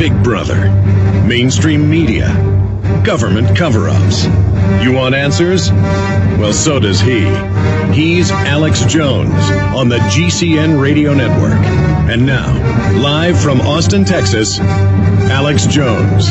Big Brother, mainstream media, government cover-ups. You want answers? Well, so does he. He's Alex Jones on the GCN Radio Network. And now, live from Austin, Texas, Alex Jones.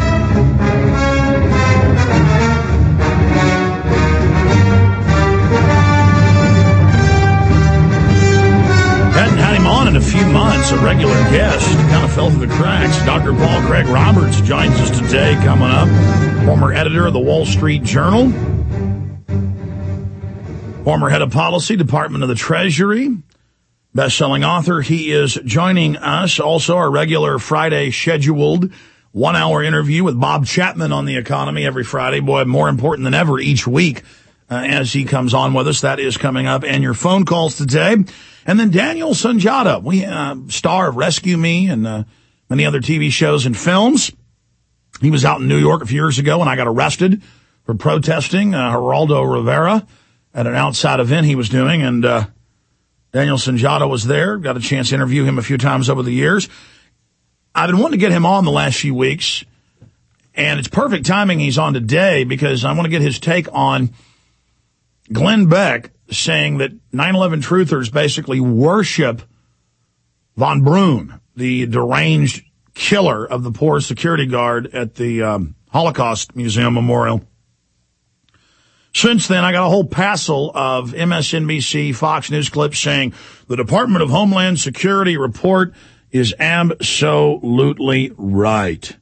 Hadn't had him on in a few months, a regular guest. Kind of fell through the cracks. Dr. Paul Craig Roberts joins us today, coming up. Former editor of the Wall Street Journal. Former head of policy, Department of the Treasury. Best-selling author. He is joining us. Also, our regular Friday scheduled 1-hour interview with Bob Chapman on the economy every Friday. Boy, more important than ever each week as he comes on with us. That is coming up. And your phone calls today. And then Daniel Sunjata, star of Rescue Me and many other TV shows and films. He was out in New York a few years ago when I got arrested for protesting Geraldo Rivera at an outside event he was doing. And Daniel Sunjata was there. Got a chance to interview him a few times over the years. I've been wanting to get him on the last few weeks. And it's perfect timing he's on today because I want to get his take on Glenn Beck saying that 9/11 truthers basically worship von Brunn, the deranged killer of the poor security guard at the Holocaust Museum Memorial. Since then, I got a whole passel of MSNBC, Fox News clips saying the Department of Homeland Security report is absolutely right.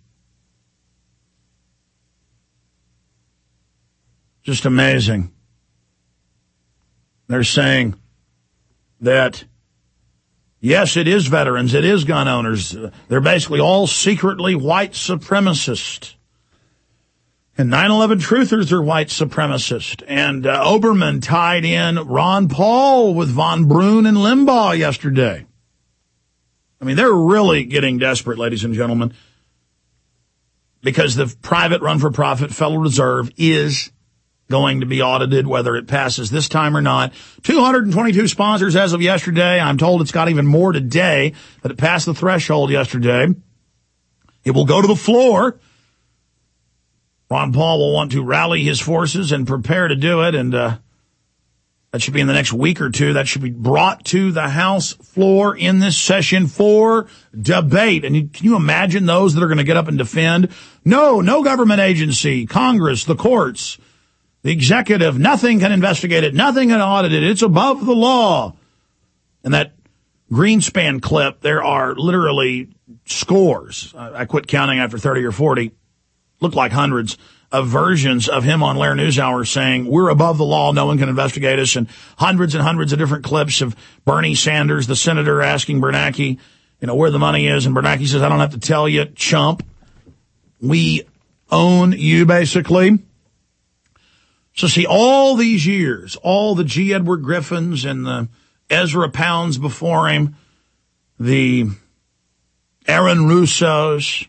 Just amazing. They're saying that, yes, it is veterans, it is gun owners. They're basically all secretly white supremacists. And 9/11 truthers are white supremacists. And Oberman tied in Ron Paul with von Brunn and Limbaugh yesterday. I mean, they're really getting desperate, ladies and gentlemen, because the private run-for-profit Federal Reserve is going to be audited, whether it passes this time or not. 222 sponsors as of yesterday. I'm told it's got even more today, but it passed the threshold yesterday. It will go to the floor. Ron Paul will want to rally his forces and prepare to do it, and that should be in the next week or two. That should be brought to the House floor in this session for debate. And can you imagine those that are going to get up and defend? No government agency, Congress, the courts, the executive, nothing can investigate it, nothing can audit it. It's above the law. And that Greenspan clip, there are literally scores. I quit counting after 30 or 40. Looked like hundreds of versions of him on Lair NewsHour saying, we're above the law, no one can investigate us, and hundreds of different clips of Bernie Sanders, the senator, asking Bernanke, where the money is, and Bernanke says, I don't have to tell you, chump. We own you, basically. So see, all these years, all the G. Edward Griffins and the Ezra Pounds before him, the Aaron Russos,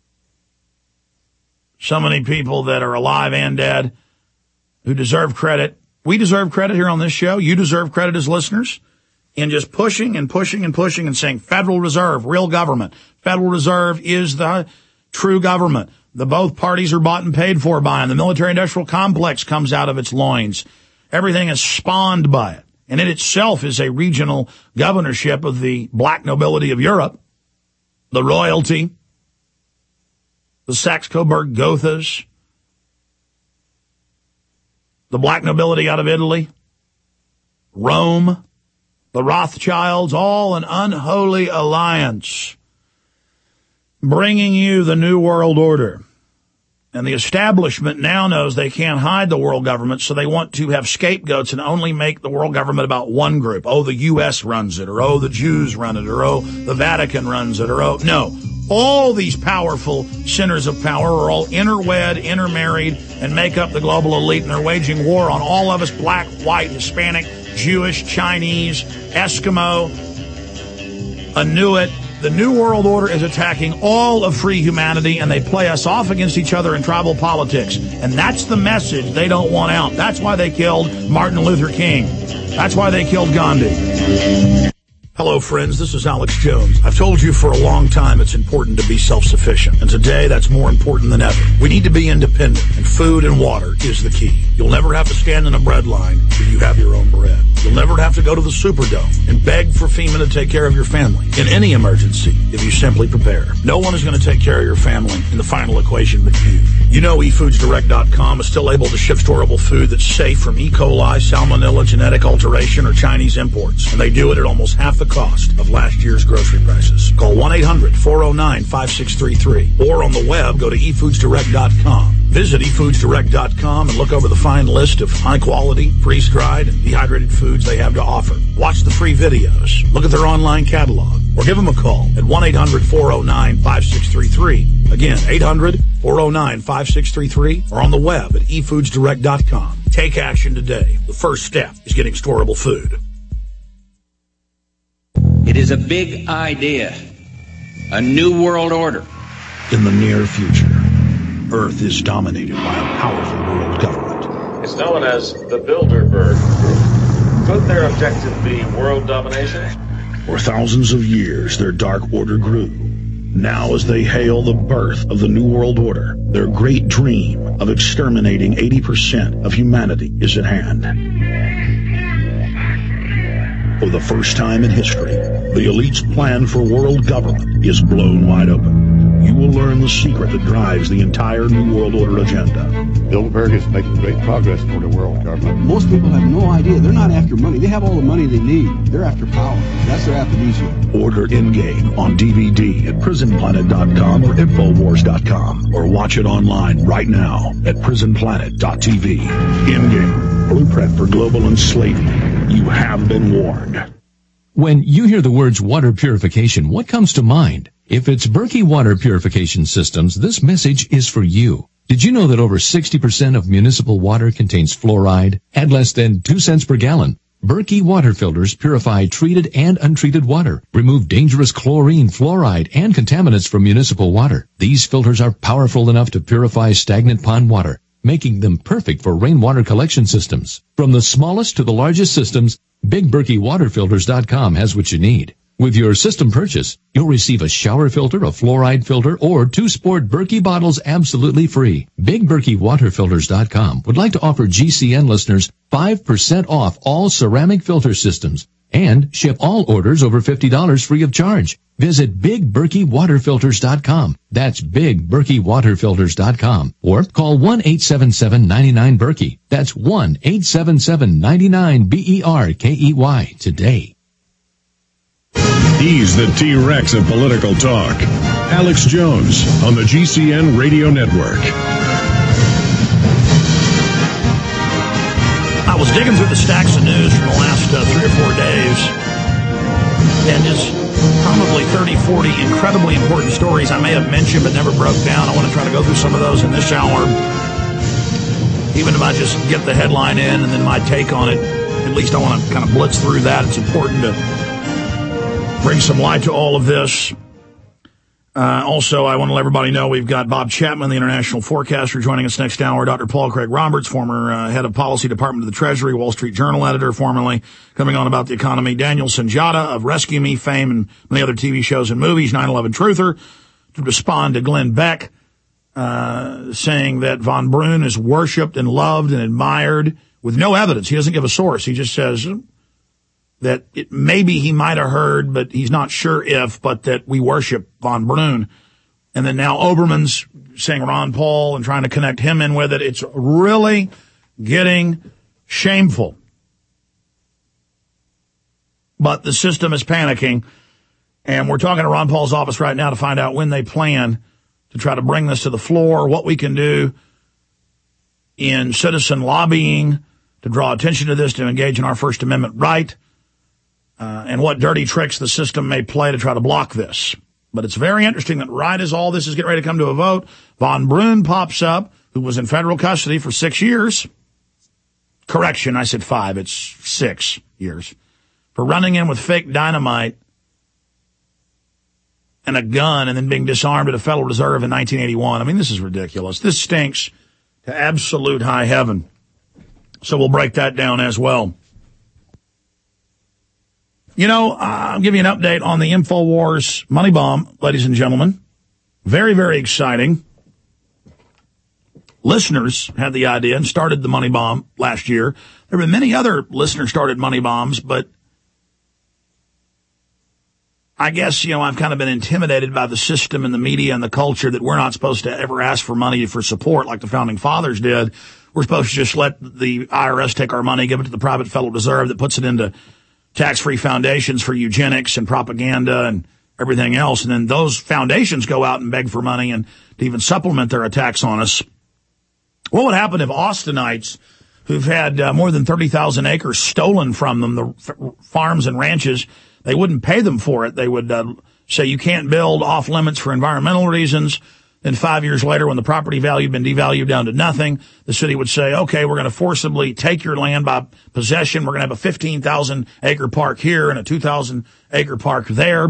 so many people that are alive and dead who deserve credit. We deserve credit here on this show. You deserve credit as listeners in just pushing and pushing and pushing and saying Federal Reserve, real government. Federal Reserve is the true government. The both parties are bought and paid for by them. The military-industrial complex comes out of its loins. Everything is spawned by it. And it itself is a regional governorship of the black nobility of Europe, the royalty, the Saxe-Coburg-Gothas, the black nobility out of Italy, Rome, the Rothschilds, all an unholy alliance, bringing you the New World Order. And the establishment now knows they can't hide the world government, so they want to have scapegoats and only make the world government about one group. Oh, the U.S. runs it, or oh, the Jews run it, or oh, the Vatican runs it, or oh, no. All these powerful centers of power are all interwed, intermarried, and make up the global elite, and they're waging war on all of us, black, white, Hispanic, Jewish, Chinese, Eskimo, Inuit. The New World Order is attacking all of free humanity, and they play us off against each other in tribal politics. And that's the message they don't want out. That's why they killed Martin Luther King. That's why they killed Gandhi. Hello, friends. This is Alex Jones. I've told you for a long time it's important to be self-sufficient, and today that's more important than ever. We need to be independent, and food and water is the key. You'll never have to stand in a bread line if you have your own bread. You'll never have to go to the Superdome and beg for FEMA to take care of your family in any emergency if you simply prepare. No one is going to take care of your family in the final equation but you. You know eFoodsDirect.com is still able to ship storable food that's safe from E. coli, salmonella, genetic alteration, or Chinese imports, and they do it at almost half the cost of last year's grocery prices. Call 1-800-409-5633 or on the web, go to eFoodsDirect.com. Visit eFoodsDirect.com and look over the fine list of high-quality, freeze-dried, and dehydrated foods they have to offer. Watch the free videos, look at their online catalog, or give them a call at 1-800-409-5633. Again, 800-409-5633 or on the web at eFoodsDirect.com. Take action today. The first step is getting storable food. It is a big idea, a new world order. In the near future, Earth is dominated by a powerful world government. It's known as the Bilderberg Group. Could their objective be world domination? For thousands of years, their dark order grew. Now, as they hail the birth of the New World Order, their great dream of exterminating 80% of humanity is at hand. For the first time in history, the elite's plan for world government is blown wide open. You will learn the secret that drives the entire New World Order agenda. Bilderberg is making great progress toward a world government. Most people have no idea. They're not after money. They have all the money they need. They're after power. That's their aphrodisiac. Order Endgame on DVD at PrisonPlanet.com or Infowars.com, or watch it online right now at PrisonPlanet.tv. Endgame, blueprint for global enslavement. You have been warned. When you hear the words water purification, what comes to mind? If it's Berkey Water Purification Systems, this message is for you. Did you know that over 60% of municipal water contains fluoride at less than 2 cents per gallon? Berkey water filters purify treated and untreated water, remove dangerous chlorine, fluoride, and contaminants from municipal water. These filters are powerful enough to purify stagnant pond water, making them perfect for rainwater collection systems. From the smallest to the largest systems, BigBerkeyWaterFilters.com has what you need. With your system purchase, you'll receive a shower filter, a fluoride filter, or 2 sport Berkey bottles absolutely free. BigBerkeyWaterFilters.com would like to offer GCN listeners 5% off all ceramic filter systems and ship all orders over $50 free of charge. Visit BigBerkeyWaterFilters.com. That's BigBerkeyWaterFilters.com. Or call 1-877-99-BERKEY. That's 1-877-99-BERKEY today. He's the T-Rex of political talk. Alex Jones on the GCN Radio Network. I was digging through the stacks of news from the last 3 or 4 days, and just probably 30, 40 incredibly important stories I may have mentioned but never broke down. I want to try to go through some of those in this hour. Even if I just get the headline in and then my take on it, at least I want to kind of blitz through that. It's important to bring some light to all of this. Also, I want to let everybody know we've got Bob Chapman, the international forecaster, joining us next hour. Dr. Paul Craig Roberts, former head of policy department of the Treasury, Wall Street Journal editor, formerly, coming on about the economy. Daniel Sunjata of Rescue Me fame and many other TV shows and movies, 9/11 Truther, to respond to Glenn Beck, saying that von Brunn is worshipped and loved and admired with no evidence. He doesn't give a source. He just says that maybe he might have heard, but he's not sure if, but that we worship von Brunn. And then now Oberman's saying Ron Paul and trying to connect him in with it. It's really getting shameful. But the system is panicking, and we're talking to Ron Paul's office right now to find out when they plan to try to bring this to the floor, what we can do in citizen lobbying to draw attention to this, to engage in our First Amendment right, and what dirty tricks the system may play to try to block this. But it's very interesting that right as all this is getting ready to come to a vote, von Brunn pops up, who was in federal custody for 6 years. Correction, I said 5, it's 6 years. For running in with fake dynamite and a gun and then being disarmed at a Federal Reserve in 1981. I mean, this is ridiculous. This stinks to absolute high heaven. So we'll break that down as well. You know, I'll give you an update on the InfoWars money bomb, ladies and gentlemen. Very, very exciting. Listeners had the idea and started the money bomb last year. There have been many other listener-started money bombs, but I guess, I've kind of been intimidated by the system and the media and the culture that we're not supposed to ever ask for money for support like the Founding Fathers did. We're supposed to just let the IRS take our money, give it to the private Federal Reserve that puts it into tax-free foundations for eugenics and propaganda and everything else. And then those foundations go out and beg for money and to even supplement their attacks on us. What would happen if Austinites who've had more than 30,000 acres stolen from them, the farms and ranches, they wouldn't pay them for it. They would say you can't build off limits for environmental reasons. Then 5 years later, when the property value had been devalued down to nothing, the city would say, okay, we're going to forcibly take your land by possession. We're going to have a 15,000 acre park here and a 2,000 acre park there.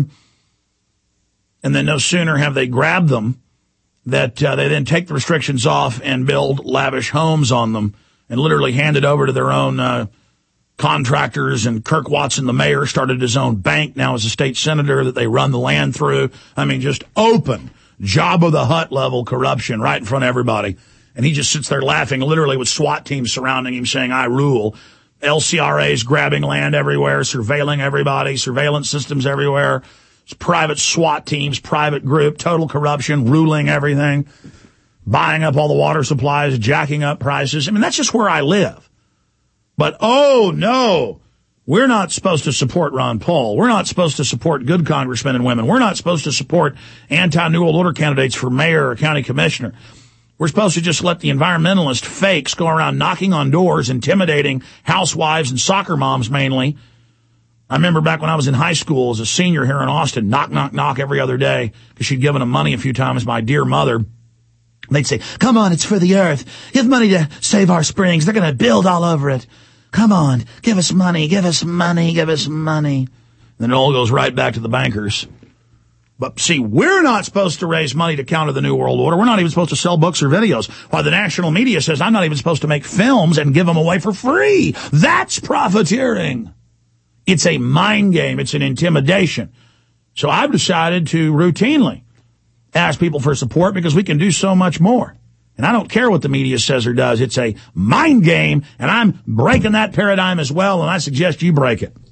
And then no sooner have they grabbed them that they then take the restrictions off and build lavish homes on them and literally hand it over to their own contractors. And Kirk Watson, the mayor, started his own bank now as a state senator that they run the land through. I mean, just open Jabba the Hutt level corruption right in front of everybody. And he just sits there laughing, literally with SWAT teams surrounding him saying, I rule. LCRA's grabbing land everywhere, surveilling everybody, surveillance systems everywhere. Private SWAT teams, private group, total corruption, ruling everything, buying up all the water supplies, jacking up prices. I mean, that's just where I live. But, oh, no, we're not supposed to support Ron Paul. We're not supposed to support good congressmen and women. We're not supposed to support anti-New World Order candidates for mayor or county commissioner. We're supposed to just let the environmentalist fakes go around knocking on doors, intimidating housewives and soccer moms mainly. I remember back when I was in high school as a senior here in Austin, knock, knock, knock every other day because she'd given them money a few times, my dear mother. They'd say, come on, it's for the earth. Give money to save our springs. They're going to build all over it. Come on, give us money, give us money, give us money. And then it all goes right back to the bankers. But see, we're not supposed to raise money to counter the New World Order. We're not even supposed to sell books or videos. While the national media says I'm not even supposed to make films and give them away for free. That's profiteering. It's a mind game. It's an intimidation. So I've decided to routinely ask people for support because we can do so much more. And I don't care what the media says or does. It's a mind game, and I'm breaking that paradigm as well, and I suggest you break it.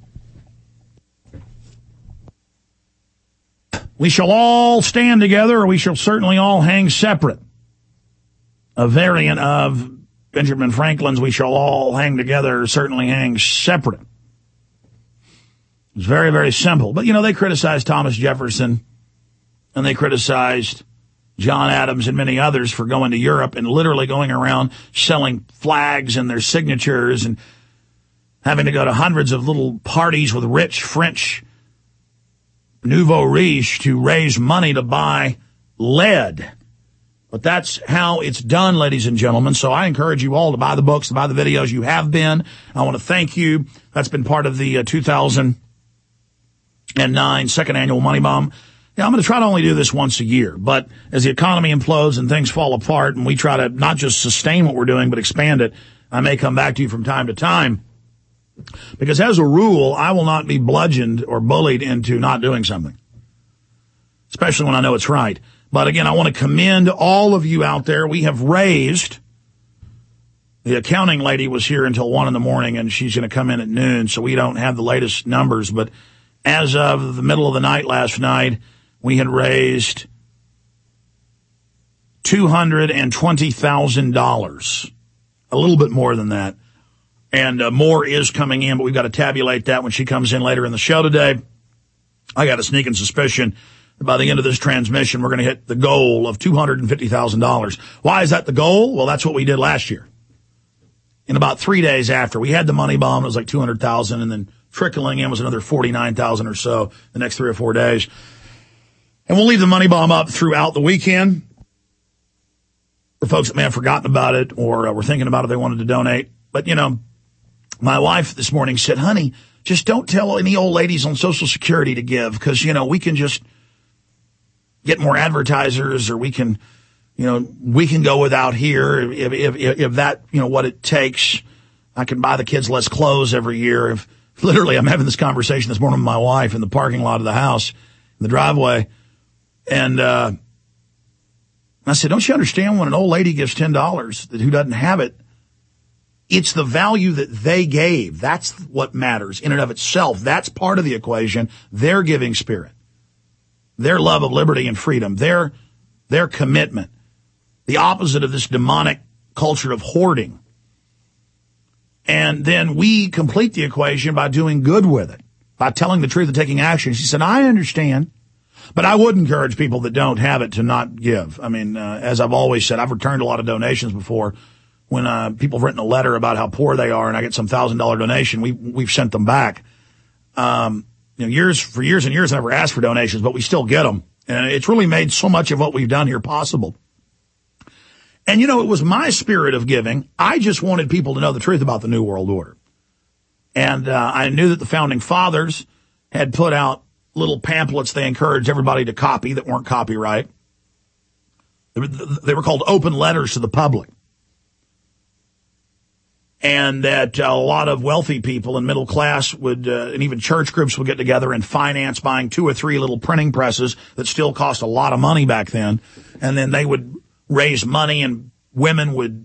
We shall all stand together, or we shall certainly all hang separate. A variant of Benjamin Franklin's we shall all hang together, or certainly hang separate. It's very, very simple. But, they criticized Thomas Jefferson, and they criticized John Adams and many others for going to Europe and literally going around selling flags and their signatures and having to go to hundreds of little parties with rich French nouveau riche to raise money to buy lead. But that's how it's done, ladies and gentlemen. So I encourage you all to buy the books, to buy the videos. You have been. I want to thank you. That's been part of the 2009 second annual Money Bomb. I'm going to try to only do this once a year, but as the economy implodes and things fall apart and we try to not just sustain what we're doing, but expand it, I may come back to you from time to time. Because as a rule, I will not be bludgeoned or bullied into not doing something, especially when I know it's right. But again, I want to commend all of you out there. We have raised, the accounting lady was here until 1 a.m. and she's going to come in at noon, so we don't have the latest numbers. But as of the middle of the night last night, we had raised $220,000, a little bit more than that. And more is coming in, but we've got to tabulate that when she comes in later in the show today. I got a sneaking suspicion that by the end of this transmission, we're going to hit the goal of $250,000. Why is that the goal? Well, that's what we did last year. In about 3 days after, we had the money bomb. It was like $200,000, and then trickling in was another $49,000 or so the next 3 or 4 days. And we'll leave the money bomb up throughout the weekend for folks that may have forgotten about it or were thinking about it, they wanted to donate. But, my wife this morning said, honey, just don't tell any old ladies on Social Security to give because, we can just get more advertisers or we can go without here if that, what it takes. I can buy the kids less clothes every year if Literally, I'm having this conversation this morning with my wife in the parking lot of the house, in the driveway. And I said, don't you understand when an old lady gives $10 who doesn't have it, it's the value that they gave. That's what matters in and of itself. That's part of the equation. Their giving spirit, their love of liberty and freedom, their commitment, the opposite of this demonic culture of hoarding. And then we complete the equation by doing good with it, by telling the truth and taking action. She said, I understand, but I would encourage people that don't have it to not give. I mean, as I've always said, I've returned a lot of donations before when people have written a letter about how poor they are and I get some $1,000 donation. We've sent them back. For years and years, I never asked for donations, but we still get them. And it's really made so much of what we've done here possible. And, it was my spirit of giving. I just wanted people to know the truth about the New World Order. And I knew that the Founding Fathers had put out little pamphlets they encouraged everybody to copy that weren't copyright. They were called open letters to the public. And that a lot of wealthy people and middle class would, and even church groups would get together and finance buying 2 or 3 little printing presses that still cost a lot of money back then. And then they would raise money and women would,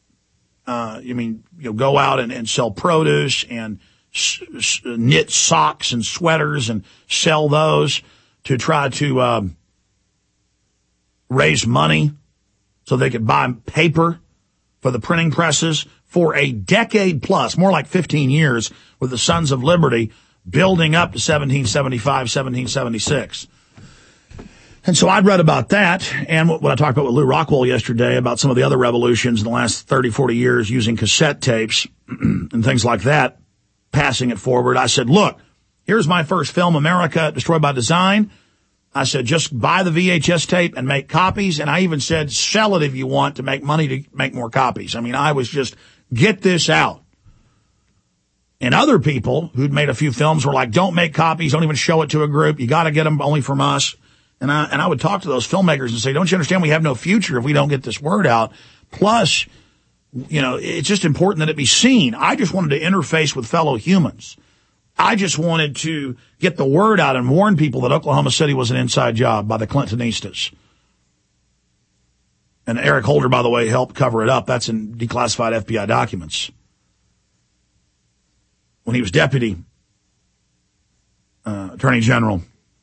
go out and sell produce and knit socks and sweaters and sell those to try to raise money so they could buy paper for the printing presses for a decade plus, more like 15 years, with the Sons of Liberty building up to 1775, 1776. And so I'd read about that, and what I talked about with Lou Rockwell yesterday about some of the other revolutions in the last 30, 40 years using cassette tapes and things like that, passing it forward. I said, look, here's my first film, America Destroyed by Design. I said, just buy the VHS tape and make copies. And I even said, sell it if you want to make money to make more copies. I mean, I was just, get this out. And other people who'd made a few films were like, don't make copies, don't even show it to a group. You got to get them only from us. And I would talk to those filmmakers and say, don't you understand we have no future if we don't get this word out? Plus, it's just important that it be seen. I just wanted to interface with fellow humans. I just wanted to get the word out and warn people that Oklahoma City was an inside job by the Clintonistas. And Eric Holder, by the way, helped cover it up. That's in declassified FBI documents. When he was deputy attorney general.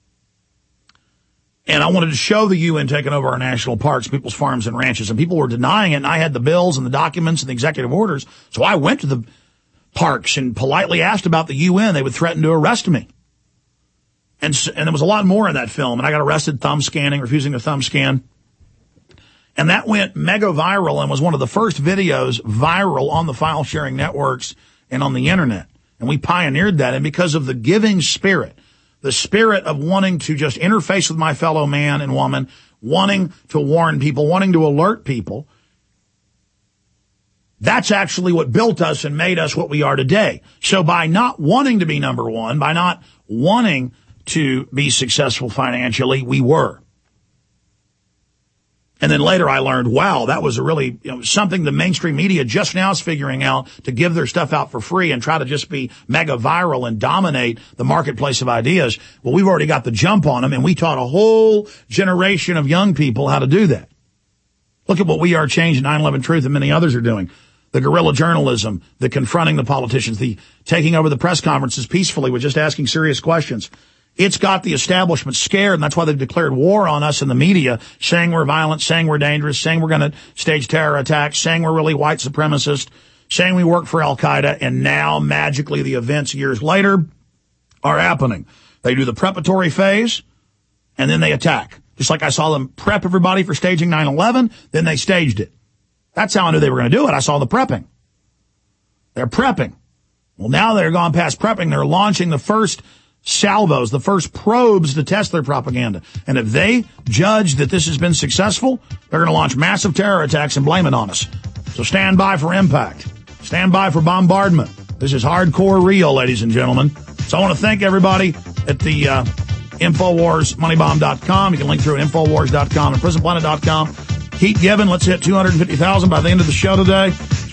And I wanted to show the UN taking over our national parks, people's farms and ranches. And people were denying it. And I had the bills and the documents and the executive orders. So I went to the parks and politely asked about the UN. They would threaten to arrest me. And there was a lot more in that film. And I got arrested thumb scanning, refusing to thumb scan. And that went mega viral and was one of the first videos viral on the file sharing networks and on the internet. And we pioneered that. And because of the giving spirit, the spirit of wanting to just interface with my fellow man and woman, wanting to warn people, wanting to alert people, that's actually what built us and made us what we are today. So by not wanting to be number one, by not wanting to be successful financially, we were. And then later I learned, wow, that was a really, something the mainstream media just now is figuring out, to give their stuff out for free and try to just be mega viral and dominate the marketplace of ideas. Well, we've already got the jump on them, and we taught a whole generation of young people how to do that. Look at what We Are Change, 9/11 Truth, and many others are doing. The guerrilla journalism, the confronting the politicians, the taking over the press conferences peacefully with just asking serious questions. It's got the establishment scared, and that's why they've declared war on us in the media, saying we're violent, saying we're dangerous, saying we're going to stage terror attacks, saying we're really white supremacists, saying we work for Al-Qaeda, and now, magically, the events years later are happening. They do the preparatory phase, and then they attack. Just like I saw them prep everybody for staging 9/11, then they staged it. That's how I knew they were going to do it. I saw the prepping. They're prepping. Well, now they're gone past prepping. They're launching the first salvos, the first probes to test their propaganda. And if they judge that this has been successful, they're going to launch massive terror attacks and blame it on us. So stand by for impact. Stand by for bombardment. This is hardcore real, ladies and gentlemen. So I want to thank everybody at the InfoWars, MoneyBomb.com. You can link through at InfoWars.com and PrisonPlanet.com. Keep giving. Let's hit 250,000 by the end of the show today.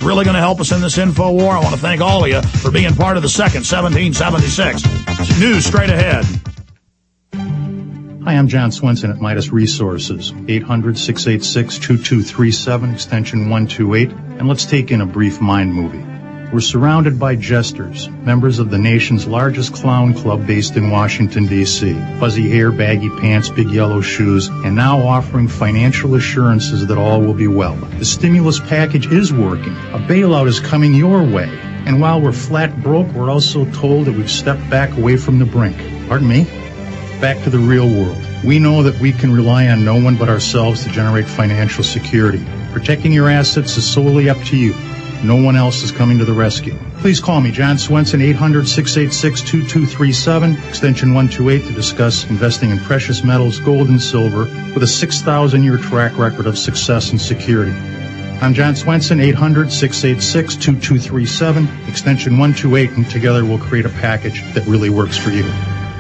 really going to help us in this info war. I want to thank all of you for being part of the second 1776. News straight ahead. Hi, I'm John Swenson at Midas Resources, 800-686-2237, extension 128, and let's take in a brief mind movie. We're surrounded by jesters, members of the nation's largest clown club based in Washington, D.C. Fuzzy hair, baggy pants, big yellow shoes, and now offering financial assurances that all will be well. The stimulus package is working. A bailout is coming your way. And while we're flat broke, we're also told that we've stepped back away from the brink. Pardon me? Back to the real world. We know that we can rely on no one but ourselves to generate financial security. Protecting your assets is solely up to you. No one else is coming to the rescue. Please call me, John Swenson, 800-686-2237, extension 128, to discuss investing in precious metals, gold and silver, with a 6,000-year track record of success and security. I'm John Swenson, 800-686-2237, extension 128, and together we'll create a package that really works for you.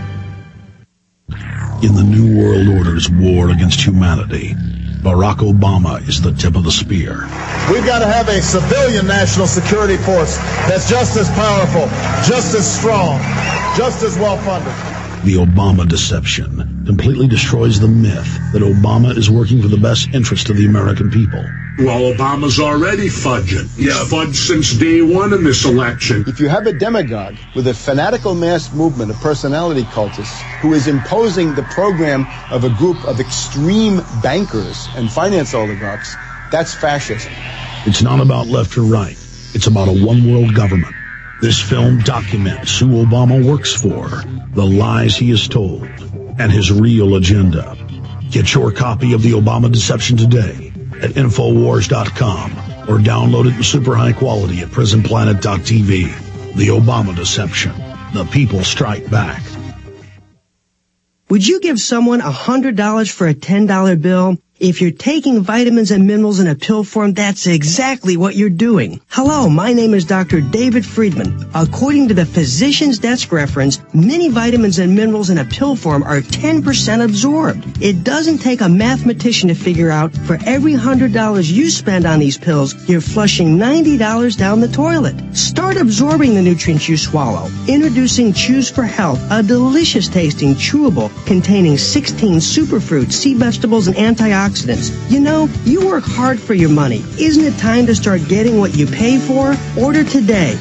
In the New World Order's war against humanity, Barack Obama is the tip of the spear. We've got to have a civilian national security force that's just as powerful, just as strong, just as well-funded. The Obama deception completely destroys the myth that Obama is working for the best interest of the American people. Well, Obama's already fudging. He's fudged since day one in this election. If you have a demagogue with a fanatical mass movement of personality cultists who is imposing the program of a group of extreme bankers and finance oligarchs, that's fascism. It's not about left or right. It's about a one-world government. This film documents who Obama works for, the lies he has told, and his real agenda. Get your copy of The Obama Deception today at Infowars.com or download it in super high quality at PrisonPlanet.tv. The Obama Deception. The people strike back. Would you give someone $100 for a $10 bill? If you're taking vitamins and minerals in a pill form, that's exactly what you're doing. Hello, my name is Dr. David Friedman. According to the Physician's Desk reference, many vitamins and minerals in a pill form are 10% absorbed. It doesn't take a mathematician to figure out for every $100 you spend on these pills, you're flushing $90 down the toilet. Start absorbing the nutrients you swallow. Introducing Choose for Health, a delicious tasting chewable containing 16 superfruits, sea vegetables, and antioxidants. You know, you work hard for your money. Isn't it time to start getting what you pay for? Order today.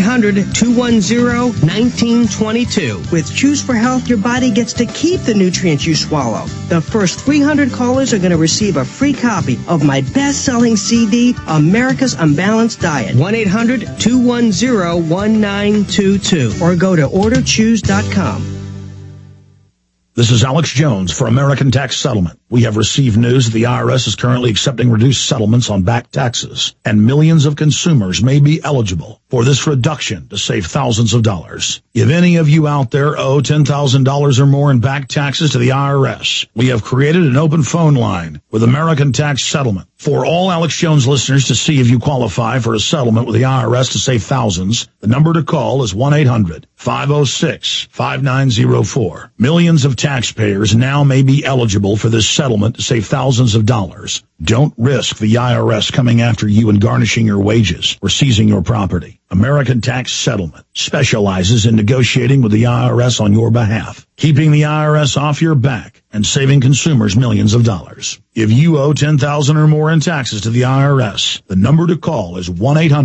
1-800-210-1922. With Choose for Health, your body gets to keep the nutrients you swallow. The first 300 callers are going to receive a free copy of my best-selling CD, America's Unbalanced Diet. 1-800-210-1922. Or go to orderchoose.com. This is Alex Jones for American Tax Settlement. We have received news that the IRS is currently accepting reduced settlements on back taxes, and millions of consumers may be eligible for this reduction to save thousands of dollars. If any of you out there owe $10,000 or more in back taxes to the IRS, we have created an open phone line with American Tax Settlement for all Alex Jones listeners to see if you qualify for a settlement with the IRS to save thousands. The number to call is 1-800-506-5904. Millions of taxpayers now may be eligible for this settlement to save thousands of dollars. Don't risk the IRS coming after you and garnishing your wages or seizing your property. American Tax Settlement specializes in negotiating with the IRS on your behalf, keeping the IRS off your back and saving consumers millions of dollars. If you owe $10,000 or more in taxes to the IRS, the number to call is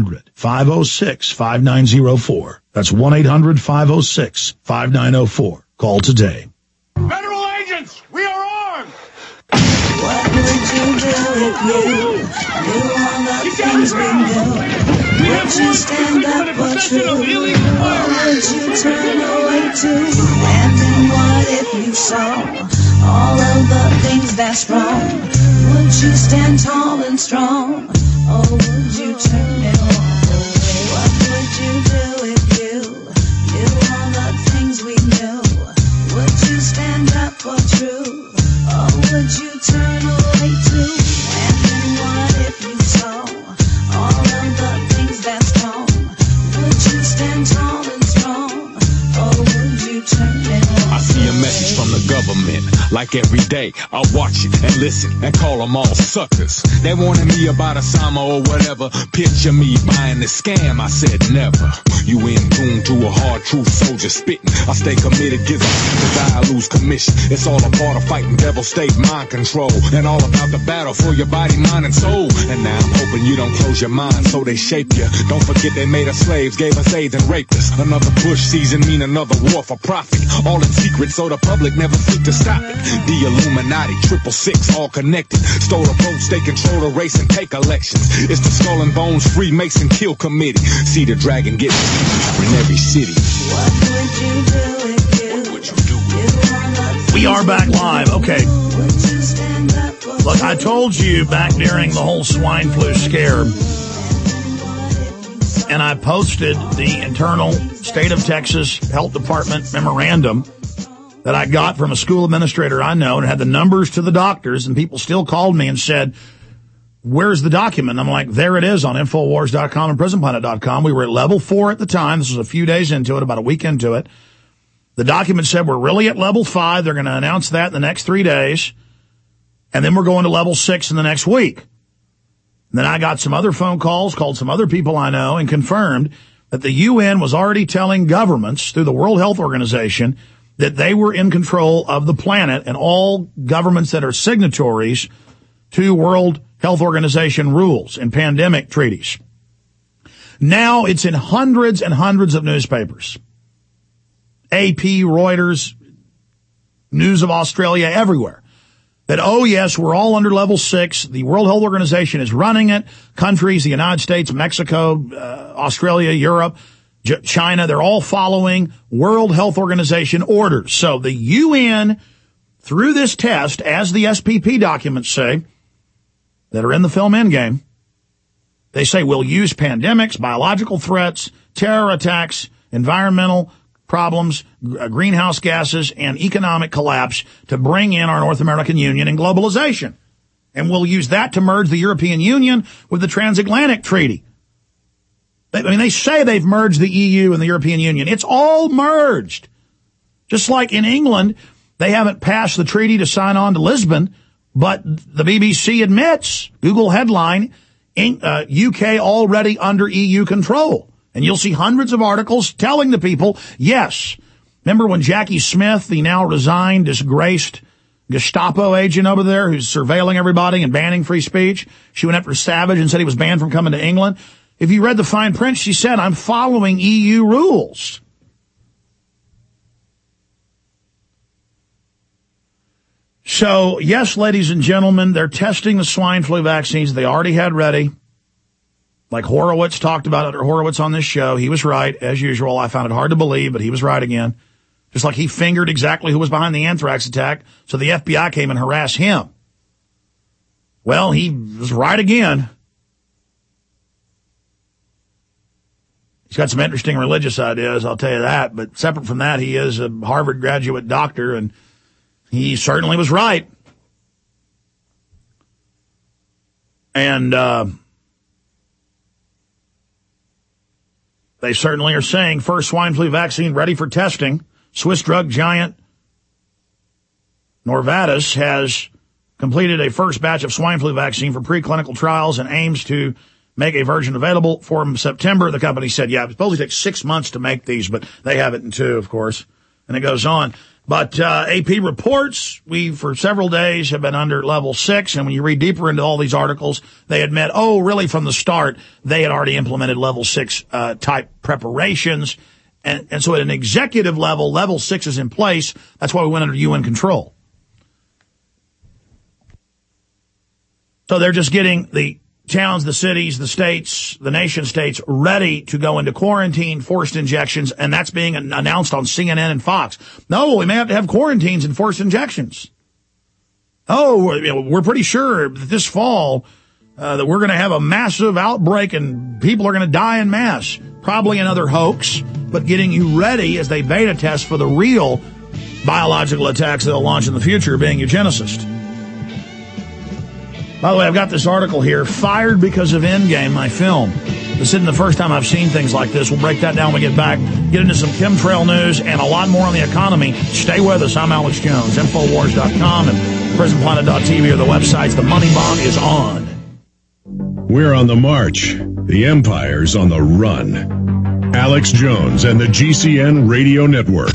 1-800-506-5904. That's 1-800-506-5904. Call today. Federal agents, we are armed! What would you do if you knew all the things we knew? Would you stand up for truth? Or would you turn away too? And then what if you saw all of the things that's wrong? Would you stand tall and strong? Or would you turn and walk away? What would you do if you knew all the things we knew? Would you stand up for truth? Or would you turn away too? And then what if you saw all of the things that's wrong? Would you stand tall and strong? Or would you turn and walk away? I see a message from the government. government. Like every day, I watch it and listen and call them all suckers. They wanted me about Osama or whatever. Picture me buying the scam, I said never. You in tune to a hard truth soldier spitting. I stay committed, give up, to die, I lose commission. It's all a part of fighting devil state mind control. And all about the battle for your body, mind, and soul. And now I'm hoping you don't close your mind so they shape you. Don't forget they made us slaves, gave us AIDS and raped us. Another Bush season mean another war for profit. All in secret so the public never think to stop it. The Illuminati, 666, all connected. Stole the votes, they control the race and take elections. It's the Skull and Bones Freemason Kill Committee. See the dragon get in every city. What would you do if you We are back live. Okay. Look, I told you back during the whole swine flu scare, and I posted the internal state of Texas Health Department memorandum that I got from a school administrator I know, and it had the numbers to the doctors, and people still called me and said, where's the document? I'm like, there it is on Infowars.com and PrisonPlanet.com. We were at level 4 at the time. This was a few days into it, about a week into it. The document said we're really at level 5. They're going to announce that in the next 3 days. And then we're going to level 6 in the next week. And then I got some other phone calls, called some other people I know, and confirmed that the UN was already telling governments through the World Health Organization that they were in control of the planet, and all governments that are signatories to World Health Organization rules and pandemic treaties. Now it's in hundreds and hundreds of newspapers. AP, Reuters, News of Australia, everywhere. That, oh yes, we're all under level 6. The World Health Organization is running it. Countries, the United States, Mexico, Australia, Europe, China, they're all following World Health Organization orders. So the UN, through this test, as the SPP documents say, that are in the film Endgame, they say we'll use pandemics, biological threats, terror attacks, environmental problems, greenhouse gases, and economic collapse to bring in our North American Union and globalization. And we'll use that to merge the European Union with the Transatlantic Treaty. I mean, they say they've merged the EU and the European Union. It's all merged. Just like in England, they haven't passed the treaty to sign on to Lisbon, but the BBC admits, Google headline, UK already under EU control. And you'll see hundreds of articles telling the people, yes. Remember when Jackie Smith, the now resigned, disgraced Gestapo agent over there who's surveilling everybody and banning free speech? She went after Savage and said he was banned from coming to England. If you read the fine print, she said, I'm following EU rules. So, yes, ladies and gentlemen, they're testing the swine flu vaccines they already had ready. Like Horowitz talked about it, or Horowitz on this show. He was right, as usual. I found it hard to believe, but he was right again. Just like he fingered exactly who was behind the anthrax attack, so the FBI came and harassed him. Well, he was right again. He's got some interesting religious ideas, I'll tell you that. But separate from that, he is a Harvard graduate doctor, and he certainly was right. And they certainly are saying first swine flu vaccine ready for testing. Swiss drug giant Novartis has completed a first batch of swine flu vaccine for preclinical trials and aims to make a version available for September. The company said, yeah, it supposedly takes 6 months to make these, but they have it in 2, of course. And it goes on. But AP reports, we for several days have been under level 6, and when you read deeper into all these articles, they admit, oh, really from the start, they had already implemented level 6 type preparations. And so at an executive level, level 6 is in place. That's why we went under UN control. So they're just getting the towns, the cities, the states, the nation states ready to go into quarantine, forced injections, and that's being announced on CNN and Fox. No, we may have to have quarantines and forced injections. Oh, we're pretty sure that this fall that we're going to have a massive outbreak and people are going to die en masse. Probably another hoax, but getting you ready as they beta test for the real biological attacks they'll launch in the future, being eugenicist. By the way, I've got this article here, Fired Because of Endgame, my film. This isn't the first time I've seen things like this. We'll break that down when we get back. Get into some chemtrail news and a lot more on the economy. Stay with us. I'm Alex Jones. Infowars.com and PrisonPlanet.tv are the websites. The Money Bomb is on. We're on the march. The Empire's on the run. Alex Jones and the GCN Radio Network.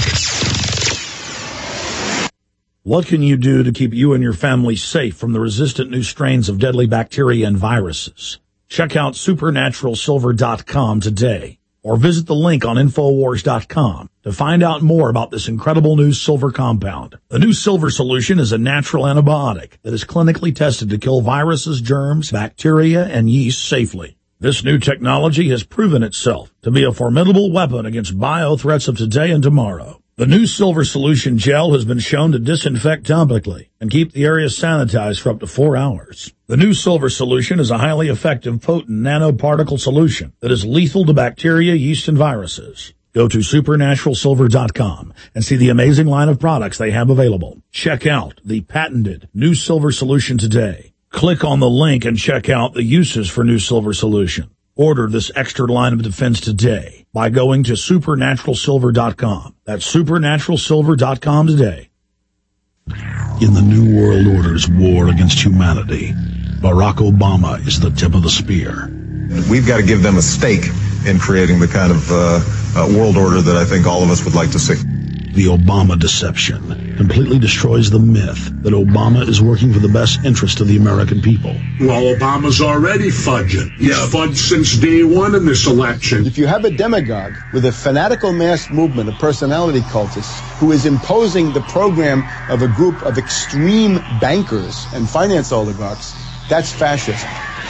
What can you do to keep you and your family safe from the resistant new strains of deadly bacteria and viruses? Check out supernaturalsilver.com today, or visit the link on Infowars.com to find out more about this incredible new silver compound. The new silver solution is a natural antibiotic that is clinically tested to kill viruses, germs, bacteria, and yeast safely. This new technology has proven itself to be a formidable weapon against bio-threats of today and tomorrow. The new silver solution gel has been shown to disinfect topically and keep the area sanitized for up to 4 hours. The new silver solution is a highly effective, potent nanoparticle solution that is lethal to bacteria, yeast, and viruses. Go to supernaturalsilver.com and see the amazing line of products they have available. Check out the patented new silver solution today. Click on the link and check out the uses for new silver solution. Order this extra line of defense today by going to supernaturalsilver.com. That's supernaturalsilver.com today. In the New World Order's war against humanity, Barack Obama is the tip of the spear. We've got to give them a stake in creating the kind of world order that I think all of us would like to see. The Obama deception completely destroys the myth that Obama is working for the best interest of the American people. Well, Obama's already fudging. He's fudged since day one in this election. If you have a demagogue with a fanatical mass movement of personality cultists who is imposing the program of a group of extreme bankers and finance oligarchs, that's fascism.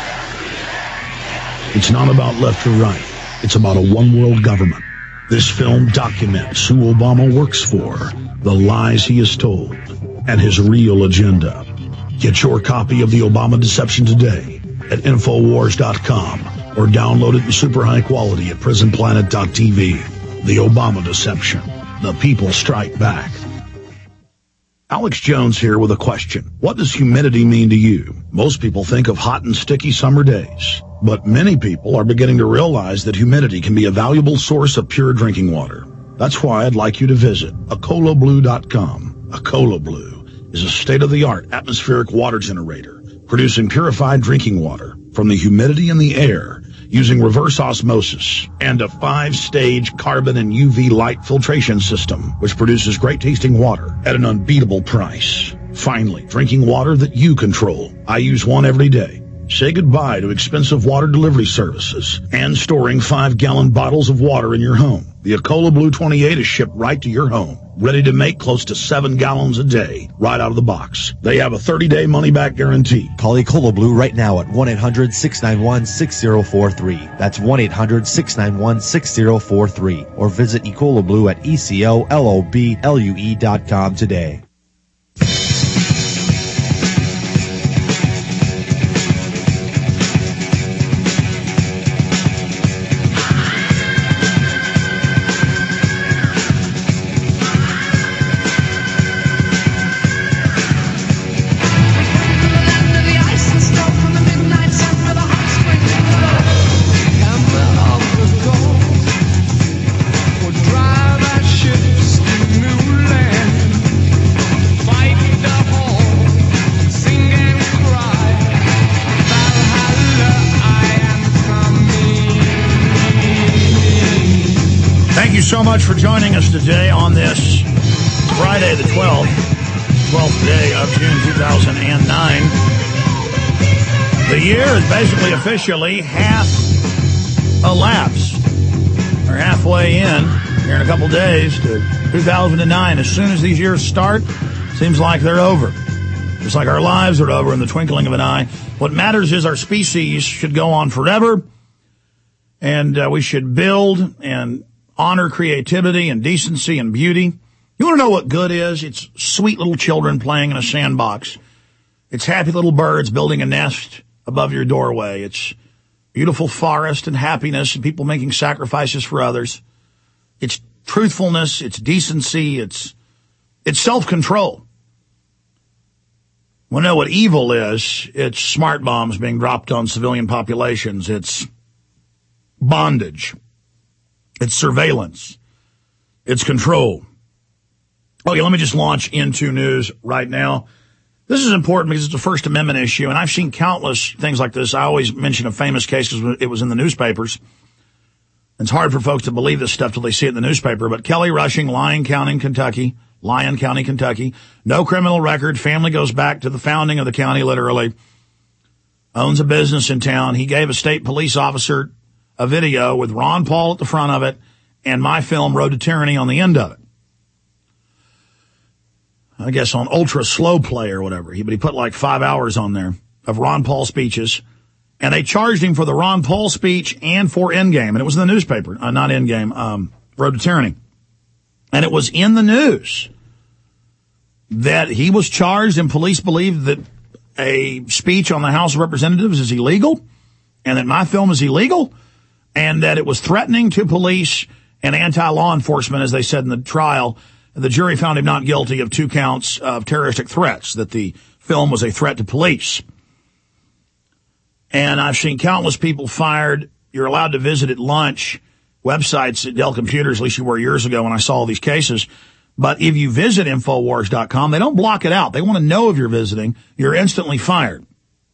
It's not about left or right. It's about a one-world government. This film documents who Obama works for, the lies he has told, and his real agenda. Get your copy of The Obama Deception today at Infowars.com or download it in super high quality at PrisonPlanet.tv. The Obama Deception. The people strike back. Alex Jones here with a question. What does humidity mean to you? Most people think of hot and sticky summer days. But many people are beginning to realize that humidity can be a valuable source of pure drinking water. That's why I'd like you to visit AcolaBlue.com. Acola Blue is a state-of-the-art atmospheric water generator, producing purified drinking water from the humidity in the air using reverse osmosis and a 5-stage carbon and UV light filtration system, which produces great-tasting water at an unbeatable price. Finally, drinking water that you control. I use one every day. Say goodbye to expensive water delivery services and storing 5-gallon bottles of water in your home. The Acola Blue 28 is shipped right to your home, ready to make close to 7 gallons a day, right out of the box. They have a 30-day money-back guarantee. Call Acola Blue right now at 1-800-691-6043. That's 1-800-691-6043. Or visit Acola Blue at ECOLOBLUE.com today. So much for joining us today on this Friday the 12th day of June 2009. The year is basically officially half elapsed. We're halfway in here in a couple days to 2009. As soon as these years start, seems like they're over. Just like our lives are over in the twinkling of an eye. What matters is our species should go on forever, and we should build and honor creativity and decency and beauty. You want to know what good is? It's sweet little children playing in a sandbox. It's happy little birds building a nest above your doorway. It's beautiful forest and happiness and people making sacrifices for others. It's truthfulness. It's decency. It's self-control. We know what evil is. It's smart bombs being dropped on civilian populations. It's bondage. It's surveillance. It's control. Okay, let me just launch into news right now. This is important because it's a First Amendment issue, and I've seen countless things like this. I always mention a famous case because it was in the newspapers. It's hard for folks to believe this stuff till they see it in the newspaper, but Kelly Rushing, Lyon County, Kentucky. No criminal record. Family goes back to the founding of the county, literally. Owns a business in town. He gave a state police officer a video with Ron Paul at the front of it and my film, Road to Tyranny, on the end of it. I guess on ultra slow play or whatever. But he put like 5 hours on there of Ron Paul speeches. And they charged him for the Ron Paul speech and for Endgame. And it was in the newspaper. Not Endgame, Road to Tyranny. And it was in the news that he was charged, and police believe that a speech on the House of Representatives is illegal, and that my film is illegal, and that it was threatening to police and anti-law enforcement, as they said in the trial. The jury found him not guilty of 2 counts of terroristic threats, that the film was a threat to police. And I've seen countless people fired. You're allowed to visit at lunch websites at Dell Computers, at least you were years ago when I saw all these cases. But if you visit Infowars.com, they don't block it out. They want to know if you're visiting. You're instantly fired.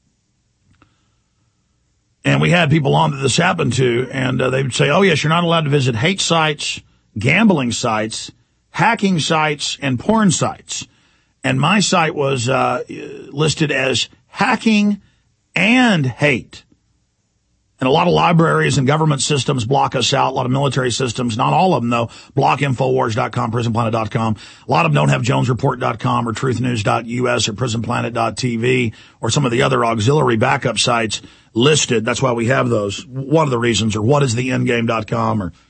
And we had people on that this happened to, and they would say, oh, yes, you're not allowed to visit hate sites, gambling sites, hacking sites, and porn sites. And my site was listed as hacking and hate. And a lot of libraries and government systems block us out. A lot of military systems, not all of them, though, block Infowars.com, PrisonPlanet.com. A lot of them don't have JonesReport.com or TruthNews.us or PrisonPlanet.tv or some of the other auxiliary backup sites listed. That's why we have those. One of the reasons, or whatistheendgame.com or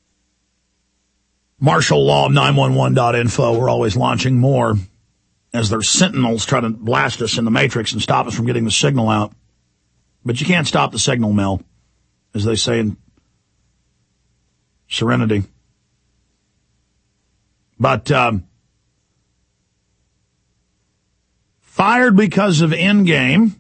martiallaw911.info. We're always launching more as their sentinels try to blast us in the matrix and stop us from getting the signal out. But you can't stop the signal, Mel, as they say in Serenity. But fired because of Endgame.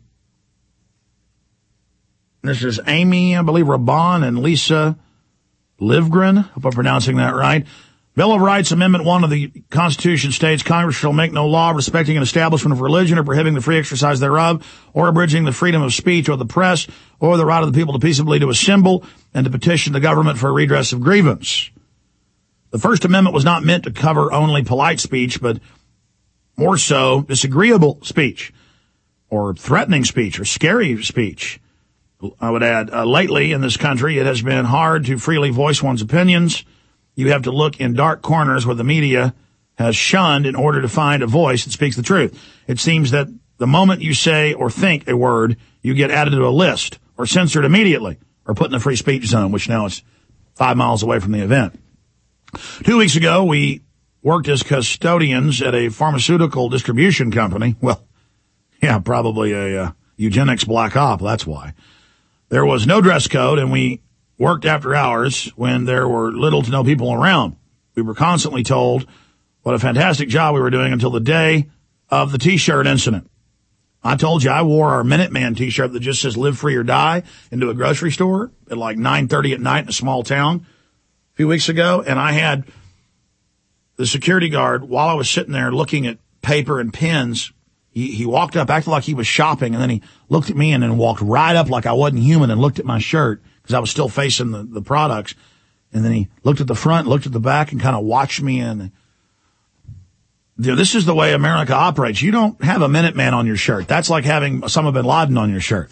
This is Amy, I believe, Raban and Lisa Livgren. Hope I'm pronouncing that right. Bill of Rights, Amendment 1 of the Constitution states, Congress shall make no law respecting an establishment of religion or prohibiting the free exercise thereof or abridging the freedom of speech or the press or the right of the people to peaceably to assemble and to petition the government for a redress of grievance. The First Amendment was not meant to cover only polite speech, but more so disagreeable speech or threatening speech or scary speech. I would add, lately in this country, it has been hard to freely voice one's opinions. You have to look in dark corners where the media has shunned in order to find a voice that speaks the truth. It seems that the moment you say or think a word, you get added to a list or censored immediately or put in the free speech zone, which now is 5 miles away from the event. 2 weeks ago, we worked as custodians at a pharmaceutical distribution company. Well, yeah, probably a eugenics black op, that's why. There was no dress code, and we worked after hours when there were little to no people around. We were constantly told what a fantastic job we were doing until the day of the T-shirt incident. I told you I wore our Minuteman T-shirt that just says live free or die into a grocery store at like 9:30 at night in a small town a few weeks ago, and I had the security guard, while I was sitting there looking at paper and pens, he walked up, acted like he was shopping, and then he looked at me and then walked right up like I wasn't human and looked at my shirt, because I was still facing the products. And then he looked at the front, looked at the back, and kind of watched me. And this is the way America operates. You don't have a Minuteman on your shirt. That's like having Osama bin Laden on your shirt.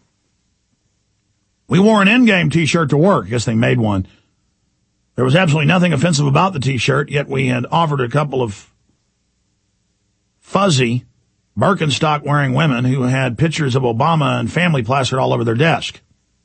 We wore an Endgame T-shirt to work. I guess they made one. There was absolutely nothing offensive about the T-shirt, yet we had offered a couple of fuzzy Birkenstock-wearing women who had pictures of Obama and family plastered all over their desk.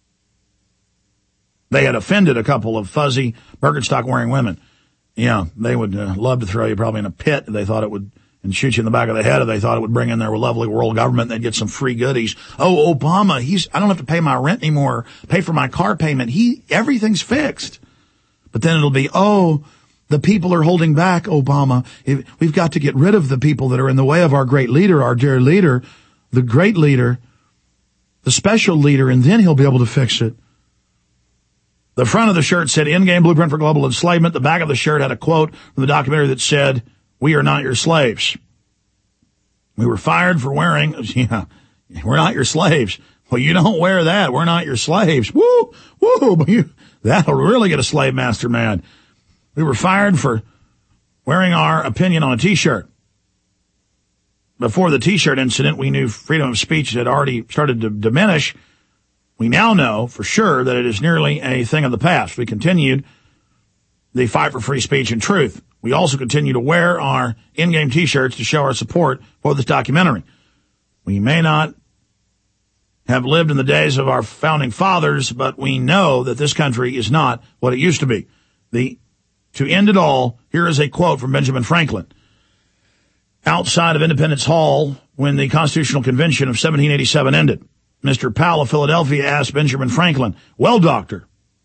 They had offended a couple of fuzzy Birkenstock-wearing women. Yeah, they would love to throw you probably in a pit if they thought it would, and shoot you in the back of the head if they thought it would bring in their lovely world government and they'd get some free goodies. Oh, Obama, I don't have to pay my rent anymore, pay for my car payment. Everything's fixed. But then it'll be, the people are holding back, Obama. We've got to get rid of the people that are in the way of our great leader, our dear leader, the great leader, the special leader, and then he'll be able to fix it. The front of the shirt said, "Endgame Blueprint for Global Enslavement." The back of the shirt had a quote from the documentary that said, "We are not your slaves." We were fired for wearing, yeah, we're not your slaves. Well, you don't wear that. We're not your slaves. Woo, woo. That'll really get a slave master mad. We were fired for wearing our opinion on a T-shirt. Before the T-shirt incident, we knew freedom of speech had already started to diminish. We now know for sure that it is nearly a thing of the past. We continued the fight for free speech and truth. We also continue to wear our in-game T-shirts to show our support for this documentary. We may not have lived in the days of our founding fathers, but we know that this country is not what it used to be. To end it all, here is a quote from Benjamin Franklin. Outside of Independence Hall, when the Constitutional Convention of 1787 ended, Mr. Powell of Philadelphia asked Benjamin Franklin, "Well, doctor,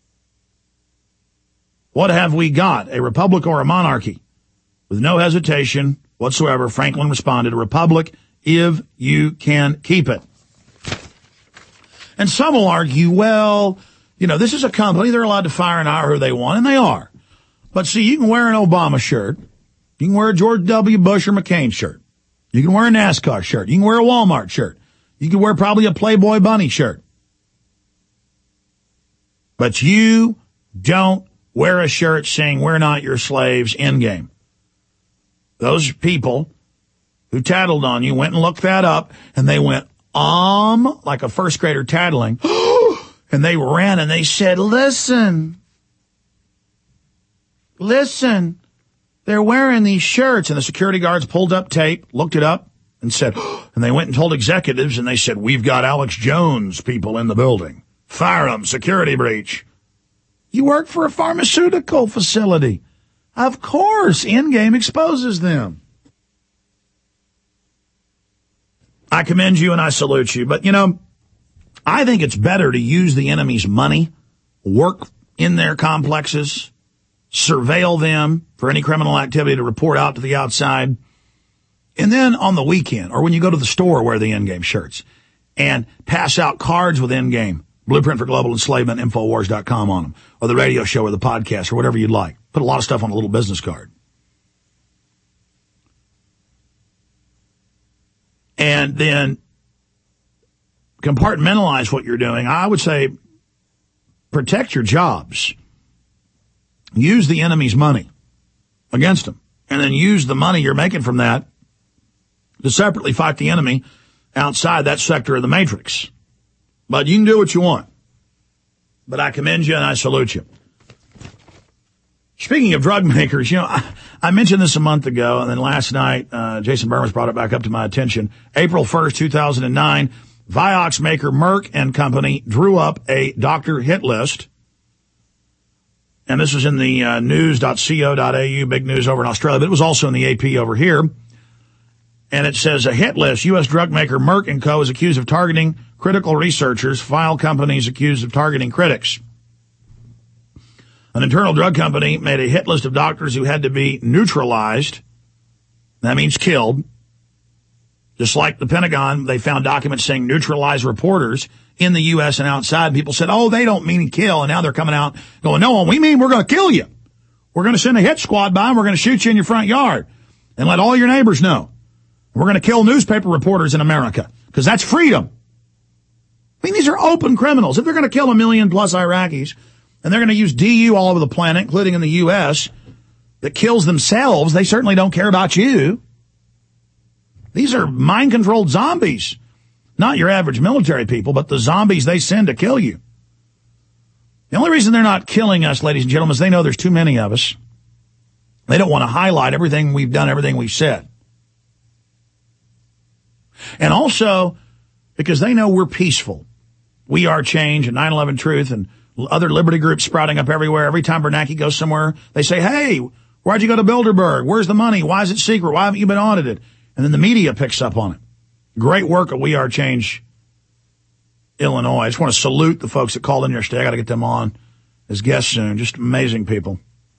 what have we got, a republic or a monarchy?" With no hesitation whatsoever, Franklin responded, "A republic if you can keep it." And some will argue, well, this is a company. They're allowed to fire and hire who they want, and they are. But see, you can wear an Obama shirt. You can wear a George W. Bush or McCain shirt. You can wear a NASCAR shirt. You can wear a Walmart shirt. You can wear probably a Playboy Bunny shirt. But you don't wear a shirt saying "We're not your slaves" in game. Those people who tattled on you went and looked that up, and they went, like a first grader tattling, and they ran and they said, listen, they're wearing these shirts. And the security guards pulled up tape, looked it up, and said, and they went and told executives, and they said, "We've got Alex Jones people in the building. Fire them, security breach." You work for a pharmaceutical facility. Of course, Endgame exposes them. I commend you and I salute you. But, I think it's better to use the enemy's money, work in their complexes, surveil them for any criminal activity to report out to the outside, and then on the weekend or when you go to the store, wear the Endgame shirts and pass out cards with Endgame, Blueprint for Global Enslavement, Infowars.com on them, or the radio show or the podcast or whatever you'd like. Put a lot of stuff on a little business card. And then compartmentalize what you're doing. I would say protect your jobs. Use the enemy's money against them. And then use the money you're making from that to separately fight the enemy outside that sector of the matrix. But you can do what you want. But I commend you and I salute you. Speaking of drug makers, I mentioned this a month ago, and then last night, Jason Burns brought it back up to my attention. April 1st, 2009, Vioxx maker Merck and Company drew up a doctor hit list. And this was in the news.co.au, big news over in Australia, but it was also in the AP over here. And it says a hit list. U.S. drug maker Merck & Co. is accused of targeting critical researchers. File companies accused of targeting critics. An internal drug company made a hit list of doctors who had to be neutralized. That means killed. Just like the Pentagon, they found documents saying neutralize reporters in the U.S. and outside. People said, they don't mean kill. And now they're coming out going, no, we mean we're going to kill you. We're going to send a hit squad by and we're going to shoot you in your front yard and let all your neighbors know. We're going to kill newspaper reporters in America because that's freedom. I mean, these are open criminals. If they're going to kill 1 million plus Iraqis and they're going to use DU all over the planet, including in the U.S., that kills themselves, they certainly don't care about you. These are mind-controlled zombies. Not your average military people, but the zombies they send to kill you. The only reason they're not killing us, ladies and gentlemen, is they know there's too many of us. They don't want to highlight everything we've done, everything we've said. And also because they know we're peaceful. We Are Change and 9/11 Truth and other liberty groups sprouting up everywhere. Every time Bernanke goes somewhere, they say, hey, why'd you go to Bilderberg? Where's the money? Why is it secret? Why haven't you been audited? And then the media picks up on it. Great work at We Are Change Illinois. I just want to salute the folks that called in yesterday. I got to get them on as guests soon. Just amazing people.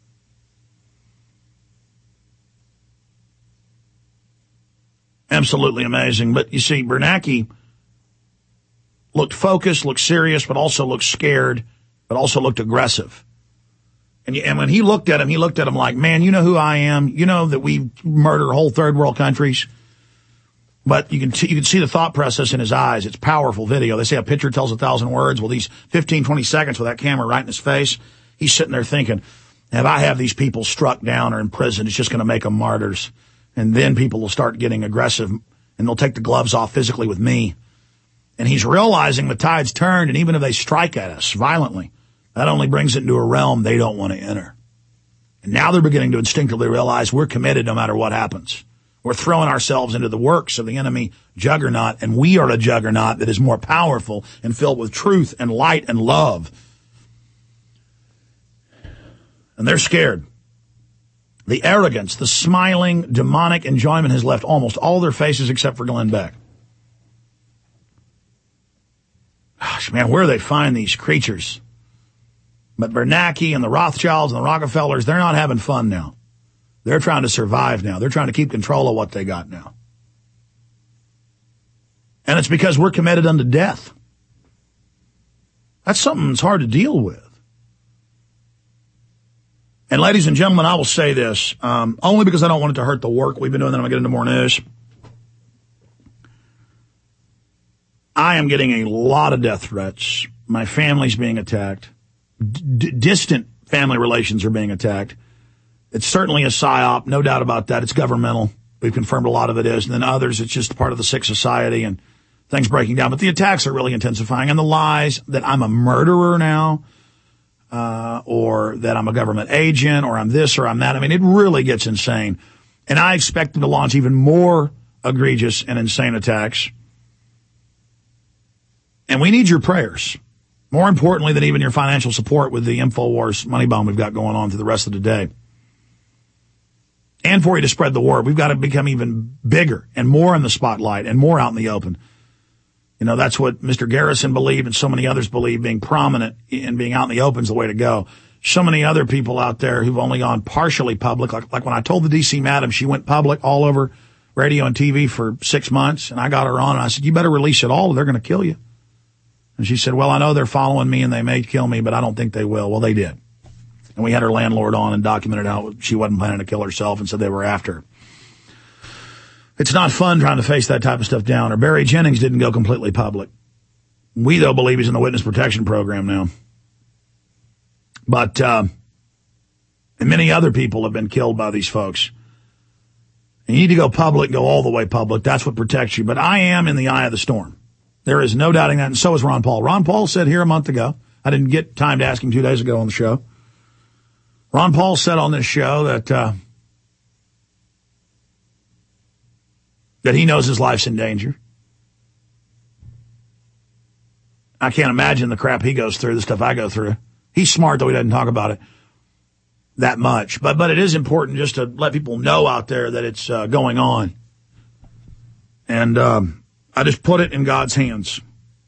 Absolutely amazing. But you see, Bernanke looked focused, looked serious, but also looked scared but also looked aggressive. And when he looked at him like, man, you know who I am. You know that we murder whole third world countries. But you can see the thought process in his eyes. It's powerful video. They say a picture tells 1,000 words. Well, these 15, 20 seconds with that camera right in his face, he's sitting there thinking, if I have these people struck down or in prison, it's just going to make them martyrs. And then people will start getting aggressive and they'll take the gloves off physically with me. And he's realizing the tide's turned, and even if they strike at us violently, that only brings it into a realm they don't want to enter. And now they're beginning to instinctively realize we're committed no matter what happens. We're throwing ourselves into the works of the enemy juggernaut, and we are a juggernaut that is more powerful and filled with truth and light and love. And they're scared. The arrogance, the smiling, demonic enjoyment has left almost all their faces except for Glenn Beck. Gosh, man, where do they find these creatures? But Bernanke and the Rothschilds and the Rockefellers, they're not having fun now. They're trying to survive now. They're trying to keep control of what they got now. And it's because we're committed unto death. That's something that's hard to deal with. And ladies and gentlemen, I will say this, only because I don't want it to hurt the work we've been doing, then I'm going to get into more news. I am getting a lot of death threats. My family's being attacked. Distant family relations are being attacked. It's certainly a psyop, no doubt about that. It's governmental. We've confirmed a lot of it is. And then others, it's just part of the sick society and things breaking down. But the attacks are really intensifying. And the lies that I'm a murderer now, or that I'm a government agent, or I'm this or I'm that. I mean, it really gets insane. And I expect them to launch even more egregious and insane attacks. And we need your prayers. More importantly than even your financial support with the InfoWars money bomb we've got going on through the rest of the day. And for you to spread the word. We've got to become even bigger and more in the spotlight and more out in the open. You know, that's what Mr. Garrison believed and so many others believe. Being prominent and being out in the open is the way to go. So many other people out there who've only gone partially public. Like when I told the DC madam she went public all over radio and TV for 6 months, and I got her on and I said, you better release it all or they're going to kill you. And she said, well, I know they're following me and they may kill me, but I don't think they will. Well, they did. And we had her landlord on and documented how she wasn't planning to kill herself and said they were after her. It's not fun trying to face that type of stuff down. Or Barry Jennings didn't go completely public. We, though, believe he's in the witness protection program now. But and many other people have been killed by these folks. And you need to go public, go all the way public. That's what protects you. But I am in the eye of the storm. There is no doubting that, and so is Ron Paul. Ron Paul said here a month ago, I didn't get time to ask him 2 days ago on the show. Ron Paul said on this show that he knows his life's in danger. I can't imagine the crap he goes through, the stuff I go through. He's smart, though he doesn't talk about it that much. But it is important just to let people know out there that it's going on. And I just put it in God's hands.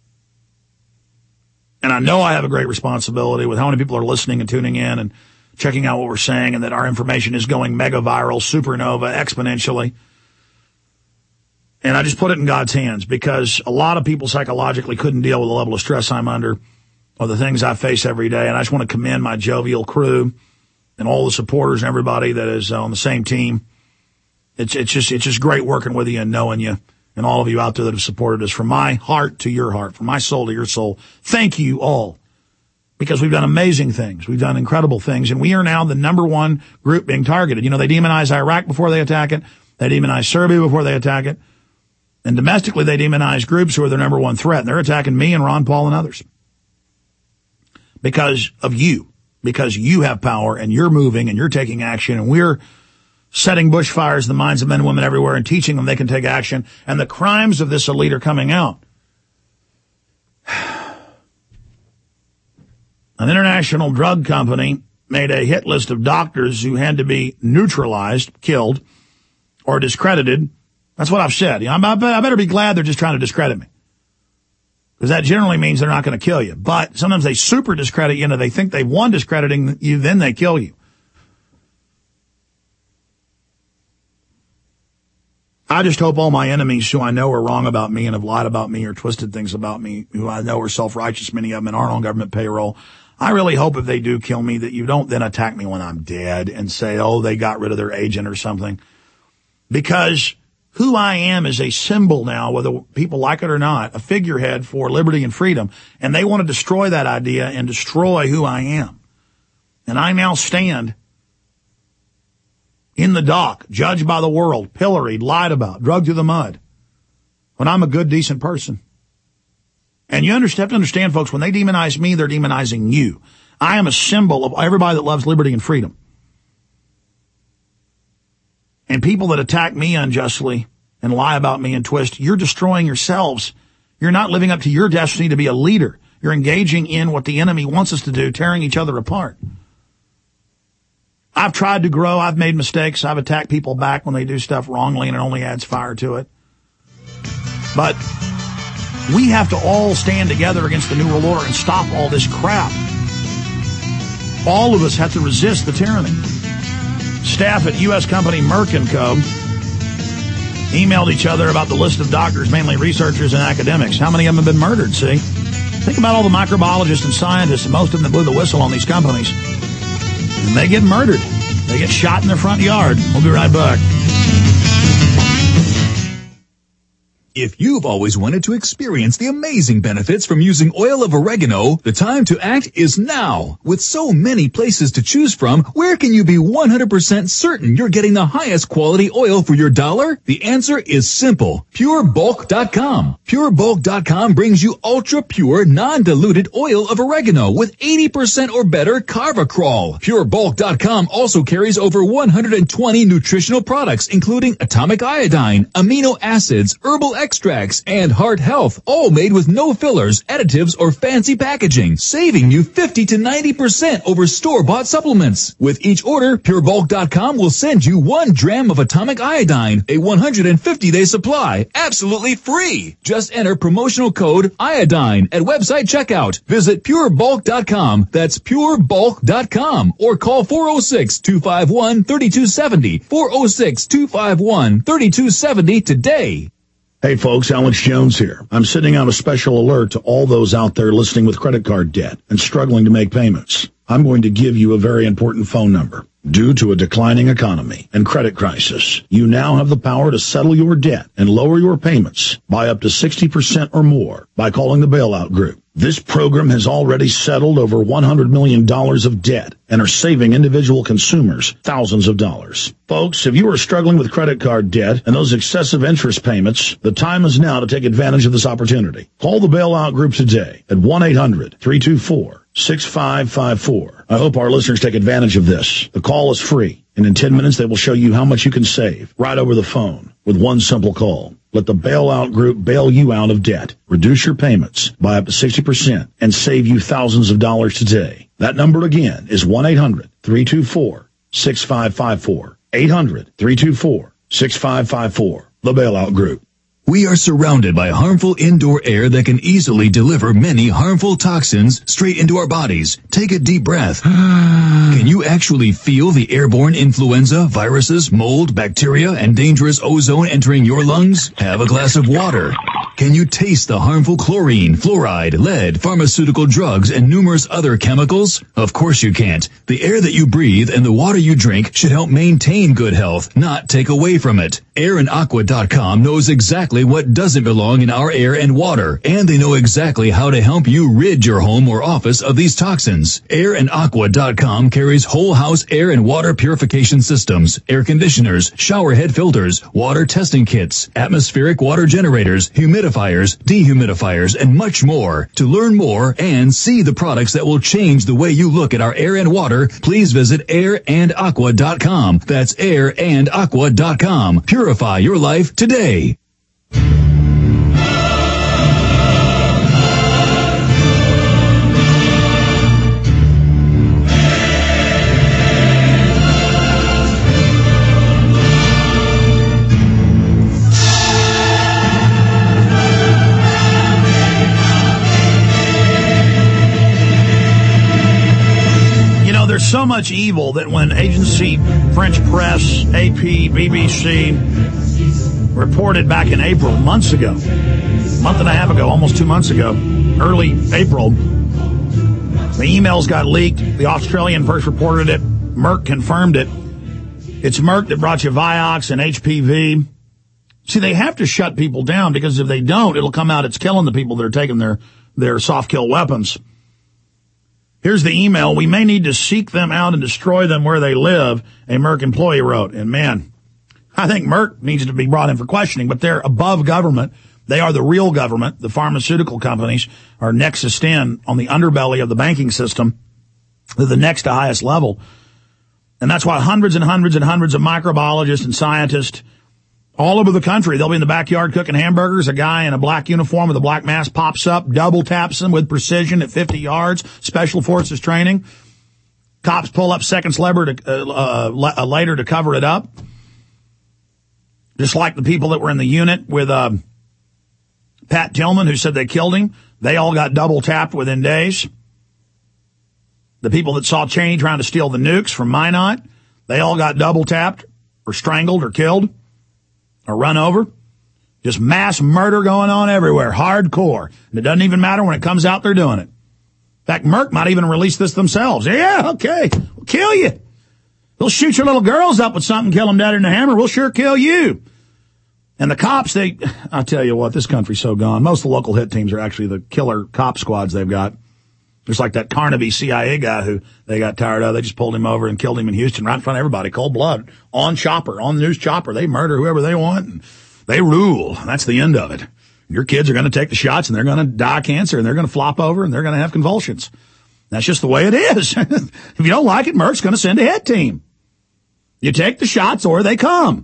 And I know I have a great responsibility with how many people are listening and tuning in and checking out what we're saying, and that our information is going mega viral, supernova, exponentially. And I just put it in God's hands because a lot of people psychologically couldn't deal with the level of stress I'm under or the things I face every day. And I just want to commend my jovial crew and all the supporters and everybody that is on the same team. It's just great working with you and knowing you. And all of you out there that have supported us, from my heart to your heart, from my soul to your soul, thank you all. Because we've done amazing things. We've done incredible things. And we are now the #1 group being targeted. You know, they demonize Iraq before they attack it. They demonize Serbia before they attack it. And domestically, they demonize groups who are their #1 threat. And they're attacking me and Ron Paul and others. Because of you. Because you have power and you're moving and you're taking action. And we're setting bushfires in the minds of men and women everywhere and teaching them they can take action. And the crimes of this elite are coming out. An international drug company made a hit list of doctors who had to be neutralized, killed, or discredited. That's what I've said. You know, I better be glad they're just trying to discredit me. Because that generally means they're not going to kill you. But sometimes they super discredit you, and they think they've won discrediting you, then they kill you. I just hope all my enemies who I know are wrong about me and have lied about me or twisted things about me, who I know are self-righteous, many of them, and aren't on government payroll, I really hope if they do kill me that you don't then attack me when I'm dead and say, oh, they got rid of their agent or something. Because who I am is a symbol now, whether people like it or not, a figurehead for liberty and freedom. And they want to destroy that idea and destroy who I am. And I now stand in the dock, judged by the world, pilloried, lied about, dragged through the mud, when I'm a good, decent person. And you have to understand, folks, when they demonize me, they're demonizing you. I am a symbol of everybody that loves liberty and freedom. And people that attack me unjustly and lie about me and twist, you're destroying yourselves. You're not living up to your destiny to be a leader. You're engaging in what the enemy wants us to do, tearing each other apart. I've tried to grow. I've made mistakes. I've attacked people back when they do stuff wrongly, and it only adds fire to it. But we have to all stand together against the New World Order and stop all this crap. All of us have to resist the tyranny. Staff at U.S. company Merck & Co. emailed each other about the list of doctors, mainly researchers and academics. How many of them have been murdered, see? Think about all the microbiologists and scientists, and most of them blew the whistle on these companies. And they get murdered. They get shot in their front yard. We'll be right back. If you've always wanted to experience the amazing benefits from using oil of oregano, the time to act is now. With so many places to choose from, where can you be 100% certain you're getting the highest quality oil for your dollar? The answer is simple. PureBulk.com. PureBulk.com brings you ultra-pure, non-diluted oil of oregano with 80% or better carvacrol. PureBulk.com also carries over 120 nutritional products, including atomic iodine, amino acids, herbal extracts, and heart health, all made with no fillers, additives, or fancy packaging, saving you 50 to 90% over store-bought supplements. With each order, PureBulk.com will send you 1 gram of atomic iodine, a 150-day supply, absolutely free. Just enter promotional code iodine at website checkout. Visit PureBulk.com, that's PureBulk.com, or call 406-251-3270, 406-251-3270 today. Hey folks, Alex Jones here. I'm sending out a special alert to all those out there listening with credit card debt and struggling to make payments. I'm going to give you a very important phone number. Due to a declining economy and credit crisis, you now have the power to settle your debt and lower your payments by up to 60% or more by calling the Bailout Group. This program has already settled over $100 million of debt and are saving individual consumers thousands of dollars. Folks, if you are struggling with credit card debt and those excessive interest payments, the time is now to take advantage of this opportunity. Call the Bailout Group today at 1-800-324-6554. I hope our listeners take advantage of this. The call is free, and in 10 minutes they will show you how much you can save right over the phone with one simple call. Let the Bailout Group bail you out of debt, reduce your payments by up to 60%, and save you thousands of dollars today. That number again is 1-800-324-6554. 800-324-6554. The Bailout Group. We are surrounded by harmful indoor air that can easily deliver many harmful toxins straight into our bodies. Take a deep breath. Can you actually feel the airborne influenza, viruses, mold, bacteria, and dangerous ozone entering your lungs? Have a glass of water. Can you taste the harmful chlorine, fluoride, lead, pharmaceutical drugs, and numerous other chemicals? Of course you can't. The air that you breathe and the water you drink should help maintain good health, not take away from it. AirandAqua.com knows exactly what doesn't belong in our air and water, and they know exactly how to help you rid your home or office of these toxins. AirandAqua.com carries whole house air and water purification systems, air conditioners, shower head filters, water testing kits, atmospheric water generators, humidifiers, dehumidifiers, and much more. To learn more and see the products that will change the way you look at our air and water, please visit AirandAqua.com. That's AirandAqua.com. Purify your life today. There's so much evil that when agency French press, AP, BBC reported back in April, month and a half ago, almost 2 months ago, early April, The emails got leaked. The Australian first reported it. Merck confirmed it. It's Merck that brought you Vioxx and HPV. See, they have to shut people down because if they don't, it'll come out it's killing the people that are taking their soft kill weapons. Here's the email. We may need to seek them out and destroy them where they live, a Merck employee wrote. And man, I think Merck needs to be brought in for questioning, but they're above government. They are the real government. The pharmaceutical companies are nexus in on the underbelly of the banking system. They're the next to highest level. And that's why hundreds and hundreds and hundreds of microbiologists and scientists all over the country, they'll be in the backyard cooking hamburgers. A guy in a black uniform with a black mask pops up, double taps them with precision at 50 yards, special forces training. Cops pull up seconds later to cover it up. Just like the people that were in the unit with Pat Tillman, who said they killed him, they all got double tapped within days. The people that saw Cheney trying to steal the nukes from Minot, they all got double tapped or strangled or killed or run over. Just mass murder going on everywhere, hardcore. And it doesn't even matter when it comes out, they're doing it. In fact, Merck might even release this themselves. Yeah, okay, we'll kill you. They'll shoot your little girls up with something, kill them dead in the hammer. We'll sure kill you. And the cops, I'll tell you what, this country's so gone. Most of the local hit teams are actually the killer cop squads they've got. Just like that Carnaby CIA guy who they got tired of. They just pulled him over and killed him in Houston right in front of everybody. Cold blood. On chopper. On news chopper. They murder whoever they want. And they rule. That's the end of it. Your kids are going to take the shots and they're going to die of cancer and they're going to flop over and they're going to have convulsions. That's just the way it is. If you don't like it, Merck's going to send a hit team. You take the shots or they come.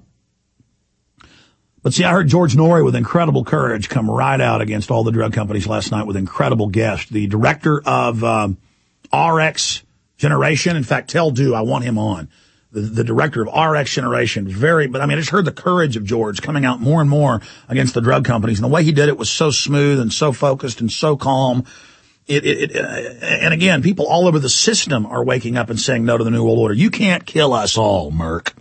But see, I heard George Norrie with incredible courage come right out against all the drug companies last night with incredible guests. The director of RX Generation, in fact, tell Du I want him on. The director of RX Generation, but I just heard the courage of George coming out more and more against the drug companies. And the way he did it was so smooth and so focused and so calm. And again, people all over the system are waking up and saying no to the New World Order. You can't kill us all, Merck.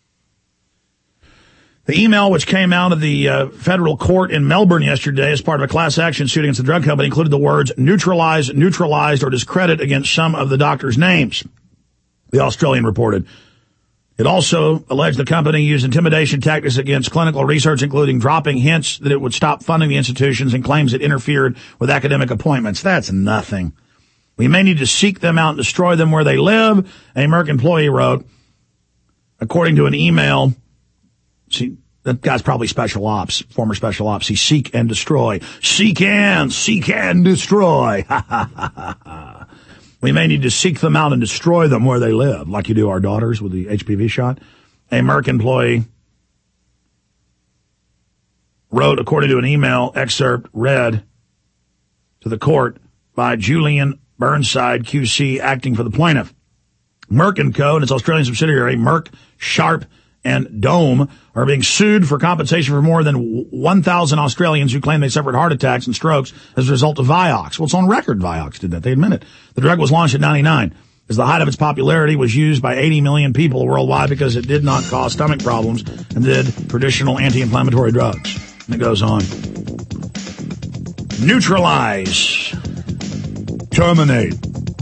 The email which came out of the federal court in Melbourne yesterday as part of a class action suit against the drug company included the words neutralized, or discredit against some of the doctors' names, the Australian reported. It also alleged the company used intimidation tactics against clinical research, including dropping hints that it would stop funding the institutions and claims it interfered with academic appointments. That's nothing. We may need to seek them out and destroy them where they live, a Merck employee wrote, according to an email. See, that guy's probably special ops, former special ops. He seek and destroy. Seek and destroy. We may need to seek them out and destroy them where they live, like you do our daughters with the HPV shot. A Merck employee wrote, according to an email excerpt read to the court by Julian Burnside, QC, acting for the plaintiff. Merck & Co. and its Australian subsidiary, Merck, Sharp, and Dome are being sued for compensation for more than 1,000 Australians who claim they suffered heart attacks and strokes as a result of Vioxx. Well, it's on record Vioxx did that. They admit it. The drug was launched in 1999. As the height of its popularity was used by 80 million people worldwide because it did not cause stomach problems and did traditional anti-inflammatory drugs. And it goes on. Neutralize. Terminate.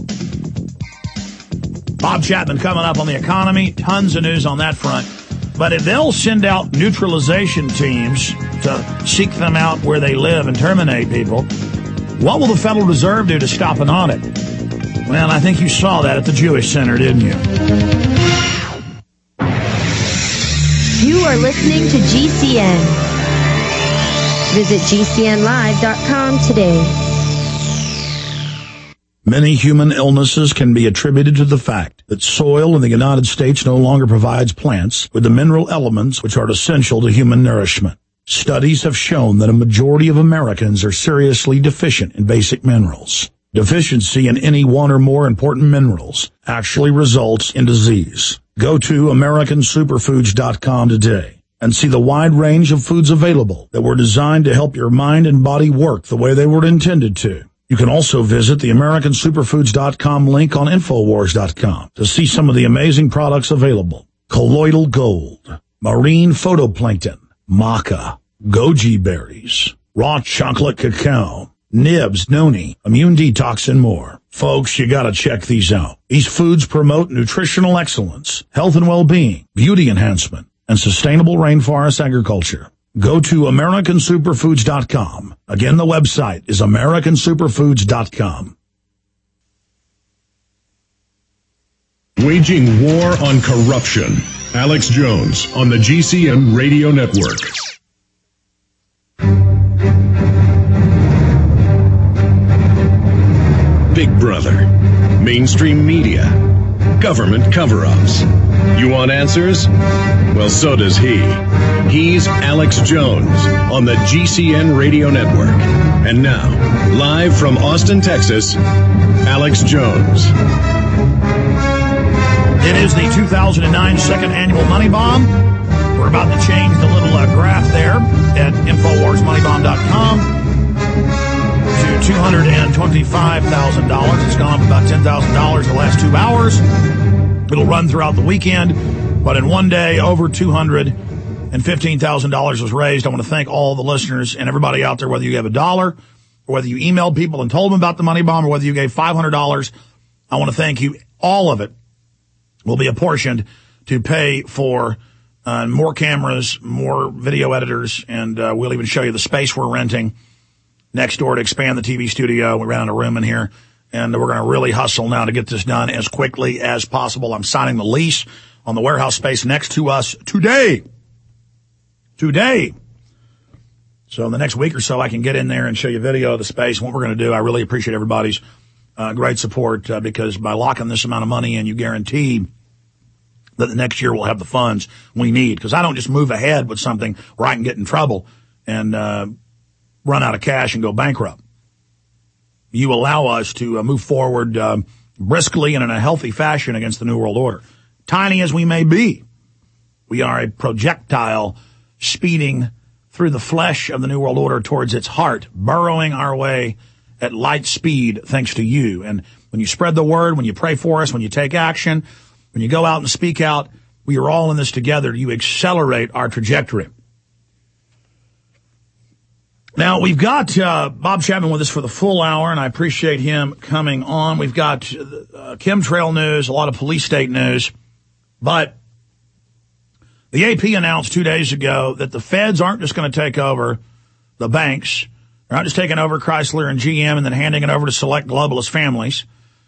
Bob Chapman coming up on the economy. Tons of news on that front. But if they'll send out neutralization teams to seek them out where they live and terminate people, what will the Federal Reserve do to stop an audit? Well, I think you saw that at the Jewish Center, didn't you? You are listening to GCN. Visit GCNlive.com today. Many human illnesses can be attributed to the fact that soil in the United States no longer provides plants with the mineral elements which are essential to human nourishment. Studies have shown that a majority of Americans are seriously deficient in basic minerals. Deficiency in any one or more important minerals actually results in disease. Go to AmericanSuperfoods.com today and see the wide range of foods available that were designed to help your mind and body work the way they were intended to. You can also visit the AmericanSuperfoods.com link on Infowars.com to see some of the amazing products available. Colloidal gold, marine phytoplankton, maca, goji berries, raw chocolate cacao, nibs, noni, immune detox, and more. Folks, you gotta check these out. These foods promote nutritional excellence, health and well-being, beauty enhancement, and sustainable rainforest agriculture. Go to AmericanSuperfoods.com. Again, the website is AmericanSuperfoods.com. Waging war on corruption. Alex Jones on the GCN Radio Network. Big Brother, mainstream media, government cover-ups. You want answers? Well, so does he. He's Alex Jones on the GCN Radio Network. And now, live from Austin, Texas, Alex Jones. It is the 2009 second annual Money Bomb. We're about to change the little graph there at InfoWarsMoneyBomb.com to $225,000. It's gone up about $10,000 the last 2 hours. It'll run throughout the weekend, but in one day, over $215,000 was raised. I want to thank all the listeners and everybody out there, whether you gave $1 or whether you emailed people and told them about the Money Bomb or whether you gave $500. I want to thank you. All of it will be apportioned to pay for more cameras, more video editors, and we'll even show you the space we're renting next door to expand the TV studio. We ran out of room in here, and we're going to really hustle now to get this done as quickly as possible. I'm signing the lease on the warehouse space next to us today. So in the next week or so, I can get in there and show you video of the space and what we're going to do. I really appreciate everybody's great support because by locking this amount of money in, you guarantee that the next year we'll have the funds we need. Because I don't just move ahead with something where I can get in trouble and run out of cash and go bankrupt. You allow us to move forward briskly and in a healthy fashion against the New World Order. Tiny as we may be, we are a projectile speeding through the flesh of the New World Order towards its heart, burrowing our way at light speed thanks to you. And when you spread the word, when you pray for us, when you take action, when you go out and speak out, we are all in this together. You accelerate our trajectory. Now, we've got Bob Chapman with us for the full hour, and I appreciate him coming on. We've got chemtrail news, a lot of police state news. But the AP announced 2 days ago that the feds aren't just going to take over the banks. They're not just taking over Chrysler and GM and then handing it over to select globalist families.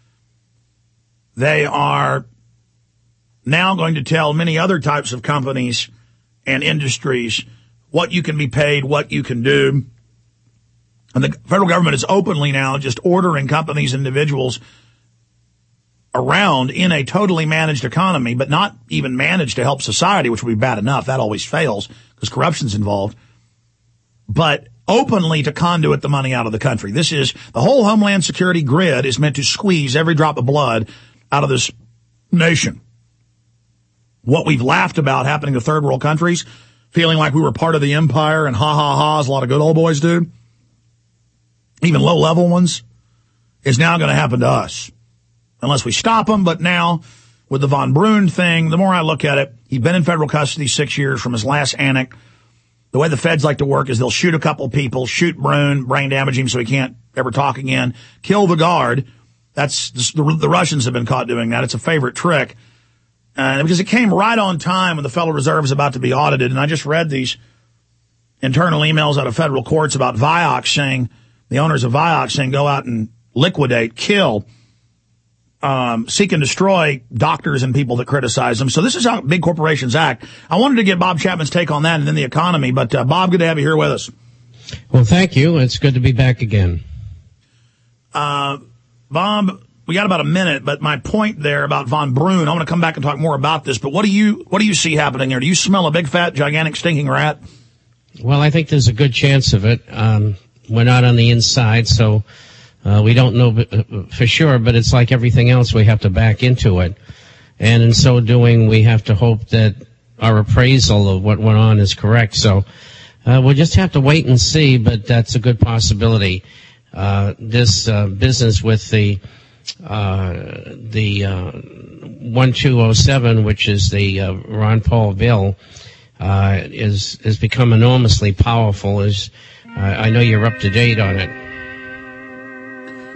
They are now going to tell many other types of companies and industries what you can be paid, what you can do. And the federal government is openly now just ordering companies and individuals around in a totally managed economy, but not even managed to help society, which would be bad enough. That always fails because corruption's involved. But openly to conduit the money out of the country. This is the whole Homeland Security grid is meant to squeeze every drop of blood out of this nation. What we've laughed about happening to third world countries, feeling like we were part of the empire and ha-ha-ha, as a lot of good old boys do, even low-level ones, is now going to happen to us. Unless we stop them, but now, with the Von Brunn thing, the more I look at it, he'd been in federal custody 6 years from his last annex. The way the feds like to work is they'll shoot a couple people, shoot Brunn, brain damage him so he can't ever talk again, kill the guard. That's the Russians have been caught doing that. It's a favorite trick. Because it came right on time when the Federal Reserve is about to be audited. And I just read these internal emails out of federal courts about Vioxx saying, the owners of Vioxx saying go out and liquidate, kill, seek and destroy doctors and people that criticize them. So this is how big corporations act. I wanted to get Bob Chapman's take on that and then the economy. But Bob, good to have you here with us. Well, thank you. It's good to be back again. Bob, we got about a minute, but my point there about Von Brunn, I want to come back and talk more about this, but what do you see happening there? Do you smell a big, fat, gigantic, stinking rat? Well, I think there's a good chance of it. We're not on the inside, so we don't know for sure, but it's like everything else, we have to back into it. And in so doing, we have to hope that our appraisal of what went on is correct. So we'll just have to wait and see, but that's a good possibility. This business with the 1207, which is the Ron Paul bill, is become enormously powerful. I know you're up to date on it.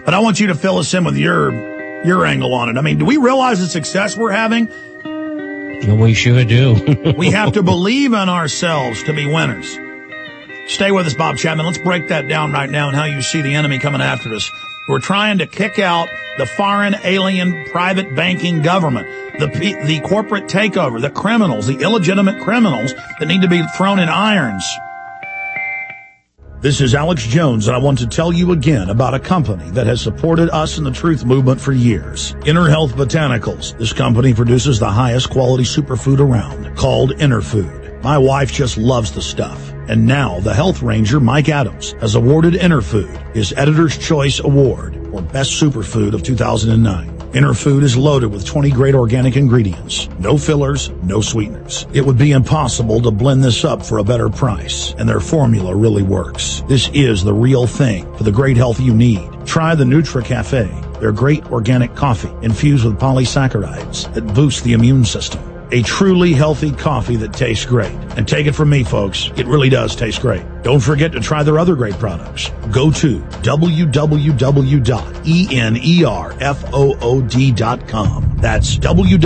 But I want you to fill us in with your angle on it. I mean, do we realize the success we're having? We sure do. We have to believe in ourselves to be winners. Stay with us, Bob Chapman. Let's break that down right now and how you see the enemy coming after us. We're trying to kick out the foreign, alien, private banking government, the corporate takeover, the criminals, the illegitimate criminals that need to be thrown in irons. This is Alex Jones, and I want to tell you again about a company that has supported us in the truth movement for years. Inner Health Botanicals. This company produces the highest quality superfood around, called Inner Food. My wife just loves the stuff. And now the health ranger, Mike Adams, has awarded Inner Food his Editor's Choice Award for Best Superfood of 2009. Inner Food is loaded with 20 great organic ingredients. No fillers, no sweeteners. It would be impossible to blend this up for a better price, and their formula really works. This is the real thing for the great health you need. Try the NutriCafe, their great organic coffee infused with polysaccharides that boost the immune system. A truly healthy coffee that tastes great. And take it from me, folks, it really does taste great. Don't forget to try their other great products. Go to www.enerfood.com. That's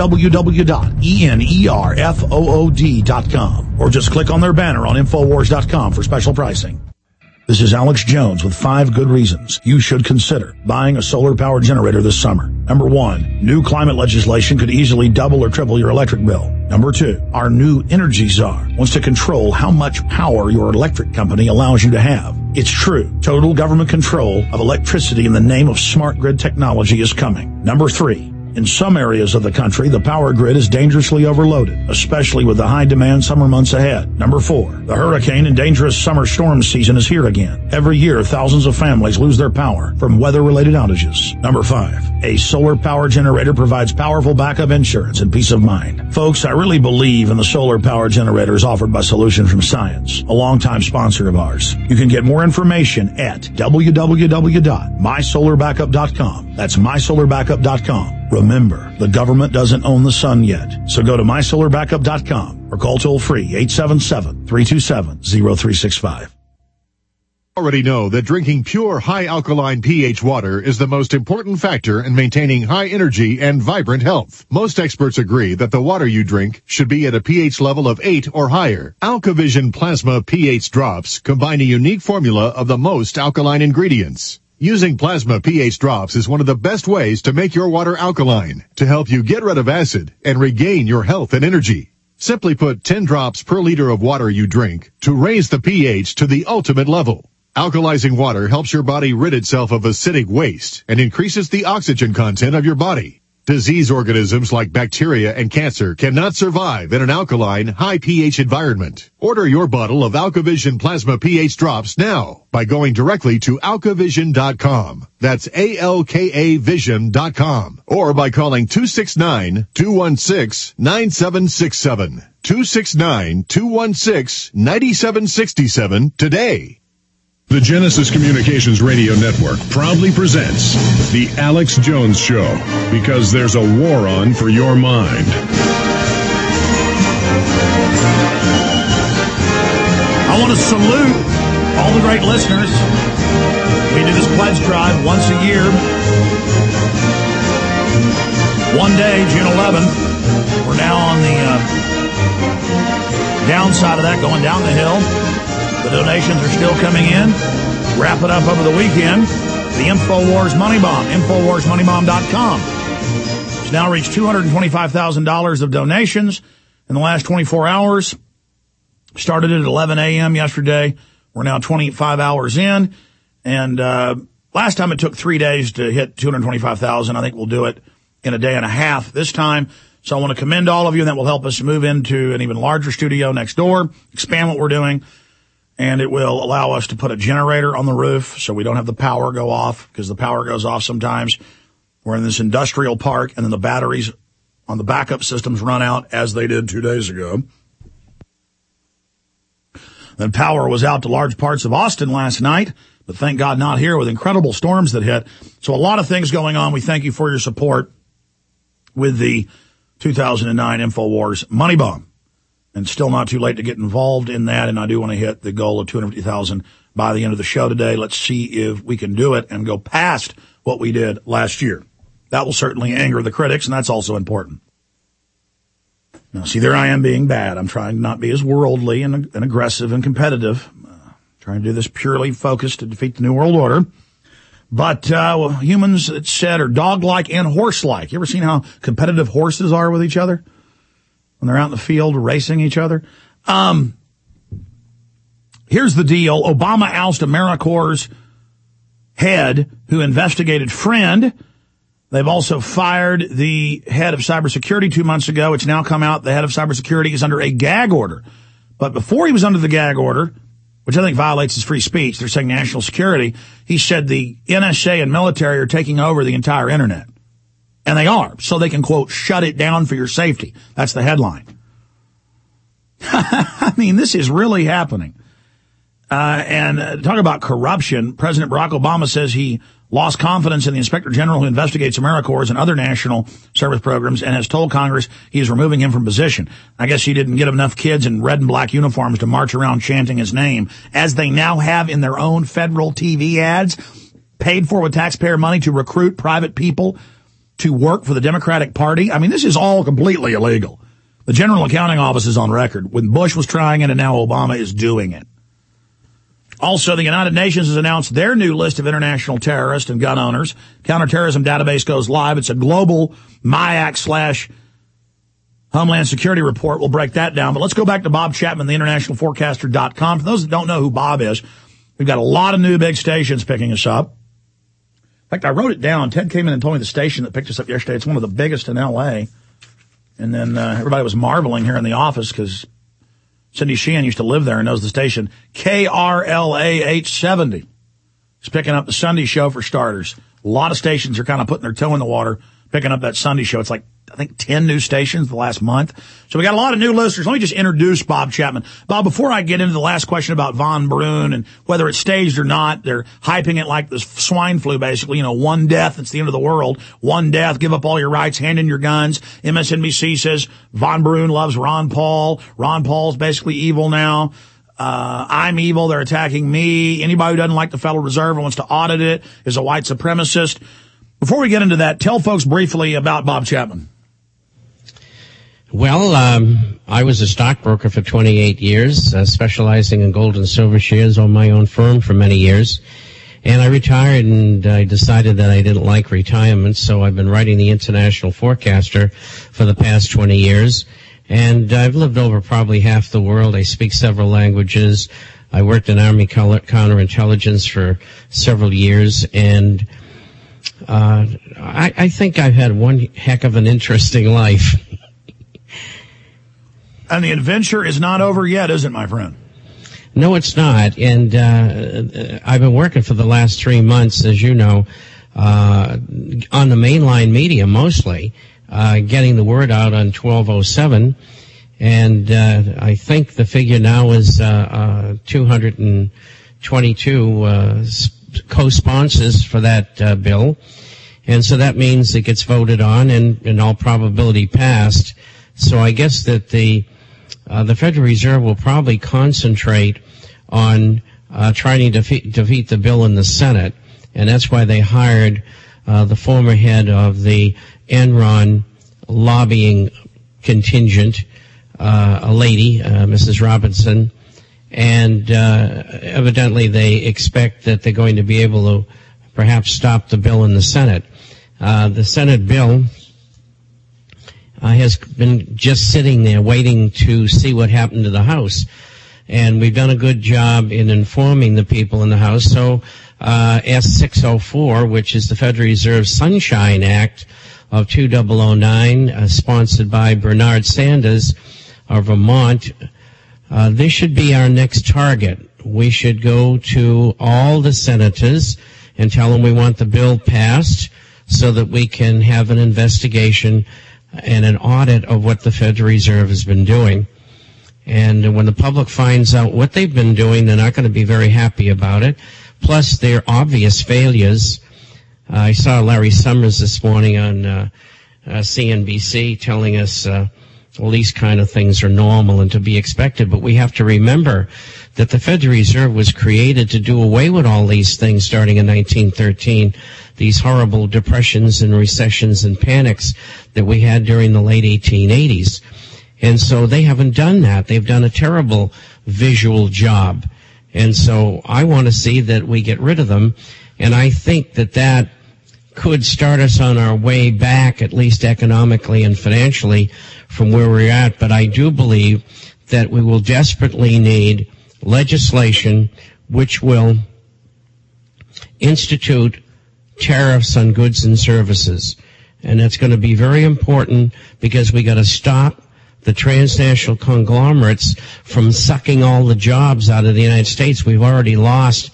www.enerfood.com. Or just click on their banner on Infowars.com for special pricing. This is Alex Jones with 5 good reasons you should consider buying a solar power generator this summer. Number 1, new climate legislation could easily double or triple your electric bill. Number 2, our new energy czar wants to control how much power your electric company allows you to have. It's true. Total government control of electricity in the name of smart grid technology is coming. Number 3, in some areas of the country, the power grid is dangerously overloaded, especially with the high-demand summer months ahead. Number 4, the hurricane and dangerous summer storm season is here again. Every year, thousands of families lose their power from weather-related outages. Number 5, a solar power generator provides powerful backup insurance and peace of mind. Folks, I really believe in the solar power generators offered by Solution from Science, a longtime sponsor of ours. You can get more information at www.mysolarbackup.com. That's mysolarbackup.com. Remember, the government doesn't own the sun yet, so go to mysolarbackup.com or call toll-free 877-327-0365. Already know that drinking pure high alkaline pH water is the most important factor in maintaining high energy and vibrant health. Most experts agree that the water you drink should be at a pH level of 8 or higher. AlkaVision Plasma pH drops combine a unique formula of the most alkaline ingredients. Using plasma pH drops is one of the best ways to make your water alkaline, to help you get rid of acid and regain your health and energy. Simply put 10 drops per liter of water you drink to raise the pH to the ultimate level. Alkalizing water helps your body rid itself of acidic waste and increases the oxygen content of your body. Disease organisms like bacteria and cancer cannot survive in an alkaline, high pH environment. Order your bottle of AlkaVision Plasma pH drops now by going directly to alkavision.com. That's ALKAvision.com. Or by calling 269-216-9767. 269-216-9767 today. The Genesis Communications Radio Network proudly presents The Alex Jones Show, because there's a war on for your mind. I want to salute all the great listeners. We do this pledge drive once a year. One day, June 11th, we're now on the downside of that, going down the hill. The donations are still coming in. Wrap it up over the weekend. The InfoWars Money Bomb, InfoWarsMoneyBomb.com. It's now reached $225,000 of donations in the last 24 hours. Started at 11 a.m. yesterday. We're now 25 hours in. And last time it took 3 days to hit 225,000. I think we'll do it in a day and a half this time. So I want to commend all of you, and that will help us move into an even larger studio next door, expand what we're doing. And it will allow us to put a generator on the roof so we don't have the power go off, because the power goes off sometimes. We're in this industrial park, and then the batteries on the backup systems run out, as they did 2 days ago. Then power was out to large parts of Austin last night, but thank God not here, with incredible storms that hit. So a lot of things going on. We thank you for your support with the 2009 InfoWars Money Bomb. And still not too late to get involved in that. And I do want to hit the goal of $250,000 by the end of the show today. Let's see if we can do it and go past what we did last year. That will certainly anger the critics, and that's also important. Now, see, there I am being bad. I'm trying to not be as worldly and aggressive and competitive. Trying to do this purely focused to defeat the New World Order. But humans, it's said, are dog-like and horse-like. You ever seen how competitive horses are with each other when they're out in the field racing each other? Here's the deal. Obama ousted AmeriCorps' head who investigated Friend. They've also fired the head of cybersecurity 2 months ago. It's now come out the head of cybersecurity is under a gag order. But before he was under the gag order, which I think violates his free speech, they're saying national security, he said the NSA and military are taking over the entire internet. And they are. So they can, quote, shut it down for your safety. That's the headline. I mean, this is really happening. And talk about corruption. President Barack Obama says he lost confidence in the Inspector General who investigates AmeriCorps and other national service programs and has told Congress he is removing him from position. I guess he didn't get enough kids in red and black uniforms to march around chanting his name, as they now have in their own federal TV ads, paid for with taxpayer money to recruit private people to work for the Democratic Party. I mean, this is all completely illegal. The General Accounting Office is on record. When Bush was trying it and now Obama is doing it. Also, the United Nations has announced their new list of international terrorists and gun owners. Counterterrorism database goes live. It's a global MIAC/Homeland Security report. We'll break that down. But let's go back to Bob Chapman, the internationalforecaster.com. For those that don't know who Bob is, we've got a lot of new big stations picking us up. In fact, I wrote it down. Ted came in and told me the station that picked us up yesterday. It's one of the biggest in L.A. And then everybody was marveling here in the office because Cindy Sheehan used to live there and knows the station. KRLA 870 is picking up the Sunday show for starters. A lot of stations are kind of putting their toe in the water, picking up that Sunday show. It's like, I think, 10 new stations the last month. So we got a lot of new listeners. Let me just introduce Bob Chapman. Bob, before I get into the last question about Von Brunn and whether it's staged or not, they're hyping it like this swine flu, basically. You know, one death, it's the end of the world. One death, give up all your rights, hand in your guns. MSNBC says Von Brunn loves Ron Paul. Ron Paul's basically evil now. I'm evil. They're attacking me. Anybody who doesn't like the Federal Reserve and wants to audit it is a white supremacist. Before we get into that, tell folks briefly about Bob Chapman. Well, I was a stockbroker for 28 years, specializing in gold and silver shares on my own firm for many years. And I retired, and I decided that I didn't like retirement, so I've been writing the International Forecaster for the past 20 years. And I've lived over probably half the world. I speak several languages. I worked in Army counterintelligence for several years, and I think I've had one heck of an interesting life. And the adventure is not over yet, is it, my friend? No, it's not. And I've been working for the last 3 months, as you know, on the mainline media mostly, getting the word out on 1207. And I think the figure now is 222 co-sponsors for that bill. And so that means it gets voted on and in all probability passed. So I guess that the Federal Reserve will probably concentrate on trying to defeat the bill in the Senate, and that's why they hired the former head of the Enron lobbying contingent, a lady, Mrs. Robinson, and evidently they expect that they're going to be able to perhaps stop the bill in the Senate. The Senate bill has been just sitting there waiting to see what happened to the House. And we've done a good job in informing the people in the House. So S604, which is the Federal Reserve Sunshine Act of 2009, sponsored by Bernard Sanders of Vermont, this should be our next target. We should go to all the senators and tell them we want the bill passed so that we can have an investigation and an audit of what the Federal Reserve has been doing. And when the public finds out what they've been doing, they're not going to be very happy about it. Plus, their obvious failures. I saw Larry Summers this morning on CNBC telling us well, these kind of things are normal and to be expected. But we have to remember that the Federal Reserve was created to do away with all these things starting in 1913, these horrible depressions and recessions and panics that we had during the late 1880s. And so they haven't done that. They've done a terrible visual job. And so I want to see that we get rid of them. And I think that that could start us on our way back, at least economically and financially, from where we're at. But I do believe that we will desperately need legislation which will institute tariffs on goods and services. And that's going to be very important because we got to stop the transnational conglomerates from sucking all the jobs out of the United States. We've already lost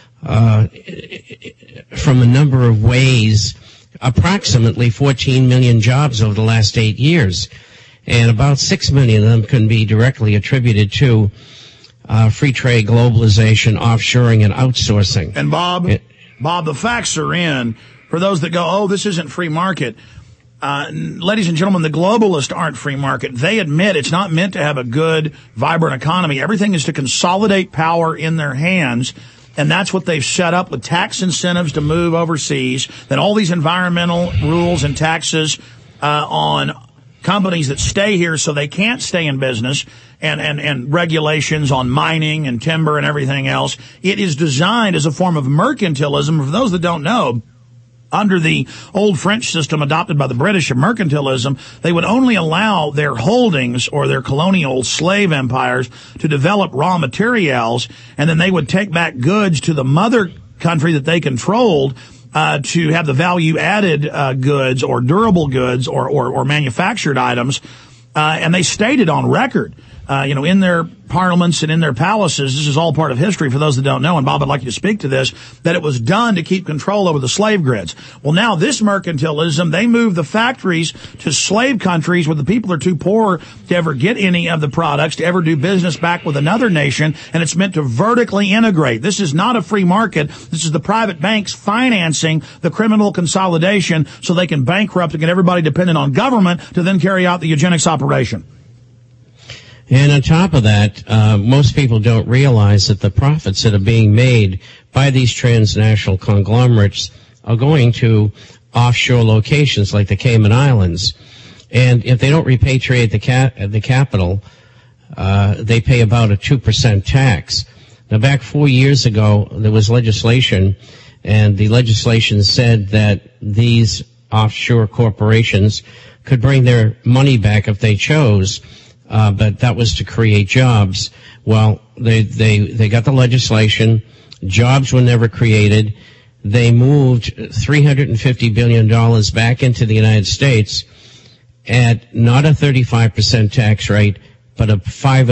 from a number of ways approximately 14 million jobs over the last 8 years. And about 6 million of them can be directly attributed to free trade, globalization, offshoring, and outsourcing. And Bob, the facts are in. For those that go, oh, this isn't free market. Ladies and gentlemen, the globalists aren't free market. They admit it's not meant to have a good, vibrant economy. Everything is to consolidate power in their hands. And that's what they've set up with tax incentives to move overseas. Then all these environmental rules and taxes on companies that stay here so they can't stay in business, and regulations on mining and timber and everything else. It is designed as a form of mercantilism. For those that don't know, under the old French system adopted by the British of mercantilism, they would only allow their holdings or their colonial slave empires to develop raw materials, and then they would take back goods to the mother country that they controlled to have the value-added goods or durable goods or manufactured items, and they stated on record, in their parliaments and in their palaces, this is all part of history for those that don't know, and Bob, I'd like you to speak to this, that it was done to keep control over the slave grids. Well, now this mercantilism, they move the factories to slave countries where the people are too poor to ever get any of the products, to ever do business back with another nation, and it's meant to vertically integrate. This is not a free market. This is the private banks financing the criminal consolidation so they can bankrupt and get everybody dependent on government to then carry out the eugenics operation. And on top of that, most people don't realize that the profits that are being made by these transnational conglomerates are going to offshore locations like the Cayman Islands. And if they don't repatriate the capital, they pay about a 2% tax. Now, back 4 years ago, there was legislation, and the legislation said that these offshore corporations could bring their money back if they chose. But that was to create jobs. Well, they got the legislation. Jobs were never created. They moved $350 billion back into the United States at not a 35% tax rate, but a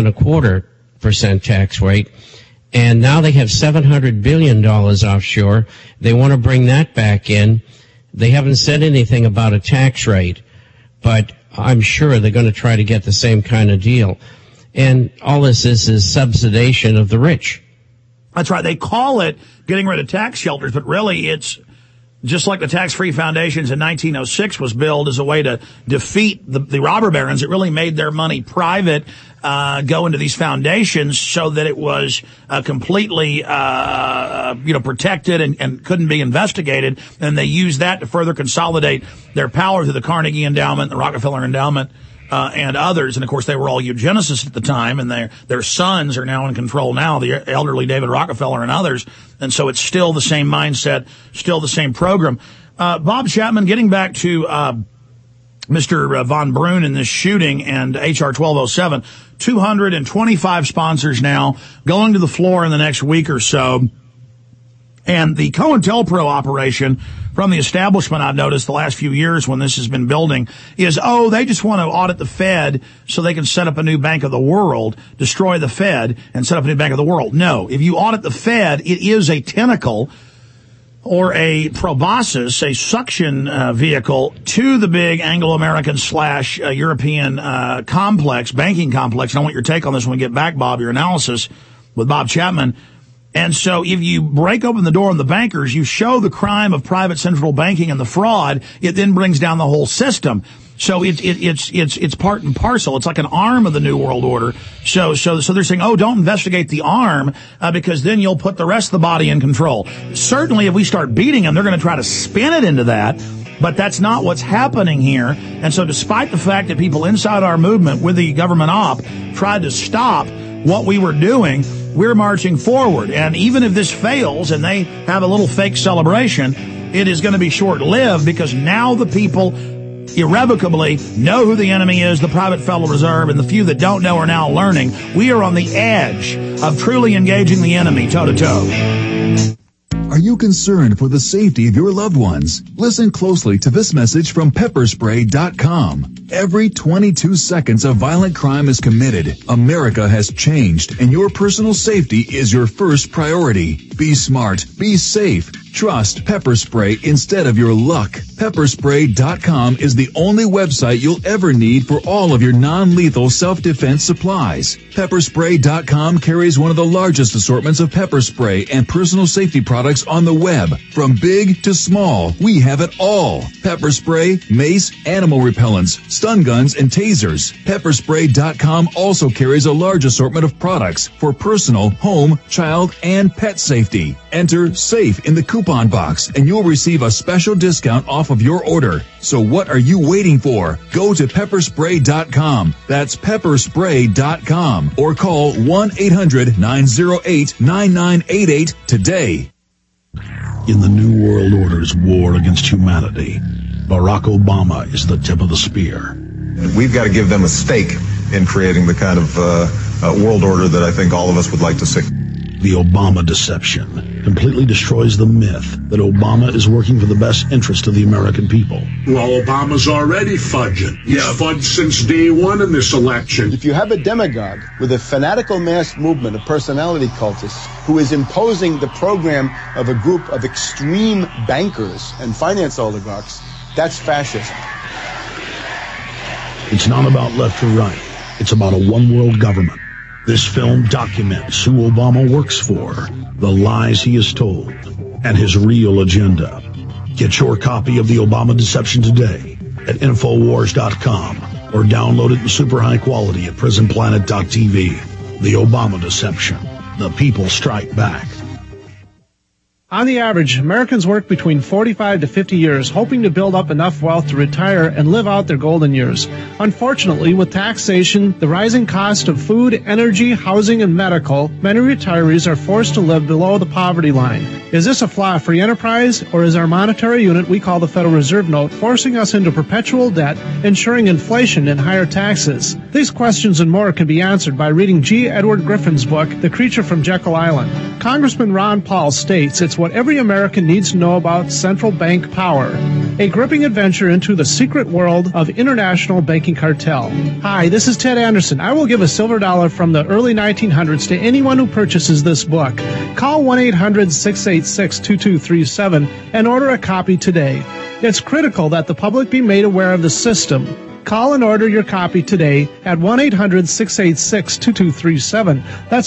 5.25% tax rate. And now they have $700 billion offshore. They want to bring that back in. They haven't said anything about a tax rate, but I'm sure they're going to try to get the same kind of deal. And all this is subsidization of the rich. That's right. They call it getting rid of tax shelters, but really it's just like the tax-free foundations in 1906 was billed as a way to defeat the robber barons. It really made their money private, go into these foundations so that it was completely protected and couldn't be investigated. And they used that to further consolidate their power through the Carnegie Endowment, the Rockefeller Endowment, and others. And of course, they were all eugenicists at the time, and their sons are now in control now, the elderly David Rockefeller and others. And so it's still the same mindset, still the same program. Bob Chapman, getting back to Mr. Von Brunn in this shooting and HR 1207, 225 sponsors now going to the floor in the next week or so. And the COINTELPRO operation from the establishment, I've noticed the last few years when this has been building, is, they just want to audit the Fed so they can set up a new Bank of the World, destroy the Fed, and set up a new Bank of the World. No, if you audit the Fed, it is a tentacle or a proboscis, a suction vehicle to the big Anglo-American / European complex, banking complex. And I want your take on this when we get back, Bob, your analysis with Bob Chapman. And so if you break open the door on the bankers, you show the crime of private central banking and the fraud, it then brings down the whole system. So it's part and parcel. It's like an arm of the New World Order. So they're saying, oh, don't investigate the arm, because then you'll put the rest of the body in control. Certainly if we start beating them, they're going to try to spin it into that. But that's not what's happening here. And so despite the fact that people inside our movement with the government op tried to stop what we were doing, we're marching forward. And even if this fails and they have a little fake celebration, it is going to be short-lived, because now the people irrevocably know who the enemy is, the Private Federal Reserve, and the few that don't know are now learning. We are on the edge of truly engaging the enemy toe-to-toe. Are you concerned for the safety of your loved ones? Listen closely to this message from pepperspray.com. Every 22 seconds a violent crime is committed. America has changed, and your personal safety is your first priority. Be smart. Be safe. Trust Pepper Spray instead of your luck. Pepperspray.com is the only website you'll ever need for all of your non-lethal self-defense supplies. Pepperspray.com carries one of the largest assortments of pepper spray and personal safety products on the web. From big to small, we have it all. Pepper spray, mace, animal repellents, stun guns, and tasers. Pepperspray.com also carries a large assortment of products for personal, home, child, and pet safety. Enter SAFE in the coupon box and you'll receive a special discount off of your order. So what are you waiting for? Go to pepperspray.com. That's pepperspray.com or call 1-800-908-9988 today. In the New World Order's war against humanity, Barack Obama is the tip of the spear. We've got to give them a stake in creating the kind of world order that I think all of us would like to see. The Obama deception completely destroys the myth that Obama is working for the best interest of the American people. Well, Obama's already fudging. He's fudged since day one in this election. If you have a demagogue with a fanatical mass movement of personality cultists who is imposing the program of a group of extreme bankers and finance oligarchs, that's fascism. It's not about left or right. It's about a one-world government. This film documents who Obama works for, the lies he has told, and his real agenda. Get your copy of The Obama Deception today at Infowars.com or download it in super high quality at PrisonPlanet.tv. The Obama Deception. The people strike back. On the average, Americans work between 45 to 50 years, hoping to build up enough wealth to retire and live out their golden years. Unfortunately, with taxation, the rising cost of food, energy, housing, and medical, many retirees are forced to live below the poverty line. Is this a flaw free enterprise, or is our monetary unit we call the Federal Reserve Note forcing us into perpetual debt, ensuring inflation and higher taxes? These questions and more can be answered by reading G. Edward Griffin's book, The Creature from Jekyll Island. Congressman Ron Paul states it's what every American needs to know about central bank power. A gripping adventure into the secret world of international banking cartel. Hi, this is Ted Anderson. I will give a silver dollar from the early 1900s to anyone who purchases this book. Call 1-800-686-2237 and order a copy today. It's critical that the public be made aware of the system. Call and order your copy today at 1-800-686-2237. That's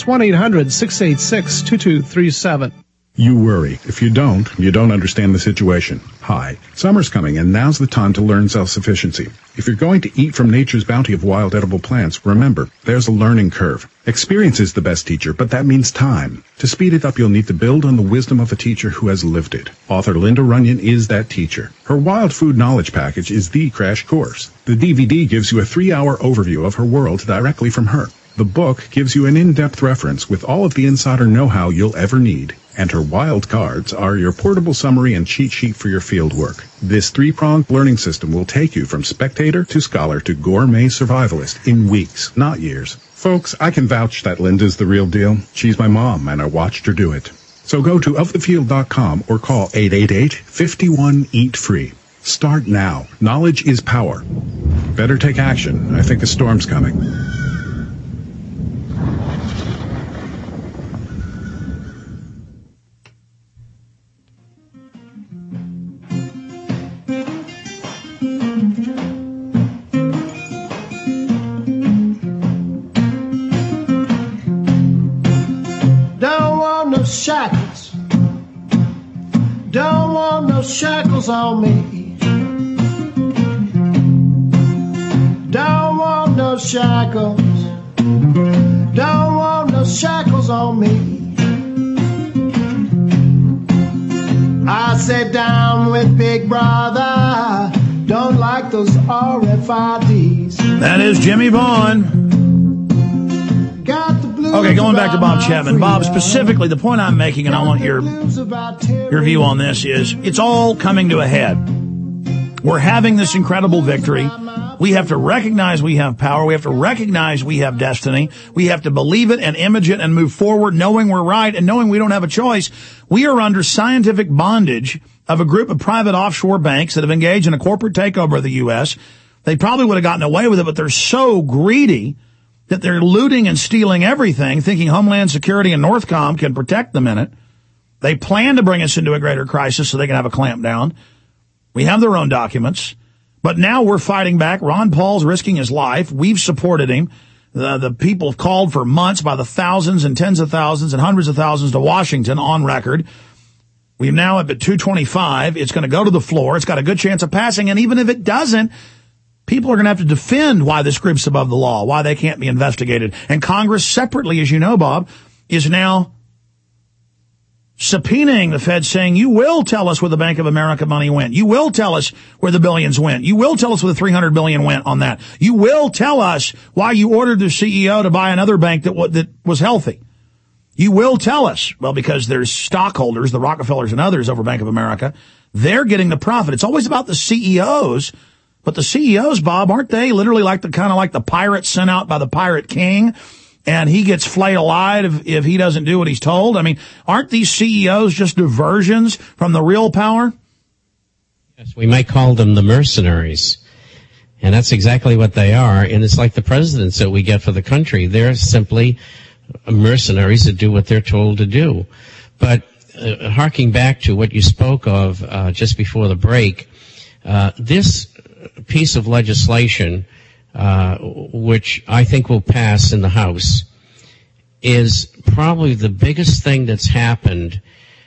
1-800-686-2237. You worry. If you don't understand the situation. Hi, summer's coming and now's the time to learn self-sufficiency. If you're going to eat from nature's bounty of wild edible plants, remember, there's a learning curve. Experience is the best teacher, but that means time. To speed it up, you'll need to build on the wisdom of a teacher who has lived it. Author Linda Runyon is that teacher. Her Wild Food Knowledge Package is the crash course. The DVD gives you a 3-hour overview of her world directly from her. The book gives you an in-depth reference with all of the insider know-how you'll ever need. And her wild cards are your portable summary and cheat sheet for your field work. This 3-pronged learning system will take you from spectator to scholar to gourmet survivalist in weeks, not years. Folks, I can vouch that Linda's the real deal. She's my mom, and I watched her do it. So go to ofthefield.com or call 888-51-EAT-FREE. Start now. Knowledge is power. Better take action. I think a storm's coming. Shackles, don't want no shackles on me. no shackles. Don't want no shackles on me. I sit down with Big Brother. Don't like those RFIDs. That is Jimmy Vaughn. Okay, going back to Bob Chapman. Bob, specifically, the point I'm making, and I want your view on this, is it's all coming to a head. We're having this incredible victory. We have to recognize we have power. We have to recognize we have destiny. We have to believe it and image it and move forward knowing we're right and knowing we don't have a choice. We are under scientific bondage of a group of private offshore banks that have engaged in a corporate takeover of the U.S. They probably would have gotten away with it, but they're so greedy that they're looting and stealing everything, thinking Homeland Security and Northcom can protect them in it. They plan to bring us into a greater crisis so they can have a clamp down. We have their own documents. But now we're fighting back. Ron Paul's risking his life. We've supported him. The people have called for months by the thousands and tens of thousands and hundreds of thousands to Washington on record. We've now up at 225. It's going to go to the floor. It's got a good chance of passing. And even if it doesn't, people are going to have to defend why this group's above the law, why they can't be investigated. And Congress separately, as you know, Bob, is now subpoenaing the Fed, saying, you will tell us where the Bank of America money went. You will tell us where the billions went. You will tell us where the $300 billion went on that. You will tell us why you ordered the CEO to buy another bank that was healthy. You will tell us. Well, because there's stockholders, the Rockefellers and others over Bank of America. They're getting the profit. It's always about the CEOs. But the CEOs, Bob, aren't they literally like the pirate sent out by the pirate king? And he gets flayed alive if he doesn't do what he's told. I mean, aren't these CEOs just diversions from the real power? Yes, we might call them the mercenaries. And that's exactly what they are. And it's like the presidents that we get for the country. They're simply mercenaries that do what they're told to do. But harking back to what you spoke of just before the break, this piece of legislation, which I think will pass in the House, is probably the biggest thing that's happened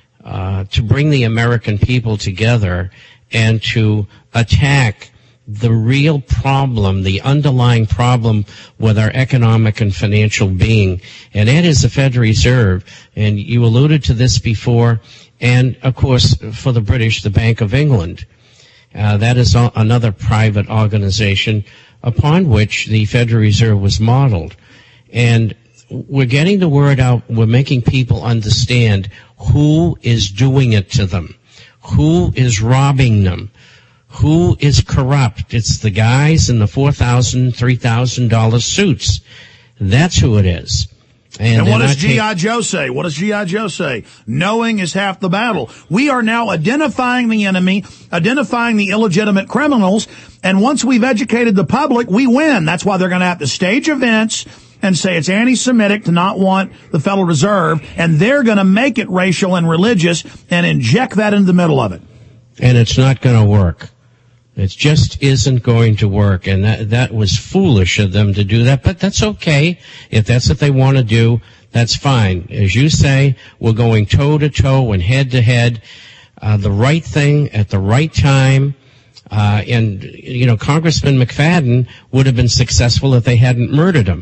to bring the American people together and to attack the real problem, the underlying problem with our economic and financial being. And that is the Federal Reserve. And you alluded to this before. And, of course, for the British, the Bank of England. That is another private organization upon which the Federal Reserve was modeled. And we're getting the word out. We're making people understand who is doing it to them, who is robbing them, who is corrupt. It's the guys in the $4,000, $3,000 suits. That's who it is. And what does G.I. Joe say? What does G.I. Joe say? Knowing is half the battle. We are now identifying the enemy, identifying the illegitimate criminals, and once we've educated the public, we win. That's why they're going to have to stage events and say it's anti-Semitic to not want the Federal Reserve, and they're going to make it racial and religious and inject that into the middle of it. And it's not going to work. It just isn't going to work, and that was foolish of them to do that, but that's okay. If that's what they want to do, that's fine. As you say, we're going toe-to-toe and head-to-head, the right thing at the right time, and, you know, Congressman McFadden would have been successful if they hadn't murdered him.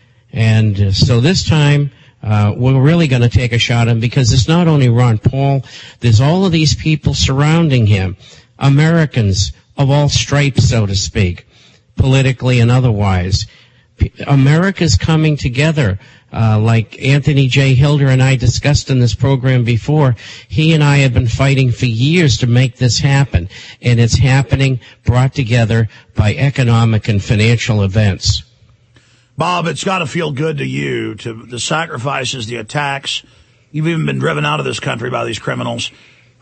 And so this time, we're really going to take a shot at him, because it's not only Ron Paul, there's all of these people surrounding him, Americans of all stripes, so to speak, politically and otherwise. America's coming together, like Anthony J. Hilder and I discussed in this program before. He and I have been fighting for years to make this happen, and it's happening, brought together by economic and financial events. Bob, it's got to feel good to you, to the sacrifices, the attacks. You've even been driven out of this country by these criminals.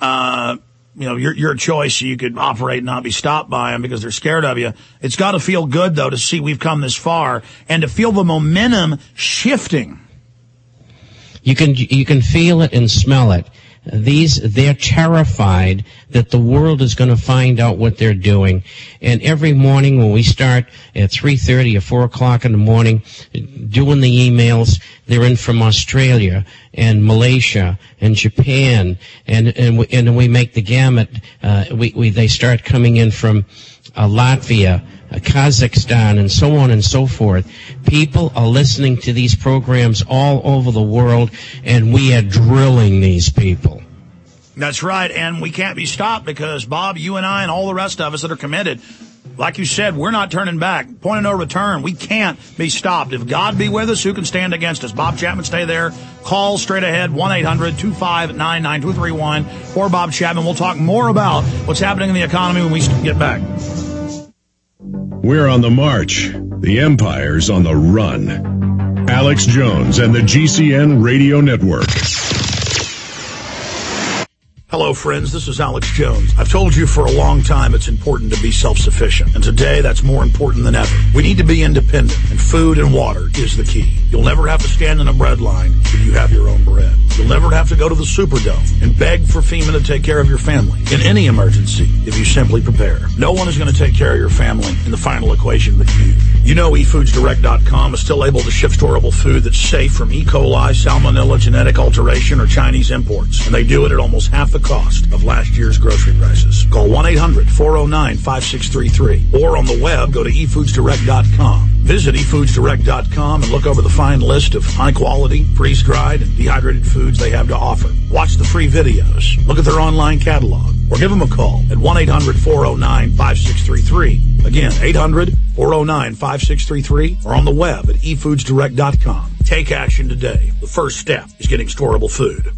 You know, your choice, you could operate and not be stopped by them because they're scared of you. It's got to feel good, though, to see we've come this far and to feel the momentum shifting. You can feel it and smell it. They're terrified that the world is going to find out what they're doing. And every morning when we start at 3:30 or 4 o'clock in the morning doing the emails, they're in from Australia and Malaysia and Japan, and we make the gamut. They start coming in from Latvia, Kazakhstan, and so on and so forth. People are listening to these programs all over the world, and we are drilling these people. That's right, and we can't be stopped because, Bob, you and I and all the rest of us that are committed, like you said, we're not turning back. Point of no return. We can't be stopped. If God be with us, who can stand against us? Bob Chapman, stay there. Call straight ahead, 1-800-259-9231 for Bob Chapman. We'll talk more about what's happening in the economy when we get back. We're on the march. The empire's on the run. Alex Jones and the GCN Radio Network. Hello, friends. This is Alex Jones. I've told you for a long time it's important to be self-sufficient, and today that's more important than ever. We need to be independent, and food and water is the key. You'll never have to stand in a bread line if you have your own bread. You'll never have to go to the Superdome and beg for FEMA to take care of your family in any emergency if you simply prepare. No one is going to take care of your family in the final equation but you. You know eFoodsDirect.com is still able to ship storable food that's safe from E. coli, salmonella, genetic alteration, or Chinese imports, and they do it at almost half the cost of last year's grocery prices. Call 1-800-409-5633 or on the web, go to eFoodsDirect.com. Visit eFoodsDirect.com and look over the fine list of high-quality, freeze-dried, and dehydrated foods they have to offer. Watch the free videos. Look at their online catalog. Or give them a call at 1-800-409-5633. Again, 800-409-5633 or on the web at eFoodsDirect.com. Take action today. The first step is getting storable food.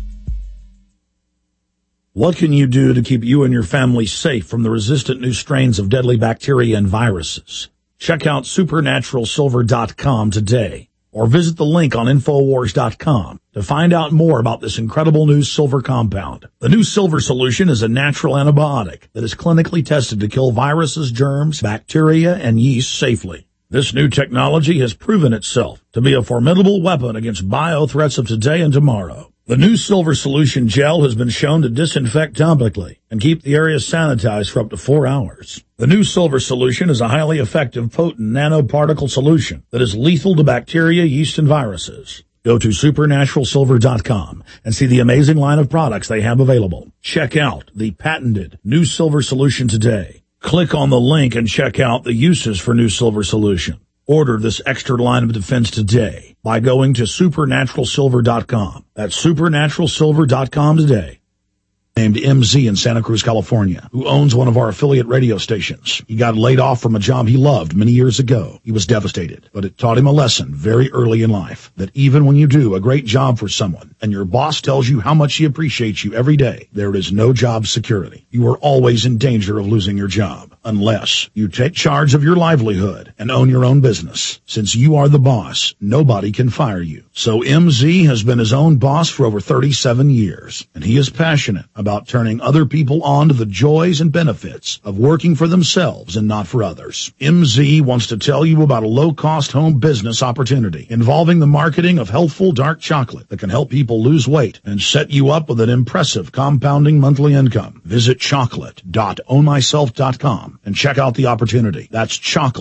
What can you do to keep you and your family safe from the resistant new strains of deadly bacteria and viruses? Check out supernaturalsilver.com today or visit the link on Infowars.com to find out more about this incredible new silver compound. The new silver solution is a natural antibiotic that is clinically tested to kill viruses, germs, bacteria, and yeast safely. This new technology has proven itself to be a formidable weapon against bio-threats of today and tomorrow. The new silver solution gel has been shown to disinfect topically and keep the area sanitized for up to 4 hours. The new silver solution is a highly effective, potent nanoparticle solution that is lethal to bacteria, yeast, and viruses. Go to supernaturalsilver.com and see the amazing line of products they have available. Check out the patented new silver solution today. Click on the link and check out the uses for new silver solution. Order this extra line of defense today by going to supernaturalsilver.com. That's supernaturalsilver.com today. Named MZ in Santa Cruz, California, who owns one of our affiliate radio stations. He got laid off from a job he loved many years ago. He was devastated, but it taught him a lesson very early in life that even when you do a great job for someone and your boss tells you how much he appreciates you every day, there is no job security. You are always in danger of losing your job unless you take charge of your livelihood and own your own business. Since you are the boss, nobody can fire you. So MZ has been his own boss for over 37 years, and he is passionate about turning other people on to the joys and benefits of working for themselves and not for others. MZ wants to tell you about a low-cost home business opportunity involving the marketing of healthful dark chocolate that can help people lose weight and set you up with an impressive compounding monthly income. Visit chocolate.ownmyself.com and check out the opportunity. That's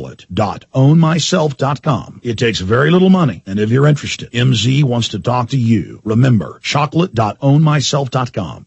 chocolate.ownmyself.com. It takes very little money, and if you're interested, MZ wants to talk to you. Remember, chocolate.ownmyself.com.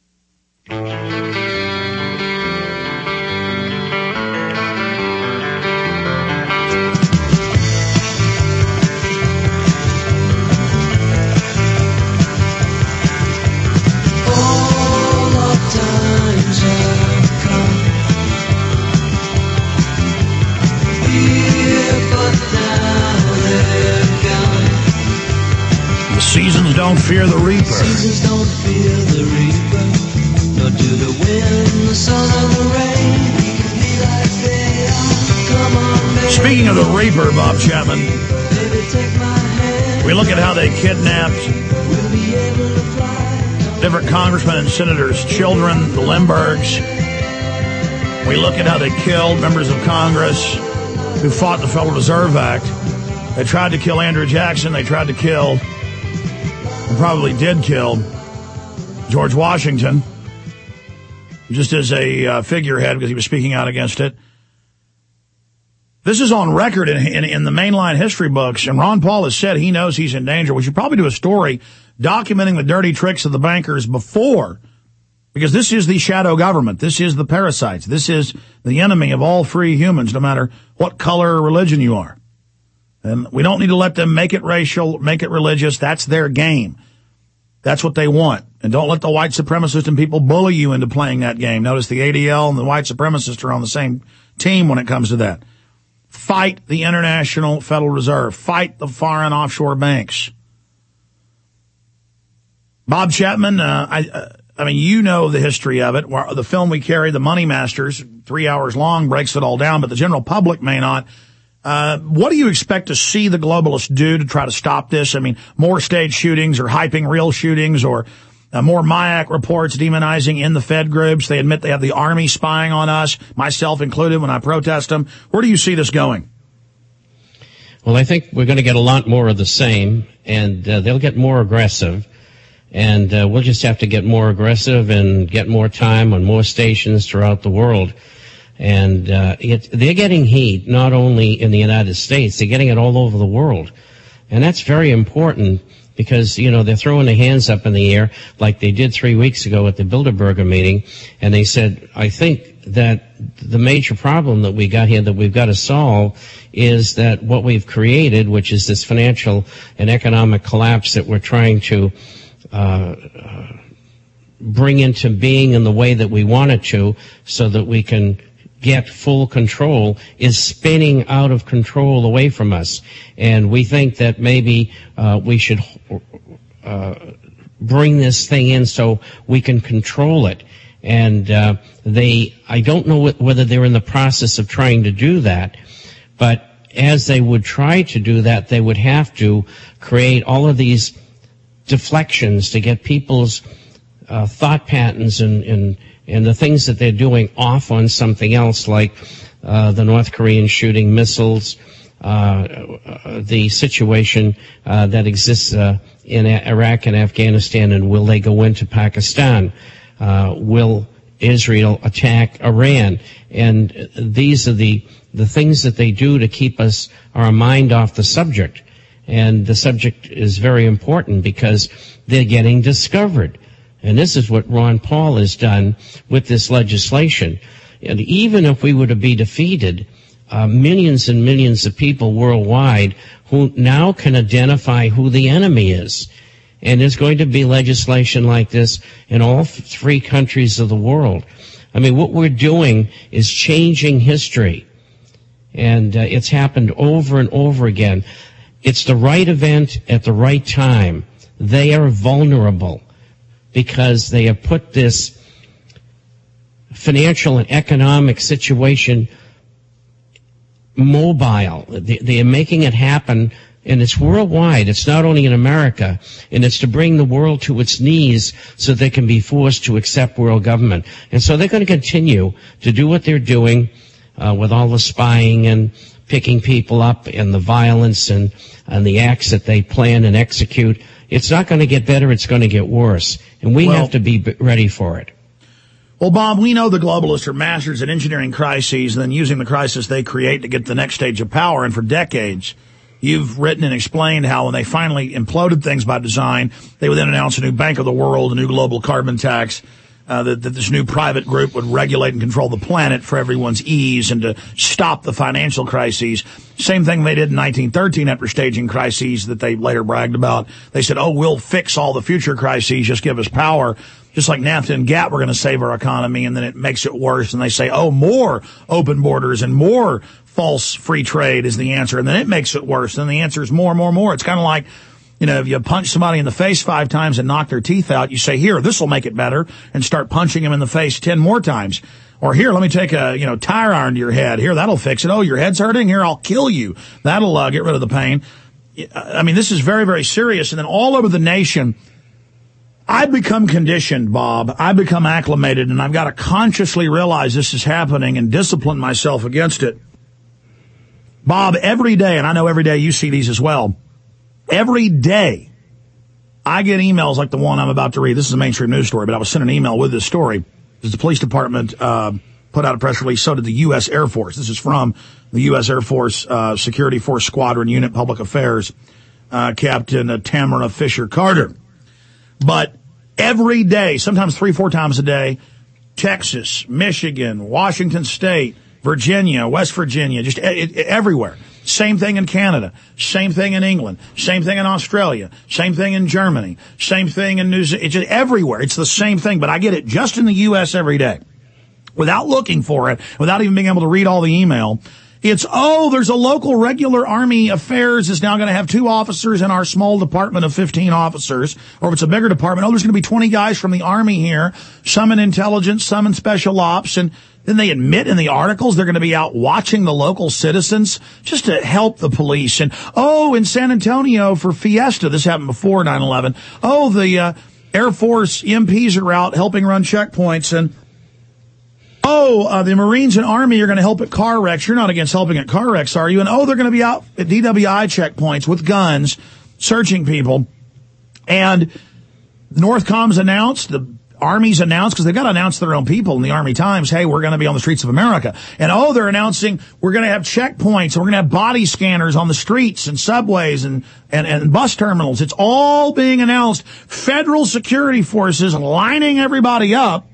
The seasons don't fear the reaper. Seasons don't fear the reaper, nor do the wind, the sun, or the rain. We can be like they are. Come on, baby. Speaking of the reaper, Bob Chapman, Baby, take my hand. we look at how they kidnapped We'll be able to fly. different congressmen and senators' children, the Lindberghs. We look at how they killed members of Congress who fought the Federal Reserve Act. They tried to kill Andrew Jackson. They tried to kill, and probably did kill, George Washington, just as a figurehead because he was speaking out against it. This is on record in the mainline history books, and Ron Paul has said he knows he's in danger. We should probably do a story documenting the dirty tricks of the bankers before Because this is the shadow government. This is the parasites. This is the enemy of all free humans, no matter what color or religion you are. And we don't need to let them make it racial, make it religious. That's their game. That's what they want. And don't let the white supremacist and people bully you into playing that game. Notice the ADL and the white supremacists are on the same team when it comes to that. Fight the International Federal Reserve. Fight the foreign offshore banks. Bob Chapman, I mean, you know the history of it. The film we carry, The Money Masters, 3 hours long, breaks it all down, but the general public may not. What do you expect to see the globalists do to try to stop this? I mean, more stage shootings or hyping real shootings or more MIAC reports demonizing in the Fed groups. They admit they have the army spying on us, myself included, when I protest them. Where do you see this going? Well, I think we're going to get a lot more of the same, and they'll get more aggressive. And we'll just have to get more aggressive and get more time on more stations throughout the world. And they're getting heat not only in the United States, they're getting it all over the world. And that's very important because, you know, they're throwing their hands up in the air like they did 3 weeks ago at the Bilderberger meeting. And they said, I think that the major problem that we got here that we've got to solve is that what we've created, which is this financial and economic collapse that we're trying to bring into being in the way that we want it to so that we can get full control, is spinning out of control away from us. And we think that maybe we should bring this thing in so we can control it. And I don't know whether they're in the process of trying to do that, but as they would try to do that, they would have to create all of these deflections to get people's thought patterns and the things that they're doing off on something else, like the North Korean shooting missiles, the situation that exists in Iraq and Afghanistan, and will they go into Pakistan? Will Israel attack Iran? And these are the things that they do to keep our mind off the subject. And the subject is very important because they're getting discovered. And this is what Ron Paul has done with this legislation. And even if we were to be defeated, millions and millions of people worldwide who now can identify who the enemy is. And there's going to be legislation like this in all 3 countries of the world. I mean, what we're doing is changing history. And it's happened over and over again. It's the right event at the right time. They are vulnerable because they have put this financial and economic situation mobile. They are making it happen, and it's worldwide. It's not only in America, and it's to bring the world to its knees so they can be forced to accept world government. And so they're going to continue to do what they're doing with all the spying and picking people up and the violence and the acts that they plan and execute. It's not going to get better. It's going to get worse. And we have to be ready for it. Well, Bob, we know the globalists are masters at engineering crises and then using the crisis they create to get to the next stage of power. And for decades, you've written and explained how when they finally imploded things by design, they would then announce a new Bank of the World, a new global carbon tax, that this new private group would regulate and control the planet for everyone's ease and to stop the financial crises. Same thing they did in 1913 after staging crises that they later bragged about. They said, oh, we'll fix all the future crises, just give us power. Just like NAFTA and GATT, we're going to save our economy, and then it makes it worse. And they say, oh, more open borders and more false free trade is the answer. And then it makes it worse. And the answer is more and more and more. It's kind of like, you know, if you punch somebody in the face 5 times and knock their teeth out, you say, here, this will make it better, and start punching them in the face 10 more times. Or here, let me take a, tire iron to your head. Here, that'll fix it. Oh, your head's hurting? Here, I'll kill you. That'll get rid of the pain. I mean, this is very, very serious. And then all over the nation, I've become conditioned, Bob. I've become acclimated, and I've got to consciously realize this is happening and discipline myself against it. Bob, every day, and I know every day you see these as well, every day I get emails like the one I'm about to read. This is a mainstream news story, but I was sent an email with this story. The police department put out a press release. So did the U.S. Air Force. This is from the U.S. Air Force Security Force Squadron Unit Public Affairs, Captain Tamara Fisher Carter. But every day, sometimes 3-4 times a day. Texas, Michigan, Washington State, Virginia, West Virginia, just everywhere. Same thing in Canada, same thing in England, same thing in Australia, same thing in Germany, same thing in New Zealand. It's just everywhere. It's the same thing, but I get it just in the U.S. every day. Without looking for it, without even being able to read all the email. It's, there's a local regular Army affairs is now going to have 2 officers in our small department of 15 officers. Or if it's a bigger department, there's going to be 20 guys from the Army here, some in intelligence, some in special ops. And then they admit in the articles they're going to be out watching the local citizens just to help the police. And, in San Antonio for Fiesta, this happened before 9/11. The Air Force MPs are out helping run checkpoints. And, the Marines and Army are going to help at car wrecks. You're not against helping at car wrecks, are you? And, they're going to be out at DWI checkpoints with guns, searching people. And Northcom's announced, the Army's announced, because they've got to announce their own people in the Army Times, hey, we're going to be on the streets of America. And, they're announcing we're going to have checkpoints, and we're going to have body scanners on the streets and subways and bus terminals. It's all being announced. Federal security forces lining everybody up,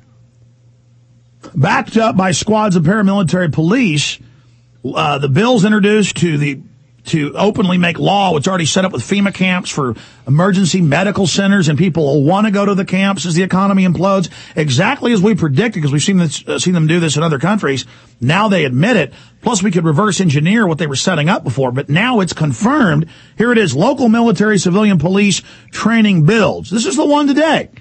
backed up by squads of paramilitary police. The bill's introduced to openly make law. It's already set up with FEMA camps for emergency medical centers, and people will want to go to the camps as the economy implodes, exactly as we predicted, because we've seen them do this in other countries. Now they admit it. Plus, we could reverse engineer what they were setting up before, but now it's confirmed. Here it is: local military civilian police training builds. This is the one today.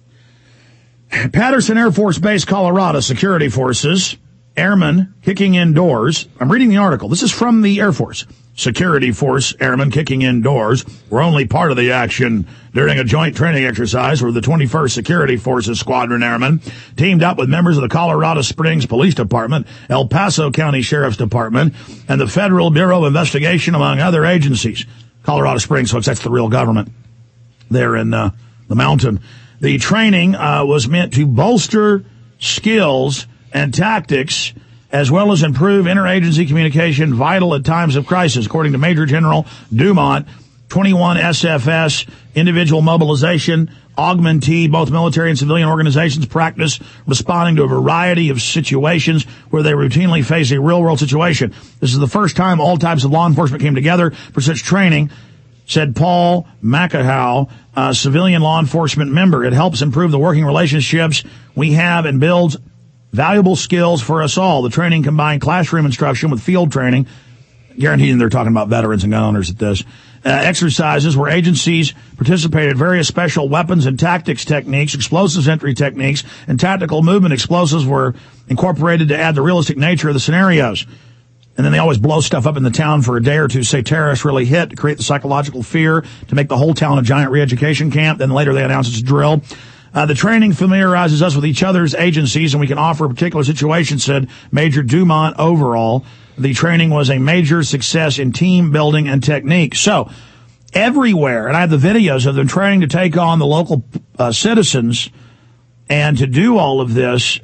Patterson Air Force Base, Colorado, security forces, airmen kicking in doors. I'm reading the article. This is from the Air Force. Security force airmen kicking in doors were only part of the action during a joint training exercise where the 21st Security Forces Squadron Airmen teamed up with members of the Colorado Springs Police Department, El Paso County Sheriff's Department, and the Federal Bureau of Investigation, among other agencies. Colorado Springs, folks, that's the real government there in the mountain. The training was meant to bolster skills and tactics, as well as improve interagency communication, vital at times of crisis. According to Major General Dumont, 21 SFS, individual mobilization, augmentee, both military and civilian organizations practice responding to a variety of situations where they routinely face a real-world situation. This is the first time all types of law enforcement came together for such training, said Paul McAhow, a civilian law enforcement member. It helps improve the working relationships we have and builds valuable skills for us all. The training combined classroom instruction with field training. Guaranteed they're talking about veterans and gun owners at this. Exercises where agencies participated, various special weapons and tactics techniques, explosives entry techniques, and tactical movement explosives were incorporated to add the realistic nature of the scenarios. And then they always blow stuff up in the town for a day or two, say terrorists really hit, to create the psychological fear, to make the whole town a giant re-education camp. Then later they announce it's a drill. The training familiarizes us with each other's agencies, and we can offer a particular situation, said Major Dumont. Overall, the training was a major success in team building and technique. So, everywhere, and I have the videos of them training to take on the local citizens and to do all of this.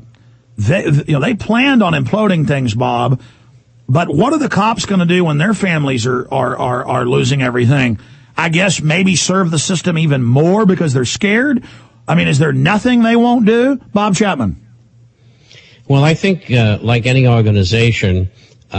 They planned on imploding things, Bob. But what are the cops going to do when their families are losing everything? I guess maybe serve the system even more because they're scared. I mean, is there nothing they won't do? Bob Chapman. Well, I think, like any organization,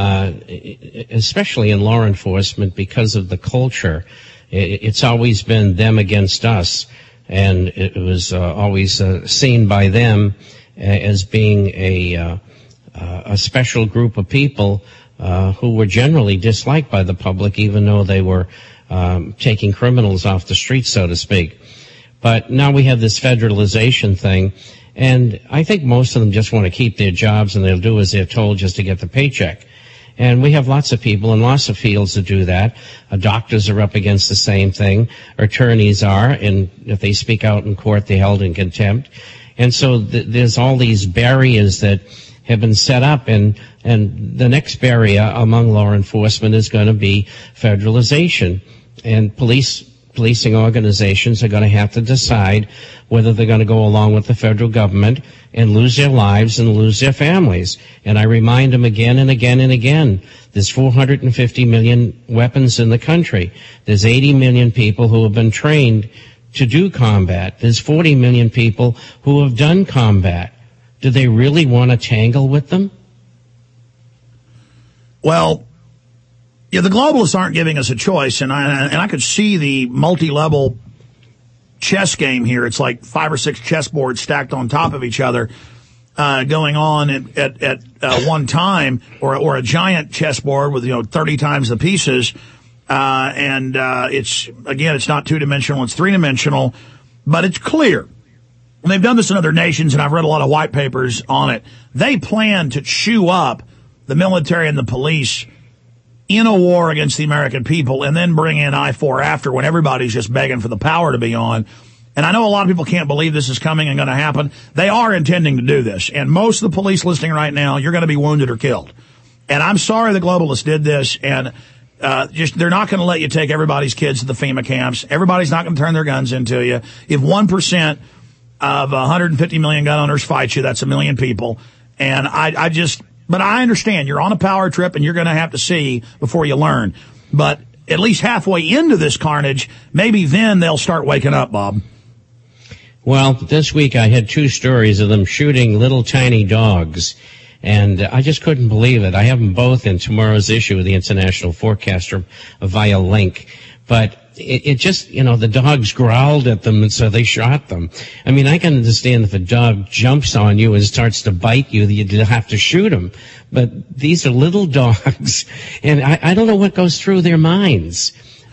especially in law enforcement, because of the culture, it's always been them against us. And it was always seen by them as being a special group of people who were generally disliked by the public, even though they were taking criminals off the street, so to speak. But now we have this federalization thing, and I think most of them just want to keep their jobs, and they'll do as they're told just to get the paycheck. And we have lots of people in lots of fields that do that. Doctors are up against the same thing. Attorneys are, and if they speak out in court, they're held in contempt. And so there's all these barriers that have been set up, and the next barrier among law enforcement is going to be federalization. And policing organizations are going to have to decide whether they're going to go along with the federal government and lose their lives and lose their families. And I remind them again and again and again, there's 450 million weapons in the country. There's 80 million people who have been trained to do combat. There's 40 million people who have done combat. Do they really want to tangle with them? Well, yeah, the globalists aren't giving us a choice, and I could see the multi-level chess game here. It's like 5 or 6 chessboards stacked on top of each other, going on at one time, or a giant chessboard with 30 times the pieces. It's not 2-dimensional, it's 3-dimensional, but it's clear. And they've done this in other nations, and I've read a lot of white papers on it. They plan to chew up the military and the police in a war against the American people, and then bring in I-4 after, when everybody's just begging for the power to be on. And I know a lot of people can't believe this is coming and going to happen. They are intending to do this. And most of the police listening right now, you're going to be wounded or killed. And I'm sorry the globalists did this, and they're not going to let you take everybody's kids to the FEMA camps. Everybody's not going to turn their guns into you. If 1% of 150 million gun owners fight you, that's 1 million people. And but I understand you're on a power trip, and you're going to have to see before you learn. But at least halfway into this carnage, maybe then they'll start waking up, Bob. Well, this week I had 2 stories of them shooting little tiny dogs, and I just couldn't believe it. I have them both in tomorrow's issue of the International Forecaster via link. But it just, the dogs growled at them, and so they shot them. I mean, I can understand if a dog jumps on you and starts to bite you, you have to shoot him. But these are little dogs, and I don't know what goes through their minds.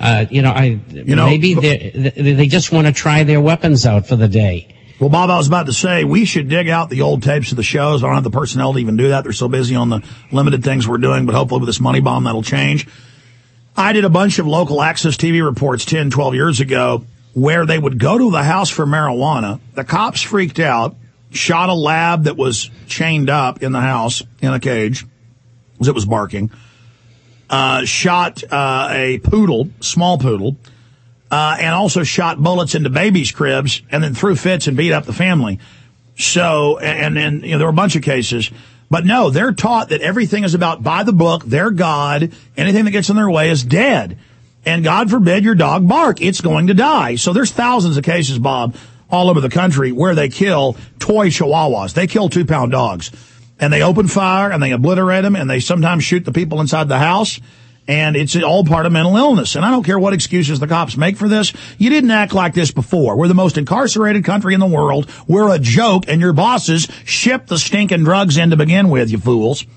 Maybe they just want to try their weapons out for the day. Well, Bob, I was about to say, we should dig out the old tapes of the shows. I don't have the personnel to even do that. They're so busy on the limited things we're doing, but hopefully with this money bomb, that'll change. I did a bunch of local access TV reports 10, 12 years ago where they would go to the house for marijuana. The cops freaked out, shot a lab that was chained up in the house in a cage as it was barking, shot a poodle, small poodle, and also shot bullets into babies' cribs, and then threw fits and beat up the family. So, and there were a bunch of cases. But no, they're taught that everything is about by the book, their God, anything that gets in their way is dead. And God forbid your dog bark, it's going to die. So there's thousands of cases, Bob, all over the country where they kill toy chihuahuas. They kill 2-pound dogs. And they open fire, and they obliterate them, and they sometimes shoot the people inside the house. And it's all part of mental illness. And I don't care what excuses the cops make for this. You didn't act like this before. We're the most incarcerated country in the world. We're a joke, and your bosses ship the stinking drugs in to begin with, you fools.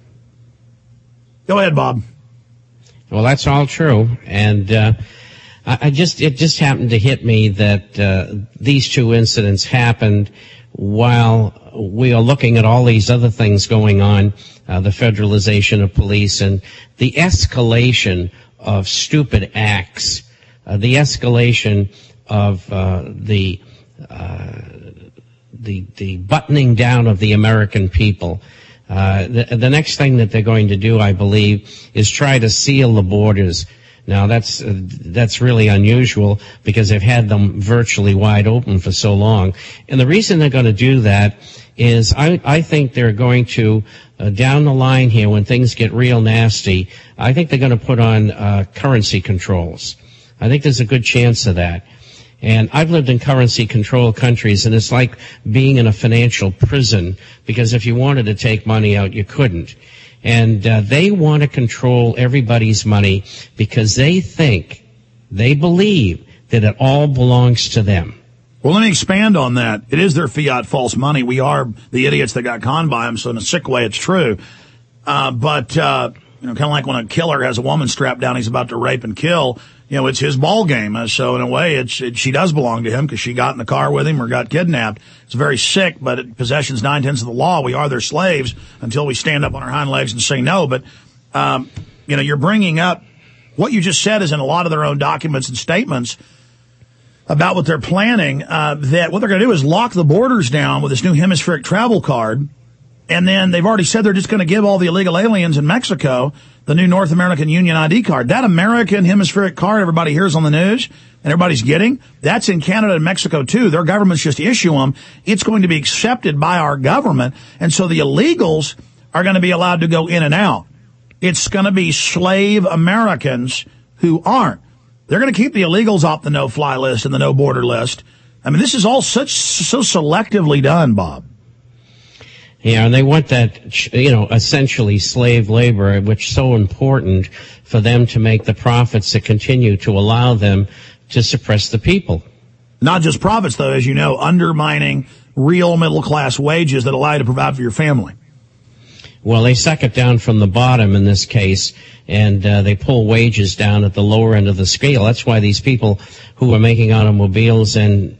Go ahead, Bob. Well, that's all true. And it just happened to hit me that these 2 incidents happened while we are looking at all these other things going on, the federalization of police and the escalation of stupid acts, the escalation of the buttoning down of the American people. The next thing that they're going to do, I believe, is try to seal the borders. Now, that's really unusual because they've had them virtually wide open for so long. And the reason they're going to do that is I think they're going to, down the line here, when things get real nasty, I think they're going to put on currency controls. I think there's a good chance of that. And I've lived in currency control countries, and it's like being in a financial prison, because if you wanted to take money out, you couldn't. And they want to control everybody's money because they believe that it all belongs to them. Well, let me expand on that. It is their fiat false money. We are the idiots that got conned by them, so in a sick way, it's true. But kind of like when a killer has a woman strapped down, he's about to rape and kill, it's his ball game. So in a way, she does belong to him because she got in the car with him or got kidnapped. It's very sick, but possession's 9/10 of the law. We are their slaves until we stand up on our hind legs and say no. But, you're bringing up what you just said is in a lot of their own documents and statements about what they're planning, that what they're going to do is lock the borders down with this new hemispheric travel card. And then they've already said they're just going to give all the illegal aliens in Mexico the new North American Union ID card. That American hemispheric card everybody hears on the news and everybody's getting, that's in Canada and Mexico too. Their governments just issue them. It's going to be accepted by our government. And so the illegals are going to be allowed to go in and out. It's going to be slave Americans who aren't. They're going to keep the illegals off the no-fly list and the no-border list. I mean, this is all so selectively done, Bob. Yeah, and they want that, essentially slave labor, which is so important for them to make the profits that continue to allow them to suppress the people. Not just profits, though, as you know, undermining real middle-class wages that allow you to provide for your family. Well, they suck it down from the bottom in this case, and they pull wages down at the lower end of the scale. That's why these people who are making automobiles and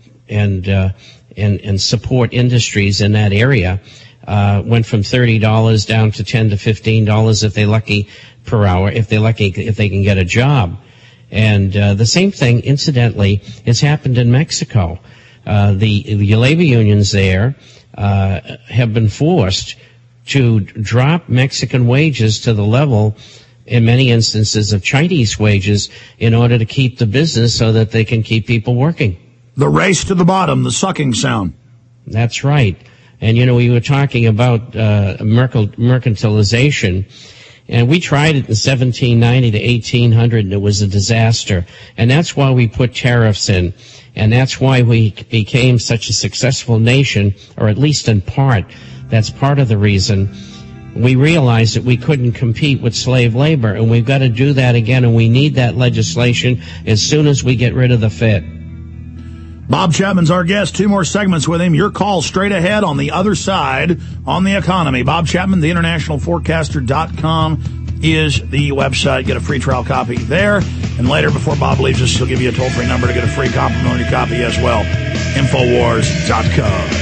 support industries in that area went from $30 down to $10 to $15 if they're lucky per hour, if they can get a job. And the same thing, incidentally, has happened in Mexico. The labor unions there have been forced to drop Mexican wages to the level, in many instances, of Chinese wages in order to keep the business so that they can keep people working. The race to the bottom, the sucking sound. That's right. And, we were talking about mercantilization, and we tried it in 1790 to 1800, and it was a disaster. And that's why we put tariffs in. And that's why we became such a successful nation, or at least in part. That's part of the reason. We realized that we couldn't compete with slave labor, and we've got to do that again, and we need that legislation as soon as we get rid of the FIT. Bob Chapman's our guest. 2 more segments with him. Your call straight ahead on the other side on the economy. Bob Chapman, theinternationalforecaster.com is the website. Get a free trial copy there. And later, before Bob leaves us, he'll give you a toll-free number to get a free complimentary copy as well. Infowars.com.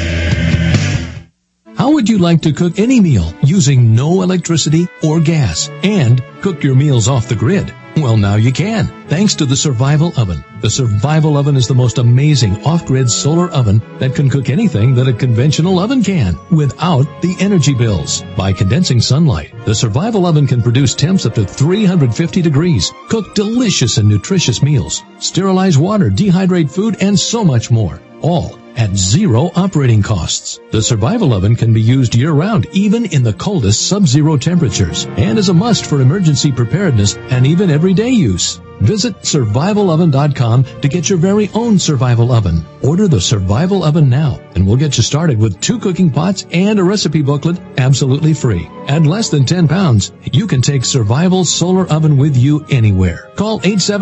How would you like to cook any meal using no electricity or gas and cook your meals off the grid? Well, now you can, thanks to the Survival Oven. The Survival Oven is the most amazing off-grid solar oven that can cook anything that a conventional oven can without the energy bills. By condensing sunlight, the Survival Oven can produce temps up to 350 degrees, cook delicious and nutritious meals, sterilize water, dehydrate food, and so much more. All at zero operating costs. The Survival Oven can be used year-round, even in the coldest sub-zero temperatures, and is a must for emergency preparedness and even everyday use. Visit survivaloven.com to get your very own Survival Oven. Order the Survival Oven now, and we'll get you started with 2 cooking pots and a recipe booklet absolutely free. At less than 10 pounds, you can take Survival Solar Oven with you anywhere. Call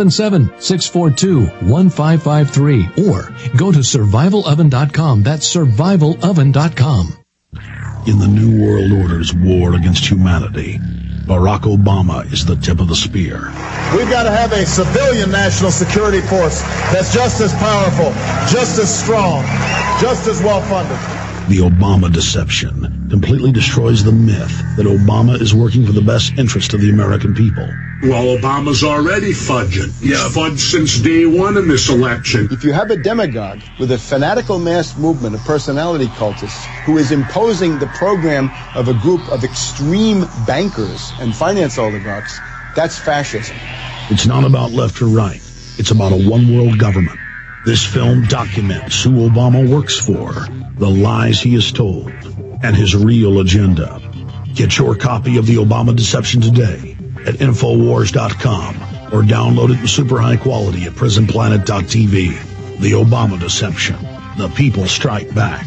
877-642-1553 or go to survivaloven.com. That's survivaloven.com. In the New World Order's war against humanity, Barack Obama is the tip of the spear. We've got to have a civilian national security force that's just as powerful, just as strong, just as well-funded. The Obama deception completely destroys the myth that Obama is working for the best interest of the American people. Well, Obama's already fudging. He's fudged since day one in this election. If you have a demagogue with a fanatical mass movement of personality cultists who is imposing the program of a group of extreme bankers and finance oligarchs, that's fascism. It's not about left or right. It's about a one-world government. This film documents who Obama works for, the lies he has told, and his real agenda. Get your copy of The Obama Deception today at Infowars.com or download it in super high quality at PrisonPlanet.tv. The Obama Deception. The people strike back.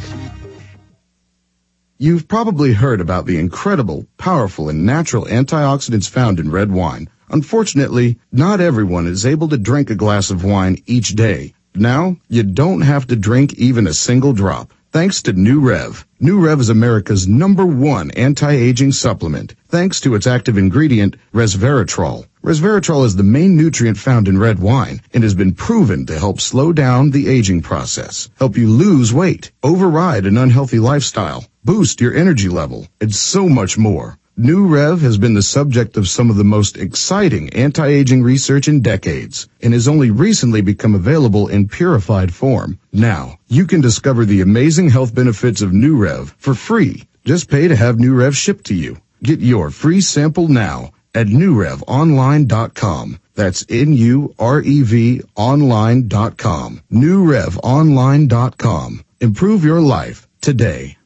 You've probably heard about the incredible, powerful, and natural antioxidants found in red wine. Unfortunately, not everyone is able to drink a glass of wine each day. Now, you don't have to drink even a single drop, thanks to New Rev. New Rev is America's #1 anti-aging supplement, thanks to its active ingredient, resveratrol. Resveratrol is the main nutrient found in red wine and has been proven to help slow down the aging process, help you lose weight, override an unhealthy lifestyle, boost your energy level, and so much more. New Rev has been the subject of some of the most exciting anti-aging research in decades and has only recently become available in purified form. Now, you can discover the amazing health benefits of New Rev for free. Just pay to have New Rev shipped to you. Get your free sample now at newrevonline.com. That's NUREV online.com. newrevonline.com. Improve your life today.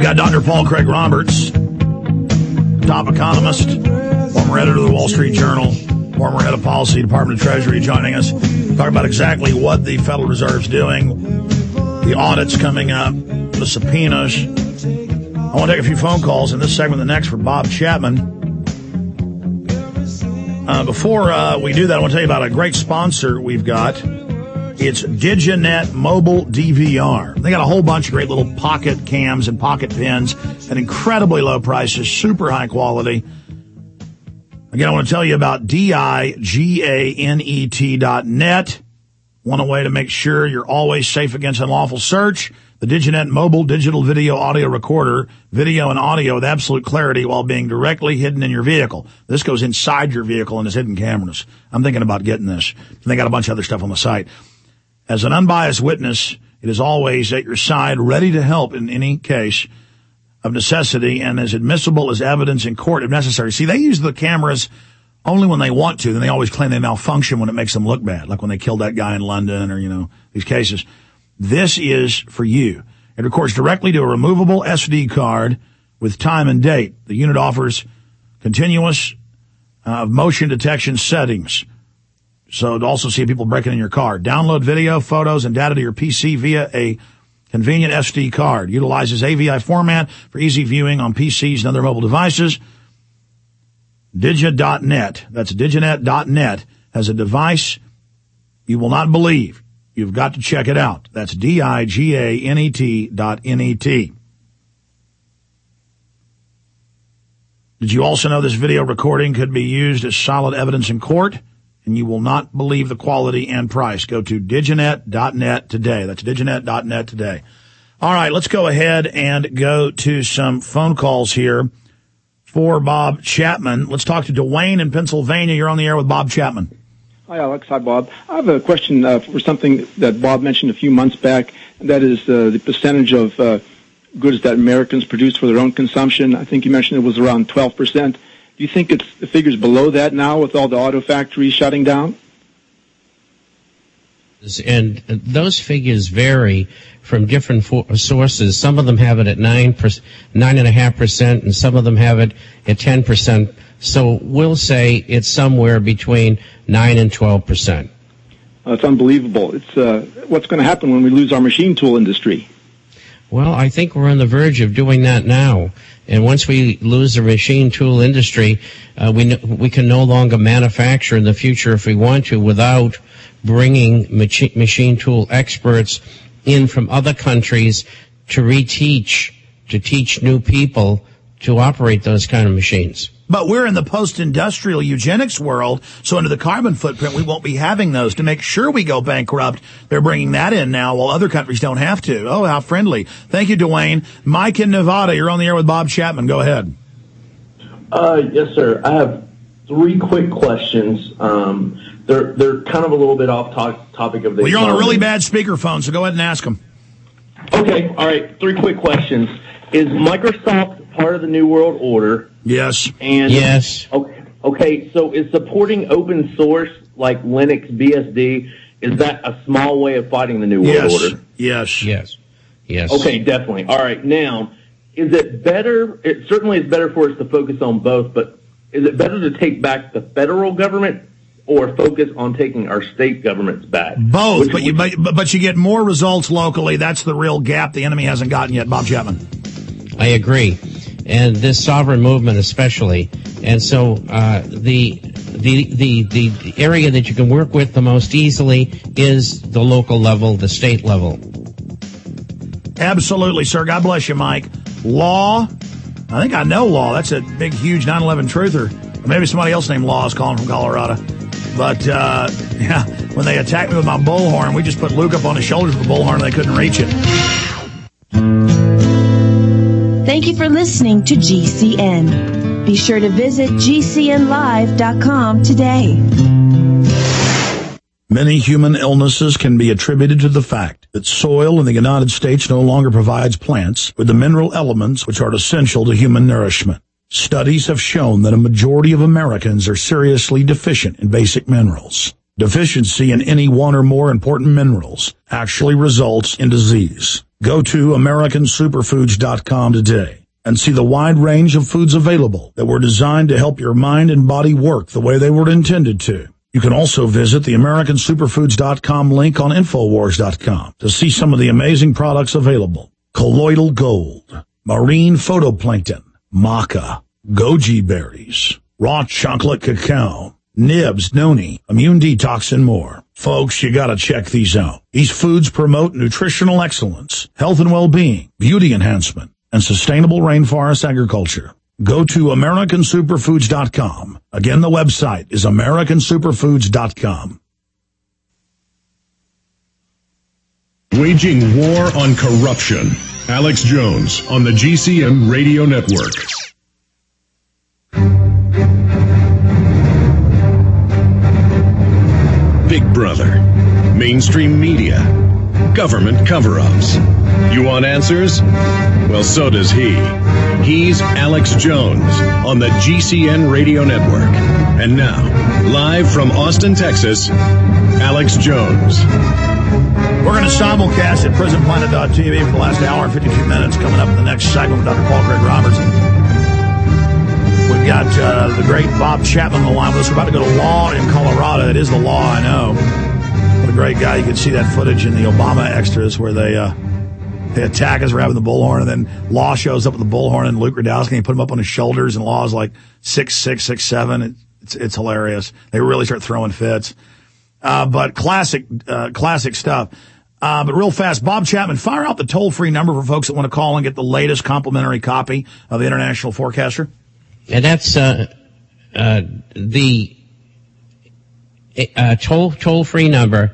got Dr. Paul Craig Roberts, top economist, former editor of the Wall Street Journal, former head of policy, Department of Treasury, joining us. Talk about exactly what the Federal Reserve's doing, the audits coming up, the subpoenas. I want to take a few phone calls in this segment, the next, for Bob Chapman. Before we do that, I want to tell you about a great sponsor we've got. It's Diginet Mobile DVR. They got a whole bunch of great little pocket cams and pocket pens at incredibly low prices, super high quality. Again, I want to tell you about DIGANET.net. Want a way to make sure you're always safe against unlawful search? The Diginet Mobile Digital Video Audio Recorder, video and audio with absolute clarity while being directly hidden in your vehicle. This goes inside your vehicle and is hidden cameras. I'm thinking about getting this. And they got a bunch of other stuff on the site. As an unbiased witness, it is always at your side, ready to help in any case of necessity, and as admissible as evidence in court if necessary. See, they use the cameras only when they want to, then they always claim they malfunction when it makes them look bad, like when they killed that guy in London or, these cases. This is for you. It records directly to a removable SD card with time and date. The unit offers continuous motion detection settings. So to also see people breaking in your car. Download video, photos, and data to your PC via a convenient SD card. Utilizes AVI format for easy viewing on PCs and other mobile devices. Digi.net, that's Diginet.net, has a device you will not believe. You've got to check it out. That's DIGANET.net. Did you also know this video recording could be used as solid evidence in court? And you will not believe the quality and price. Go to Diginet.net today. That's Diginet.net today. All right, let's go ahead and go to some phone calls here for Bob Chapman. Let's talk to Dwayne in Pennsylvania. You're on the air with Bob Chapman. Hi, Alex. Hi, Bob. I have a question for something that Bob mentioned a few months back, and that is the percentage of goods that Americans produce for their own consumption. I think you mentioned it was around 12%. Do you think the figure's below that now with all the auto factories shutting down? And those figures vary from different sources. Some of them have it at 9.5%, and some of them have it at 10%. So we'll say it's somewhere between 9 and 12%. It's unbelievable. It's what's going to happen when we lose our machine tool industry? Well, I think we're on the verge of doing that now. And once we lose the machine tool industry, we can no longer manufacture in the future if we want to without bringing machine tool experts in from other countries to teach new people to operate those kind of machines. But we're in the post-industrial eugenics world, so under the carbon footprint, we won't be having those. To make sure we go bankrupt, they're bringing that in now while other countries don't have to. Oh, how friendly. Thank you, Dwayne. Mike in Nevada, you're on the air with Bob Chapman. Go ahead. Yes, sir. I have 3 quick questions. They're kind of a little bit off topic of the Well, you're on a really bad speakerphone, so go ahead and ask them. Okay, all right. 3 quick questions. Is Microsoft part of the New World Order? Yes. And yes. Okay, so is supporting open source like Linux BSD, is that a small way of fighting the New World Order? Yes. Yes. Yes. Okay, definitely. All right, now, is it better, it certainly is better for us to focus on both, but is it better to take back the federal government or focus on taking our state governments back? Both, but you get more results locally. That's the real gap the enemy hasn't gotten yet. Bob Chapman. I agree. And this sovereign movement especially. And so the area that you can work with the most easily is the local level, the state level. Absolutely, sir. God bless you, Mike. Law. I think I know Law. That's a big, huge 9/11 truther. Or maybe somebody else named Law is calling from Colorado. But, yeah, when they attacked me with my bullhorn, we just put Luke up on his shoulders with the bullhorn and they couldn't reach it. Thank you for listening to GCN. Be sure to visit GCNlive.com today. Many human illnesses can be attributed to the fact that soil in the United States no longer provides plants with the mineral elements which are essential to human nourishment. Studies have shown that a majority of Americans are seriously deficient in basic minerals. Deficiency in any one or more important minerals actually results in disease. Go to AmericanSuperfoods.com today and see the wide range of foods available that were designed to help your mind and body work the way they were intended to. You can also visit the AmericanSuperfoods.com link on Infowars.com to see some of the amazing products available. Colloidal gold, marine phytoplankton, maca, goji berries, raw chocolate cacao, nibs, noni, immune detox, and more. Folks, you gotta check these out. These foods promote nutritional excellence, health and well-being, beauty enhancement, and sustainable rainforest agriculture. Go to AmericanSuperfoods.com. Again, the website is AmericanSuperfoods.com. Waging war on corruption. Alex Jones on the GCN Radio Network. Big Brother, mainstream media, government cover-ups. You want answers? Well, so does he. He's Alex Jones on the GCN Radio Network. And now, live from Austin, Texas, Alex Jones. We're going to simulcast at PrisonPlanet.tv for the last hour and 52 minutes. Coming up in the next segment with Dr. Paul Craig Robertson. We've got the great Bob Chapman on the line with us. We're about to go to law in Colorado. It is the law, I know. What a great guy. You can see that footage in the Obama extras where they attack us for having the bullhorn, and then Law shows up with the bullhorn, and Luke Rudkowski, and he put him up on his shoulders, and Law's like 6'6", 6'7". It's hilarious. They really start throwing fits. But classic stuff. But real fast, Bob Chapman, fire out the toll-free number for folks that want to call and get the latest complimentary copy of the International Forecaster. And that's the toll-free number,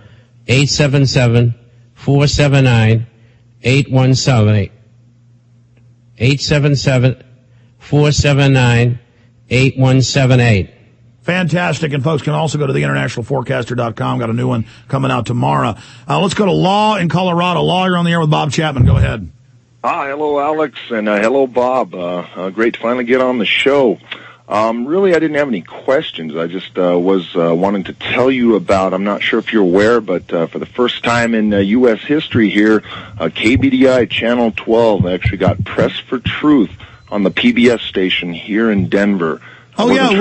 877-479-8178. 877-479-8178. Fantastic. And folks can also go to the internationalforecaster.com. Got a new one coming out tomorrow. Let's go to Law in Colorado. Law, you're on the air with Bob Chapman. Go ahead. Hi, hello, Alex, and hello, Bob. Great to finally get on the show. Really, I didn't have any questions. I just was wanting to tell you about, I'm not sure if you're aware, but for the first time in U.S. history here, KBDI Channel 12 actually got Press for Truth on the PBS station here in Denver. Oh yeah,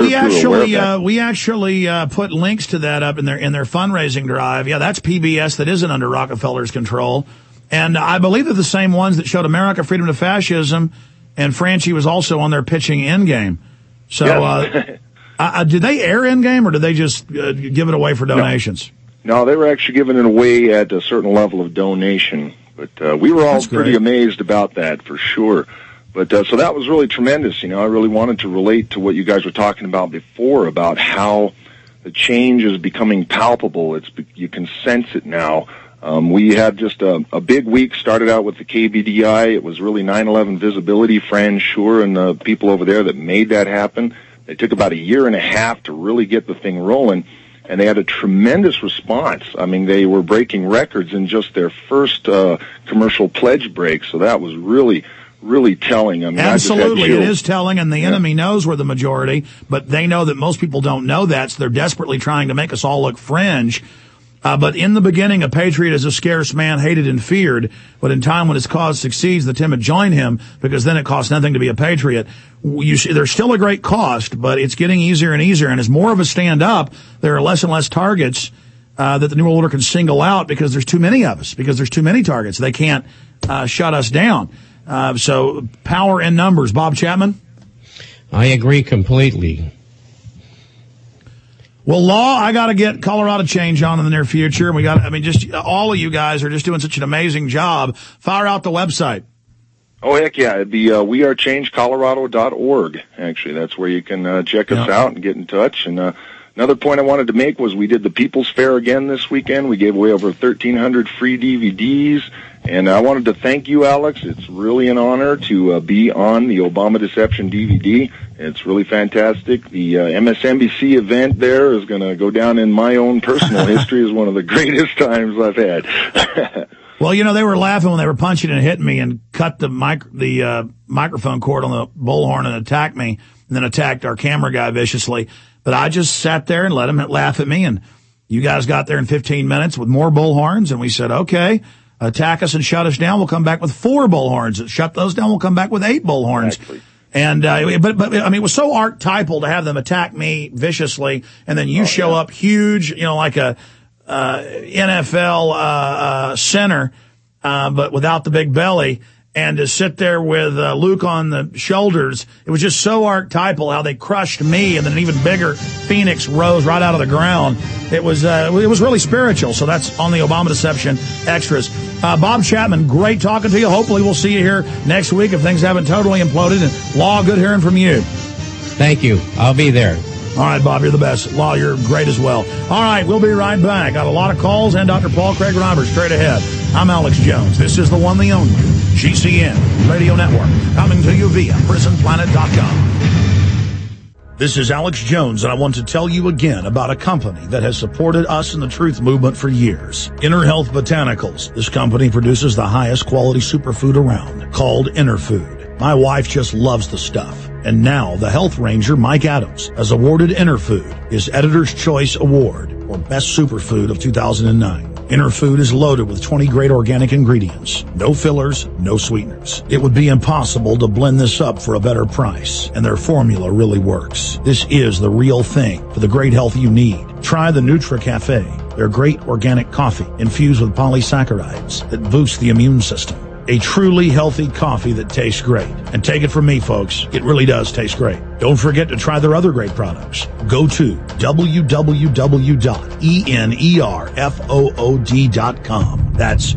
we actually put links to that up in their fundraising drive. Yeah, that's PBS that isn't under Rockefeller's control. And I believe they're the same ones that showed America Freedom to Fascism, and Franchi was also on there pitching Endgame. So, yes. Did they air Endgame, or did they just give it away for donations? No, they were actually giving it away at a certain level of donation. But we were all pretty amazed about that, for sure. But so that was really tremendous. You know, I really wanted to relate to what you guys were talking about before, about how the change is becoming palpable. You can sense it now. We had just a big week. Started out with the KBDI. It was really 9/11 visibility. Fran Schur and the people over there that made that happen. They took about a year and a half to really get the thing rolling, and they had a tremendous response. I mean, they were breaking records in just their first commercial pledge break, so that was really telling. I mean, absolutely, it is telling, and the enemy knows we're the majority, but they know that most people don't know that, so they're desperately trying to make us all look fringe. But in the beginning, a patriot is a scarce man, hated and feared. But in time when his cause succeeds, the timid join him, because then it costs nothing to be a patriot. You see, there's still a great cost, but it's getting easier and easier. And as more of us stand up, there are less and less targets that the New World Order can single out, because there's too many of us, because there's too many targets. They can't shut us down. So power in numbers. Bob Chapman? I agree completely. Well, Law, I got to get Colorado Change on in the near future. Just all of you guys are just doing such an amazing job. Fire out the website. Oh, heck yeah. It'd be wearechangecolorado.org, actually. That's where you can check us out and get in touch. And another point I wanted to make was we did the People's Fair again this weekend. We gave away over 1,300 free DVDs. And I wanted to thank you, Alex. It's really an honor to be on the Obama Deception DVD. It's really fantastic. The MSNBC event there is going to go down in my own personal history as one of the greatest times I've had. Well, you know, they were laughing when they were punching and hitting me and cut the microphone cord on the bullhorn and attacked me, and then attacked our camera guy viciously. But I just sat there and let him laugh at me, and you guys got there in 15 minutes with more bullhorns, and we said, okay. attack us and shut us down, we'll come back with 4 bullhorns. Shut those down, we'll come back with 8 bullhorns. Exactly. And, but, I mean, it was so archetypal to have them attack me viciously, and then you show up huge, like a, NFL, center, but without the big belly, and to sit there with, Luke on the shoulders. It was just so archetypal how they crushed me, and then an even bigger Phoenix rose right out of the ground. It was really spiritual. So that's on the Obama Deception Extras. Bob Chapman, great talking to you. Hopefully we'll see you here next week if things haven't totally imploded. And Law, good hearing from you. Thank you. I'll be there. All right, Bob, you're the best. Law, you're great as well. All right, we'll be right back. Got a lot of calls and Dr. Paul Craig Roberts straight ahead. I'm Alex Jones. This is the one, the only GCN Radio Network, coming to you via prisonplanet.com. This is Alex Jones, and I want to tell you again about a company that has supported us in the truth movement for years. Inner Health Botanicals. This company produces the highest quality superfood around, called Inner Food. My wife just loves the stuff. And now the health ranger, Mike Adams, has awarded Inner Food his Editor's Choice Award for Best Superfood of 2009. Inner Food is loaded with 20 great organic ingredients. No fillers, no sweeteners. It would be impossible to blend this up for a better price, and their formula really works. This is the real thing for the great health you need. Try the Nutra Cafe, their great organic coffee infused with polysaccharides that boost the immune system. A truly healthy coffee that tastes great. And take it from me, folks, it really does taste great. Don't forget to try their other great products. Go to www.enerfood.com. That's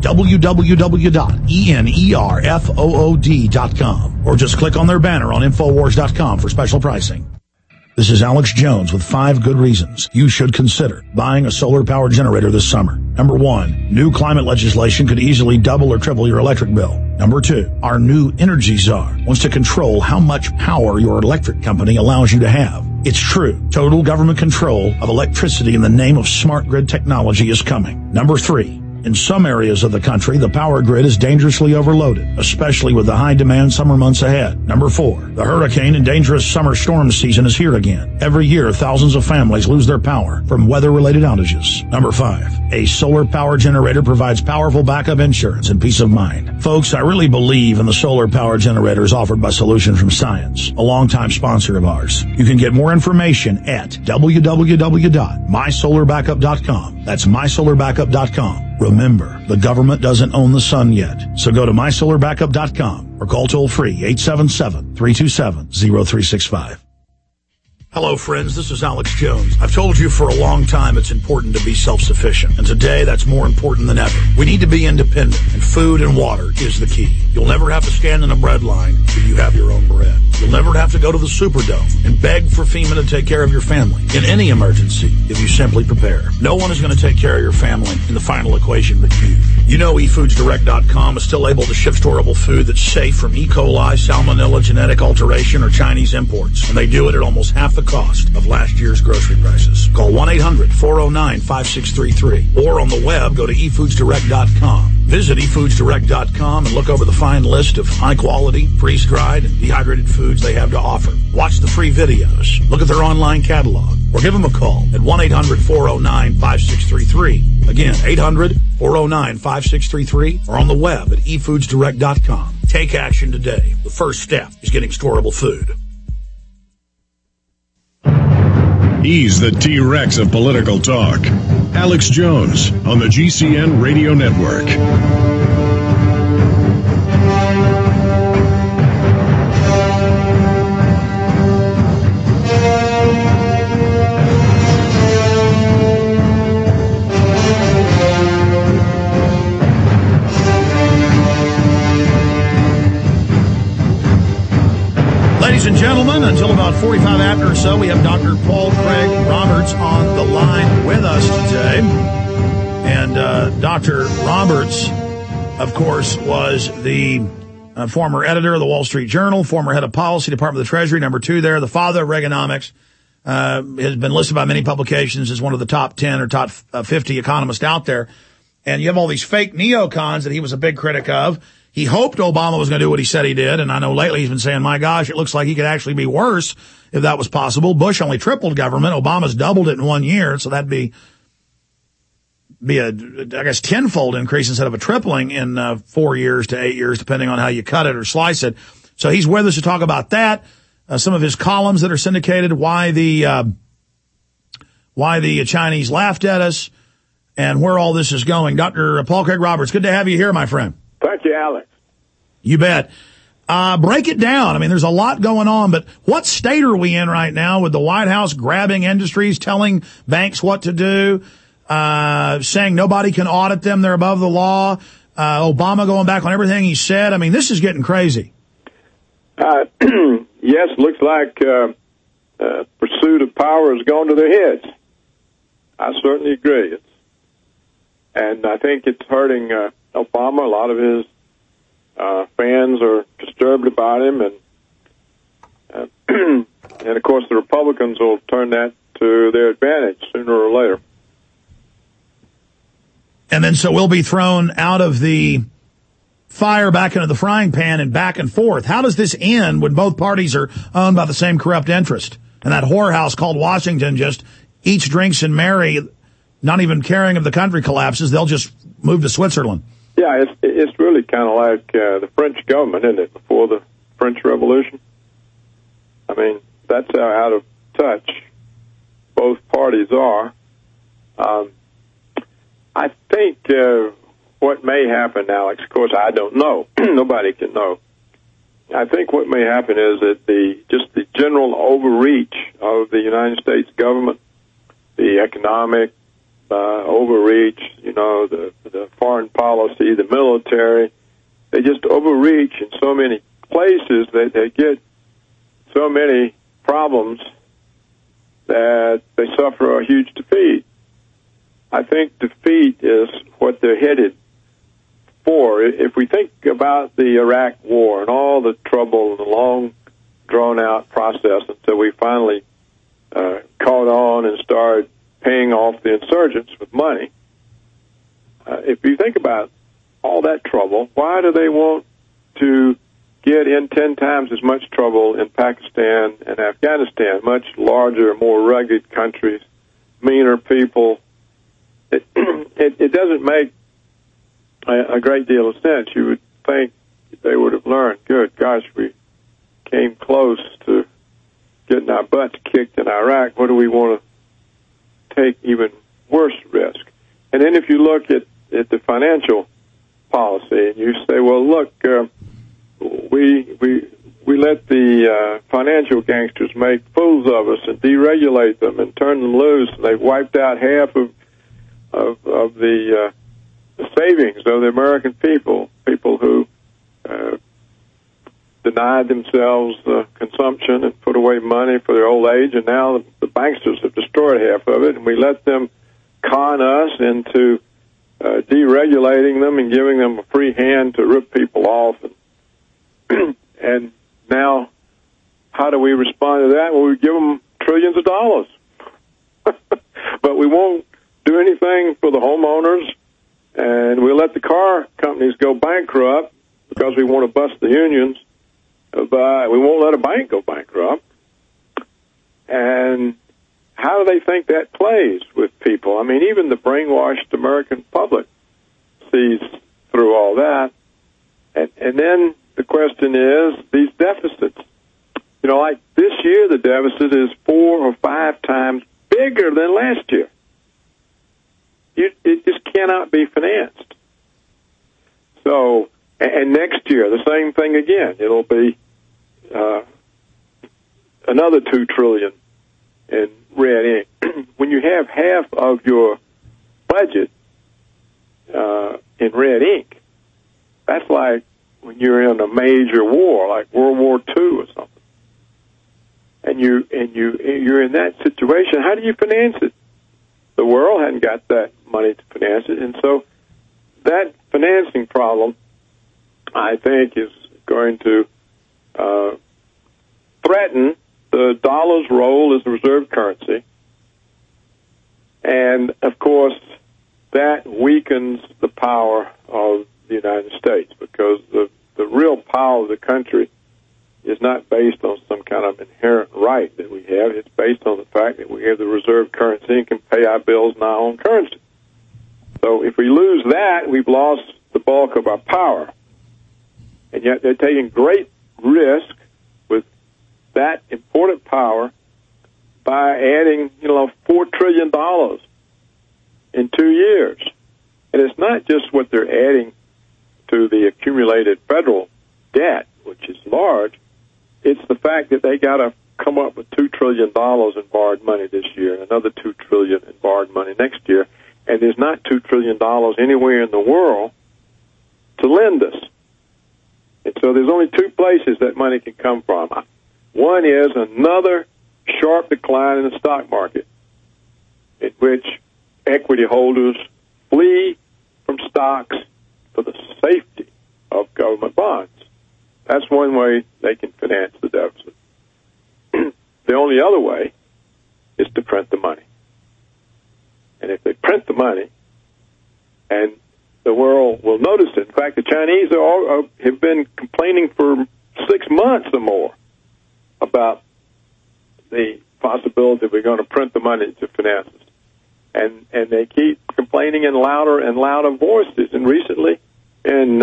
www.enerfood.com. Or just click on their banner on Infowars.com for special pricing. This is Alex Jones with 5 good reasons you should consider buying a solar power generator this summer. Number 1, new climate legislation could easily double or triple your electric bill. Number 2, our new energy czar wants to control how much power your electric company allows you to have. It's true. Total government control of electricity in the name of smart grid technology is coming. Number 3, in some areas of the country, the power grid is dangerously overloaded, especially with the high-demand summer months ahead. Number 4, the hurricane and dangerous summer storm season is here again. Every year, thousands of families lose their power from weather-related outages. Number 5, a solar power generator provides powerful backup insurance and peace of mind. Folks, I really believe in the solar power generators offered by Solution from Science, a longtime sponsor of ours. You can get more information at www.mysolarbackup.com. That's mysolarbackup.com. Remember, the government doesn't own the sun yet, so go to mysolarbackup.com or call toll-free 877-327-0365. Hello, friends. This is Alex Jones. I've told you for a long time it's important to be self-sufficient, and today that's more important than ever. We need to be independent, and food and water is the key. You'll never have to stand in a bread line if you have your own bread. You'll never have to go to the Superdome and beg for FEMA to take care of your family in any emergency if you simply prepare. No one is going to take care of your family in the final equation but you. You know eFoodsDirect.com is still able to ship storable food that's safe from E. coli, salmonella, genetic alteration, or Chinese imports, and they do it at almost half the cost of last year's grocery prices. Call 1-800-409-5633 or on the web go to eFoodsDirect.com. Visit eFoodsDirect.com and look over the fine list of high-quality, freeze-dried, and dehydrated foods they have to offer. Watch the free videos, look at their online catalog, or give them a call at 1-800-409-5633. Again, 800-409-5633 or on the web at eFoodsDirect.com. Take action today. The first step is getting storable food. He's the T-Rex of political talk. Alex Jones on the GCN Radio Network. Ladies and gentlemen, until about 45 after or so, we have Dr. Paul Craig Roberts on the line with us today. And Dr. Roberts, of course, was the former editor of the Wall Street Journal, former head of policy, Department of the Treasury, number 2 there, the father of Reaganomics, has been listed by many publications as one of the top 10 or top 50 economists out there. And you have all these fake neocons that he was a big critic of. He hoped Obama was going to do what he said he did, and I know lately he's been saying, my gosh, it looks like he could actually be worse if that was possible. Bush only tripled government. Obama's doubled it in 1 year, so that'd be be I guess, tenfold increase instead of a tripling in 4 years to 8 years, depending on how you cut it or slice it. So he's with us to talk about that. Some of his columns that are syndicated, why the Chinese laughed at us, and where all this is going. Dr. Paul Craig Roberts, good to have you here, my friend. Thank you, Alex. You bet. Break it down. I mean, there's a lot going on, but what state are we in right now with the White House grabbing industries, telling banks what to do, saying nobody can audit them, they're above the law, Obama going back on everything he said? I mean, this is getting crazy. Yes, looks like pursuit of power has gone to their heads. I certainly agree. And I think it's hurting Obama. A lot of his fans are disturbed about him, and of course the Republicans will turn that to their advantage sooner or later. And then so we'll be thrown out of the fire back into the frying pan and back and forth. How does this end when both parties are owned by the same corrupt interest? And that whorehouse called Washington just eats, drinks, and marry, not even caring if the country collapses. They'll just move to Switzerland. Yeah, it's really kind of like the French government, isn't it, before the French Revolution? I mean, that's how out of touch both parties are. I think what may happen, Alex, of course I don't know. Nobody can know. I think what may happen is that the general overreach of the United States government, the economic overreach, the foreign policy, the military, they just overreach in so many places that they get so many problems that they suffer a huge defeat. I think defeat is what they're headed for. If we think about the Iraq War and all the trouble and the long, drawn-out process until we finally caught on and started paying off the insurgents with money, if you think about all that trouble, why do they want to get in 10 times as much trouble in Pakistan and Afghanistan, much larger, more rugged countries, meaner people? It doesn't make a great deal of sense. You would think they would have learned, good gosh, we came close to getting our butts kicked in Iraq. What do we want to take even worse risk? And then if you look at the financial policy and you say, well, look, we let the financial gangsters make fools of us and deregulate them and turn them loose, and they've wiped out half of the savings of the American people who denied themselves consumption and put away money for their old age, and now the banksters have destroyed half of it, and we let them con us into deregulating them and giving them a free hand to rip people off. And now, how do we respond to that? Well, we give them trillions of dollars. But we won't do anything for the homeowners, and we let the car companies go bankrupt because we want to bust the unions, but we won't let a bank go bankrupt. And how do they think that plays with people? I mean, even the brainwashed American public sees through all that. And then the question is these deficits. Like this year, the deficit is 4 or 5 times bigger than last year. It just cannot be financed. So, and next year, the same thing again. It'll be another $2 trillion in red ink. When you have half of your budget in red ink, that's like when you're in a major war, like World War II or something. And you're in that situation. How do you finance it? The world hadn't got that money to finance it, and so that financing problem, I think, is going to threaten the dollar's role as the reserve currency. And, of course, that weakens the power of the United States, because the real power of the country is not based on some kind of inherent right that we have. It's based on the fact that we have the reserve currency and can pay our bills in our own currency. So if we lose that, we've lost the bulk of our power. And yet they're taking great risk with that important power by adding, $4 trillion in 2 years. And it's not just what they're adding to the accumulated federal debt, which is large. It's the fact that they got to come up with $2 trillion in borrowed money this year, and another $2 trillion in borrowed money next year. And there's not $2 trillion anywhere in the world to lend us. And so there's only two places that money can come from. One is another sharp decline in the stock market, in which equity holders flee from stocks for the safety of government bonds. That's one way they can finance the deficit. The only other way is to print the money. And if they print the money, and the world will notice it. In fact, the Chinese have been complaining for 6 months or more about the possibility we're going to print the money to finance it. And they keep complaining in louder and louder voices. And recently in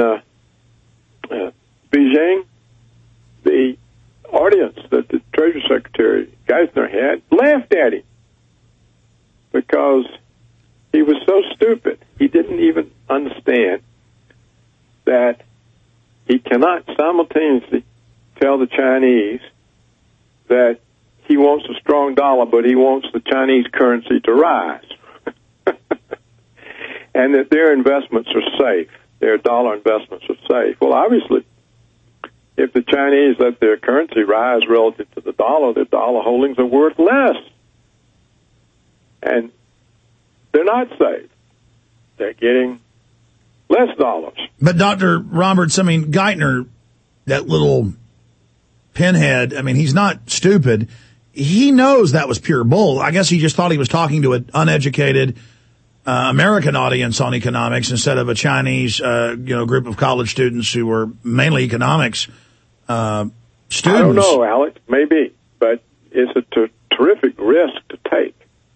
Beijing, the audience that the Treasury Secretary Geithner had laughed at him because he was so stupid. He didn't even understand that he cannot simultaneously tell the Chinese that he wants a strong dollar, but he wants the Chinese currency to rise. And that their investments are safe. Their dollar investments are safe. Well, obviously, if the Chinese let their currency rise relative to the dollar, their dollar holdings are worth less. And they're not safe. They're getting less dollars. But Dr. Roberts, Geithner, that little pinhead, he's not stupid. He knows that was pure bull. I guess he just thought he was talking to an uneducated American audience on economics instead of a Chinese, group of college students who were mainly economics students. I don't know, Alex. Maybe, but it's a terrific risk to take.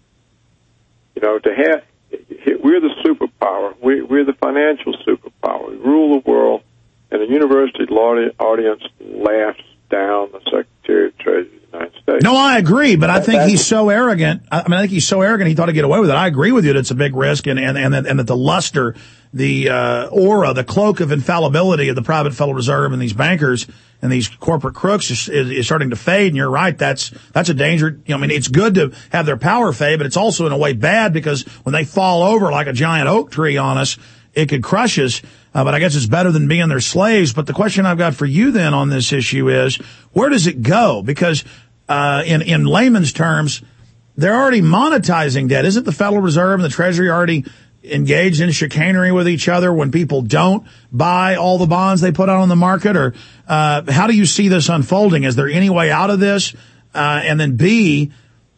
We're the superpower. We're the financial superpower. We rule the world, and the university audience laughs down the Secretary of Treasury of the United States. No, I agree, but I think he's so arrogant. I think he's so arrogant he thought he'd get away with it. I agree with you that it's a big risk, and that the luster, the aura, the cloak of infallibility of the private Federal Reserve and these bankers and these corporate crooks is starting to fade. And you're right, that's a danger. It's good to have their power fade, but it's also in a way bad because when they fall over like a giant oak tree on us, it could crush us. But I guess it's better than being their slaves. But the question I've got for you then on this issue is, where does it go? Because in layman's terms, they're already monetizing debt. Isn't the Federal Reserve and the Treasury already engaged in chicanery with each other when people don't buy all the bonds they put out on the market? Or how do you see this unfolding? Is there any way out of this? And then B,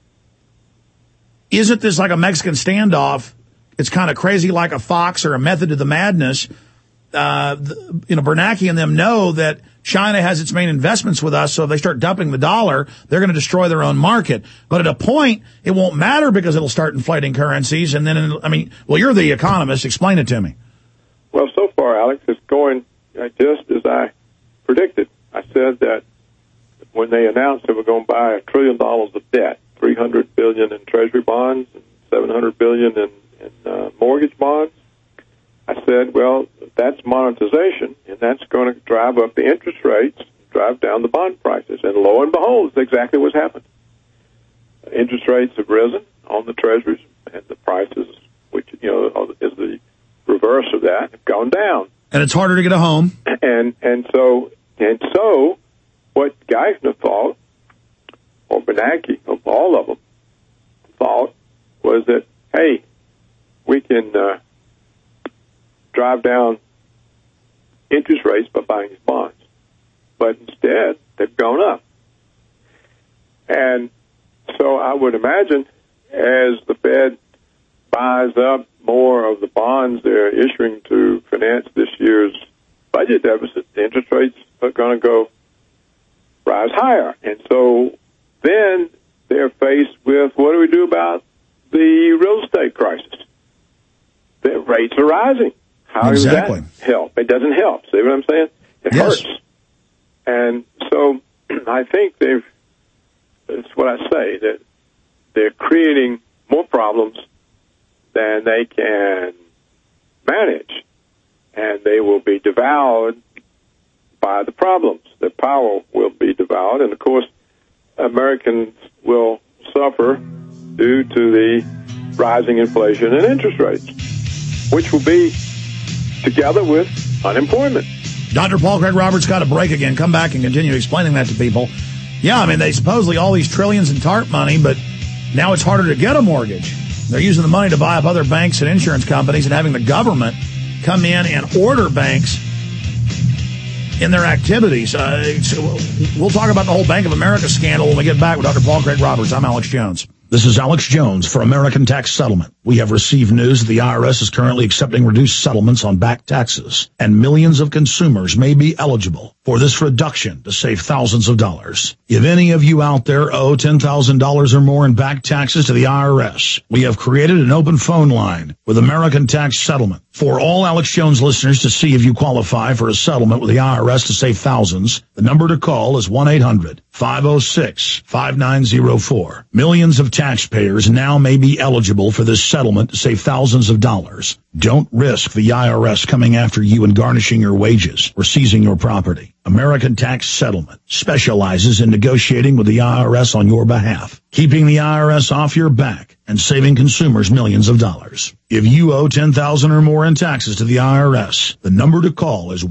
isn't this like a Mexican standoff? It's kind of crazy like a fox or a method to the madness. Bernanke and them know that China has its main investments with us, so if they start dumping the dollar, they're going to destroy their own market. But at a point, it won't matter because it'll start inflating currencies. And then, you're the economist. Explain it to me. Well, so far, Alex, it's going just as I predicted. I said that when they announced they were going to buy $1 trillion of debt, $300 billion in Treasury bonds, and $700 billion in mortgage bonds, I said, well, that's monetization, and that's going to drive up the interest rates, drive down the bond prices. And lo and behold, it's exactly what's happened. Interest rates have risen on the treasuries, and the prices, which is the reverse of that, have gone down. And it's harder to get a home. And so what Geithner thought, or Bernanke, of all of them, thought was that, hey, we can drive down interest rates by buying these bonds. But instead, they've gone up. And so I would imagine as the Fed buys up more of the bonds they're issuing to finance this year's budget deficit, the interest rates are going to rise higher. And so then they're faced with, what do we do about the real estate crisis? The rates are rising. How does that help? It doesn't help. See what I'm saying? It hurts. And so I think that's what I say, that they're creating more problems than they can manage, and they will be devoured by the problems. Their power will be devoured, and of course, Americans will suffer due to the rising inflation and interest rates, which will be together with unemployment. Dr. Paul Craig Roberts got a break again. Come back and continue explaining that to people. Yeah, I mean, they supposedly all these trillions in TARP money, but now it's harder to get a mortgage. They're using the money to buy up other banks and insurance companies and having the government come in and order banks in their activities. We'll talk about the whole Bank of America scandal when we get back with Dr. Paul Craig Roberts. I'm Alex Jones. This is Alex Jones for American Tax Settlement. We have received news that the IRS is currently accepting reduced settlements on back taxes, and millions of consumers may be eligible for this reduction to save thousands of dollars. If any of you out there owe $10,000 or more in back taxes to the IRS, we have created an open phone line with American Tax Settlement for all Alex Jones listeners to see if you qualify for a settlement with the IRS to save thousands. The number to call is 1-800-506-5904. Millions of taxpayers now may be eligible for this settlement to save thousands of dollars. Don't risk the IRS coming after you and garnishing your wages or seizing your property. American Tax Settlement specializes in negotiating with the IRS on your behalf, keeping the IRS off your back and saving consumers millions of dollars. If you owe $10,000 or more in taxes to the IRS, the number to call is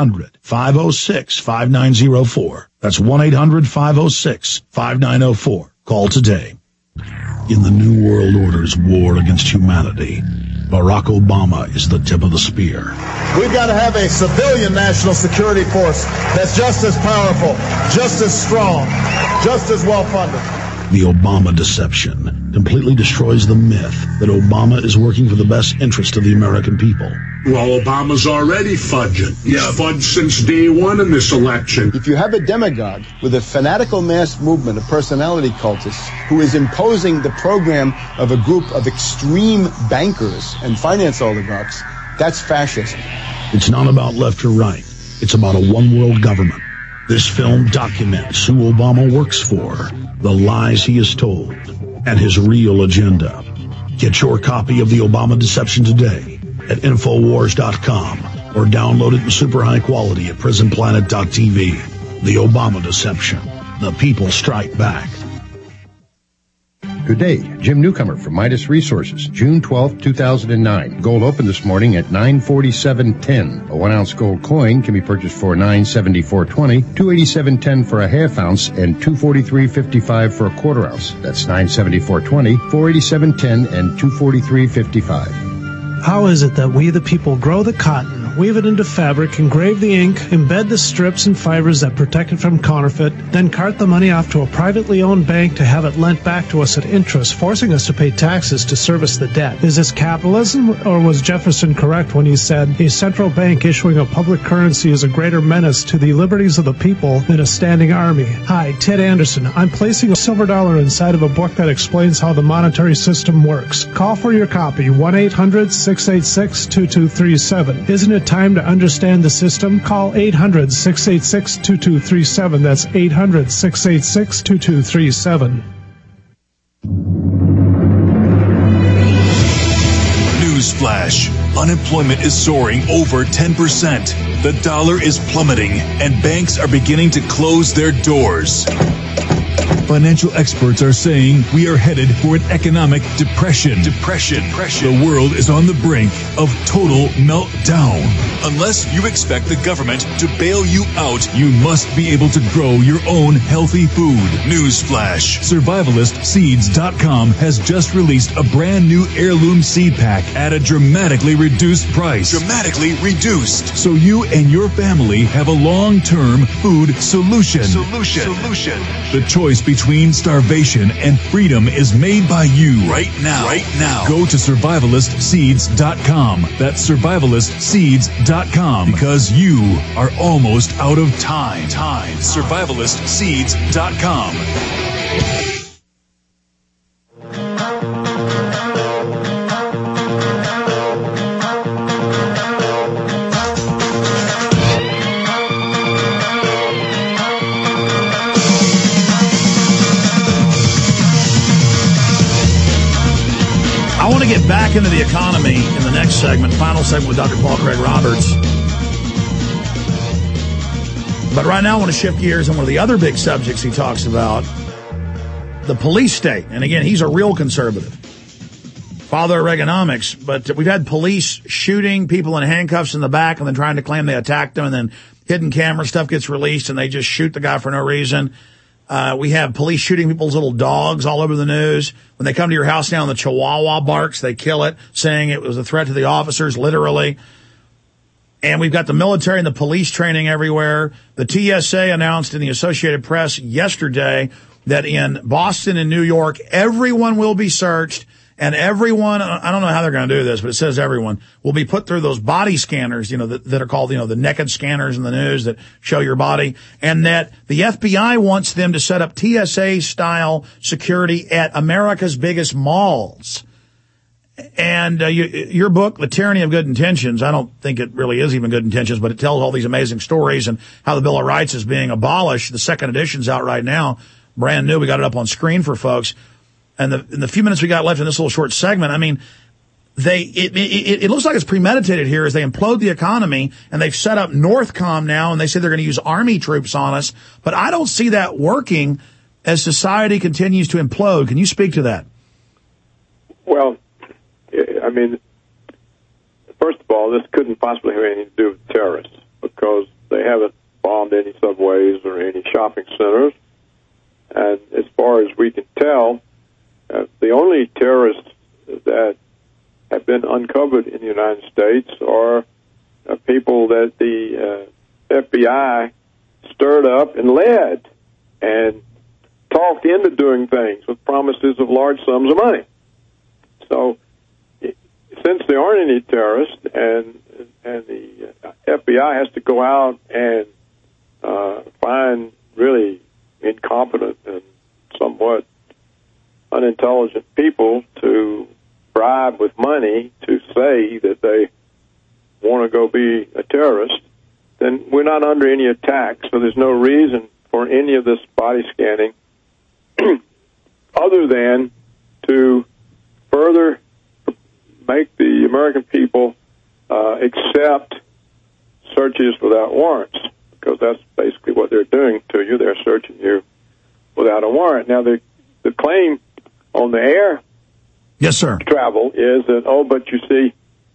1-800-506-5904. That's 1-800-506-5904. Call today. In the New World Order's war against humanity, Barack Obama is the tip of the spear. We've got to have a civilian national security force that's just as powerful, just as strong, just as well-funded. The Obama deception completely destroys the myth that Obama is working for the best interest of the American people. Well, Obama's already fudging. He's fudged since day one in this election. If you have a demagogue with a fanatical mass movement of personality cultists who is imposing the program of a group of extreme bankers and finance oligarchs, that's fascism. It's not about left or right. It's about a one-world government. This film documents who Obama works for, the lies he has told, and his real agenda. Get your copy of The Obama Deception today at Infowars.com or download it in super high quality at PrisonPlanet.tv. The Obama Deception. The people strike back. Good day. Jim Newcomer from Midas Resources. June 12, 2009. Gold opened this morning at $947.10. A 1-ounce gold coin can be purchased for $974.20, $287.10 for a half ounce, and $243.55 for a quarter ounce. That's $974.20, $487.10, and $243.55. How is it that we the people grow the cotton, weave it into fabric, engrave the ink, embed the strips and fibers that protect it from counterfeit, then cart the money off to a privately owned bank to have it lent back to us at interest, forcing us to pay taxes to service the debt? Is this capitalism, or was Jefferson correct when he said a central bank issuing a public currency is a greater menace to the liberties of the people than a standing army? Hi, Ted Anderson. I'm placing a silver dollar inside of a book that explains how the monetary system works. Call for your copy, 1-800-686-2237. Isn't it time to understand the system? Call 800-686-2237. That's 800-686-2237. Newsflash. Unemployment is soaring over 10%. The dollar is plummeting, and banks are beginning to close their doors. Financial experts are saying we are headed for an economic depression. The world is on the brink of total meltdown. Unless you expect the government to bail you out, you must be able to grow your own healthy food. Newsflash. SurvivalistSeeds.com has just released a brand new heirloom seed pack at a dramatically reduced price. So you and your family have a long-term food solution. The choice between starvation and freedom is made by you right now. Go to SurvivalistSeeds.com. That's SurvivalistSeeds.com, because you are almost out of time. SurvivalistSeeds.com. to get back into the economy in the next segment, final segment with Dr. Paul Craig Roberts. But right now I want to shift gears on one of the other big subjects he talks about, the police state. And again, he's a real conservative, father of Reaganomics, but we've had police shooting people in handcuffs in the back and then trying to claim they attacked them, and then hidden camera stuff gets released and they just shoot the guy for no reason. We have police shooting people's little dogs all over the news. When they come to your house now and the Chihuahua barks, they kill it, saying it was a threat to the officers, literally. And we've got the military and the police training everywhere. The TSA announced in the Associated Press yesterday that in Boston and New York, everyone will be searched, and everyone, I don't know how they're going to do this, but it says everyone, will be put through those body scanners, that are called, the naked scanners in the news that show your body, and that the FBI wants them to set up TSA-style security at America's biggest malls. And your book, The Tyranny of Good Intentions, I don't think it really is even good intentions, but it tells all these amazing stories and how the Bill of Rights is being abolished. The second edition's out right now, brand new. We got it up on screen for folks. And in the few minutes we got left in this little short segment, I mean, it looks like it's premeditated here as they implode the economy, and they've set up Northcom now, and they say they're going to use Army troops on us. But I don't see that working as society continues to implode. Can you speak to that? Well, I mean, first of all, this couldn't possibly have anything to do with terrorists, because they haven't bombed any subways or any shopping centers. And as far as we can tell, the only terrorists that have been uncovered in the United States are people that the FBI stirred up and led and talked into doing things with promises of large sums of money. So since there aren't any terrorists and the FBI has to go out and find really incompetent and somewhat unintelligent people to bribe with money to say that they want to go be a terrorist, then we're not under any attack, so there's no reason for any of this body scanning other than to further make the American people accept searches without warrants, because that's basically what they're doing to you. They're searching you without a warrant. Now, the claim on the air yes, sir, travel is that, but you see,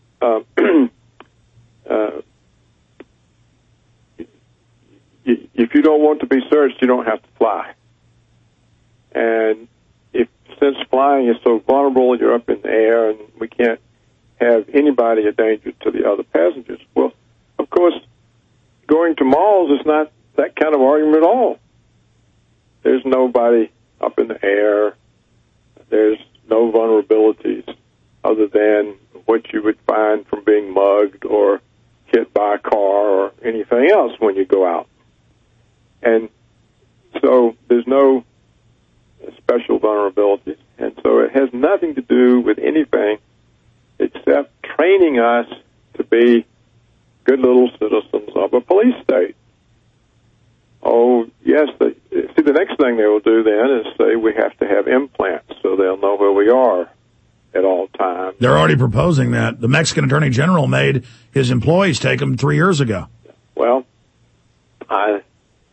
if you don't want to be searched, you don't have to fly. And since flying is so vulnerable, you're up in the air, and we can't have anybody a danger to the other passengers. Well, of course, going to malls is not that kind of argument at all. There's nobody up in the air. There's no vulnerabilities other than what you would find from being mugged or hit by a car or anything else when you go out. And so there's no special vulnerabilities. And so it has nothing to do with anything except training us to be good little citizens of a police state. Oh, yes. The next thing they will do then is say we have to have implants so they'll know where we are at all times. They're already proposing that. The Mexican Attorney General made his employees take them 3 years ago. Well, I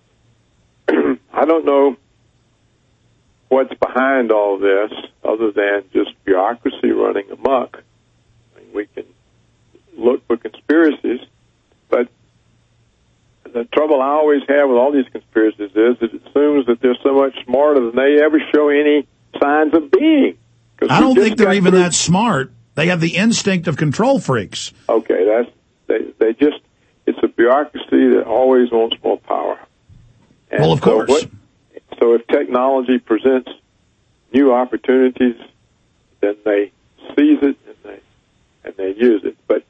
don't know what's behind all this other than just bureaucracy running amok. I mean, we can look for conspiracies, but the trouble I always have with all these conspiracies is that it assumes that they're so much smarter than they ever show any signs of being. I don't think they're even that smart. They have the instinct of control freaks. Okay, it's a bureaucracy that always wants more power. And well, of course. So if technology presents new opportunities, then they seize it and they use it. But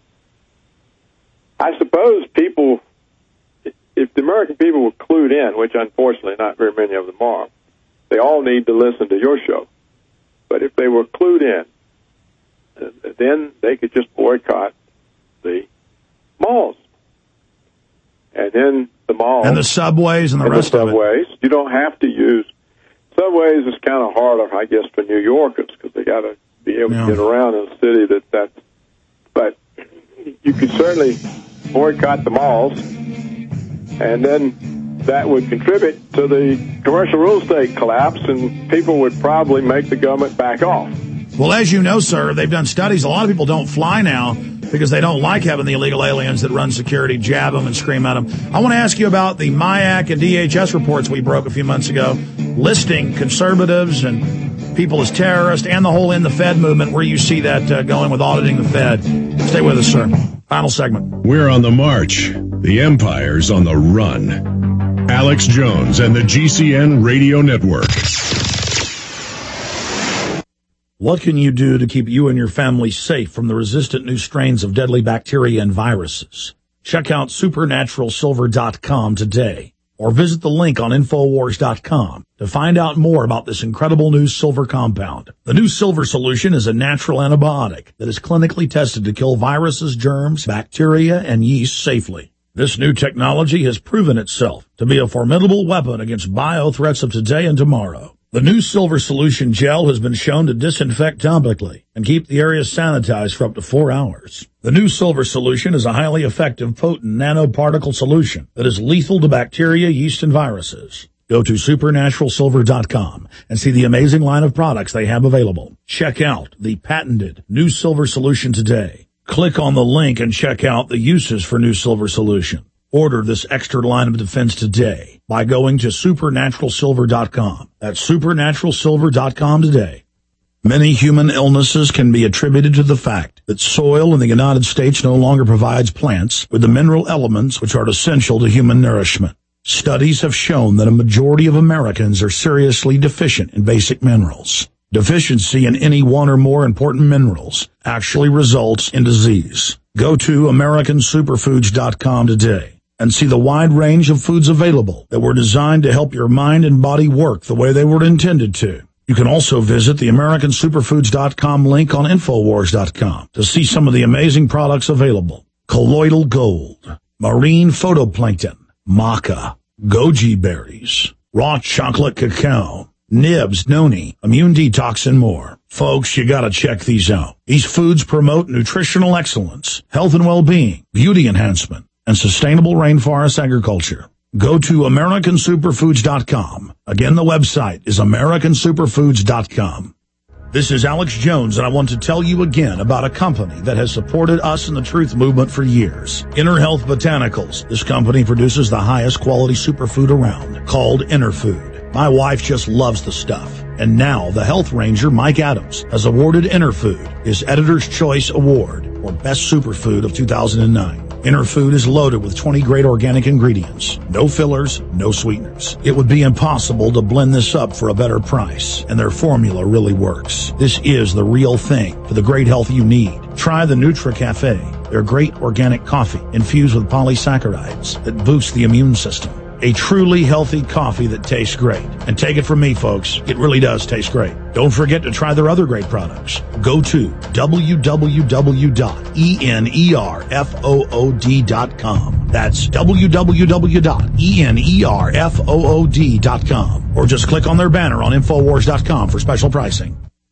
I suppose if the American people were clued in, which unfortunately not very many of them are, they all need to listen to your show. But if they were clued in, then they could just boycott the malls. And then the malls. And the subways and the rest of it. You don't have to use. Subways is kind of harder, I guess, for New Yorkers because they got to be able to get around in a city but you could certainly boycott the malls, and then that would contribute to the commercial real estate collapse, and people would probably make the government back off. Well, as you know, sir, they've done studies. A lot of people don't fly now because they don't like having the illegal aliens that run security jab them and scream at them. I want to ask you about the MIAC and DHS reports we broke a few months ago, listing conservatives and people as terrorists and the whole In the Fed movement, where you see that going with auditing the Fed. Stay with us, sir. Final segment. We're on the march. The empire's on the run. Alex Jones and the GCN Radio Network. What can you do to keep you and your family safe from the resistant new strains of deadly bacteria and viruses? Check out supernaturalsilver.com today, or visit the link on Infowars.com to find out more about this incredible new silver compound. The new silver solution is a natural antibiotic that is clinically tested to kill viruses, germs, bacteria, and yeast safely. This new technology has proven itself to be a formidable weapon against bio-threats of today and tomorrow. The new silver solution gel has been shown to disinfect topically and keep the area sanitized for up to 4 hours. The new silver solution is a highly effective, potent nanoparticle solution that is lethal to bacteria, yeast, and viruses. Go to supernaturalsilver.com and see the amazing line of products they have available. Check out the patented new silver solution today. Click on the link and check out the uses for new silver solution. Order this extra line of defense today by going to supernaturalsilver.com. That's supernaturalsilver.com today. Many human illnesses can be attributed to the fact that soil in the United States no longer provides plants with the mineral elements which are essential to human nourishment. Studies have shown that a majority of Americans are seriously deficient in basic minerals. Deficiency in any one or more important minerals actually results in disease. Go to AmericanSuperfoods.com today and see the wide range of foods available that were designed to help your mind and body work the way they were intended to. You can also visit the AmericanSuperfoods.com link on Infowars.com to see some of the amazing products available. Colloidal gold, marine phytoplankton, maca, goji berries, raw chocolate cacao, nibs, noni, immune detox, and more. Folks, you gotta check these out. These foods promote nutritional excellence, health and well-being, beauty enhancement, and sustainable rainforest agriculture. Go to AmericanSuperfoods.com. Again, the website is AmericanSuperfoods.com. This is Alex Jones, and I want to tell you again about a company that has supported us in the truth movement for years. Inner Health Botanicals. This company produces the highest quality superfood around, called Inner Food. My wife just loves the stuff. And now the health ranger, Mike Adams, has awarded Inner Food his Editor's Choice Award for Best Superfood of 2009. Inner Food is loaded with 20 great organic ingredients. No fillers, no sweeteners. It would be impossible to blend this up for a better price, and their formula really works. This is the real thing for the great health you need. Try the Nutra Cafe, their great organic coffee infused with polysaccharides that boost the immune system. A truly healthy coffee that tastes great. And take it from me, folks, it really does taste great. Don't forget to try their other great products. Go to www.enerfood.com. That's www.enerfood.com. Or just click on their banner on Infowars.com for special pricing.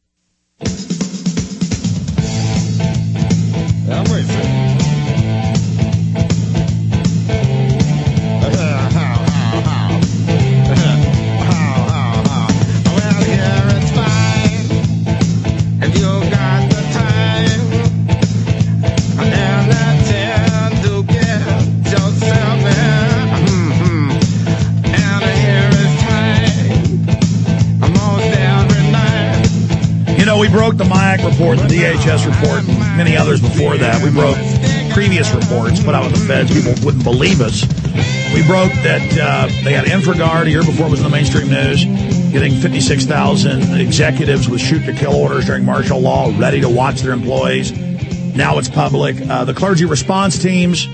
We broke the MIAC report, the DHS report, and many others before that. We broke previous reports put out with the feds. People wouldn't believe us. We broke that they had Infragard a year before it was in the mainstream news, getting 56,000 executives with shoot-to-kill orders during martial law, ready to watch their employees. Now it's public. The clergy response teams,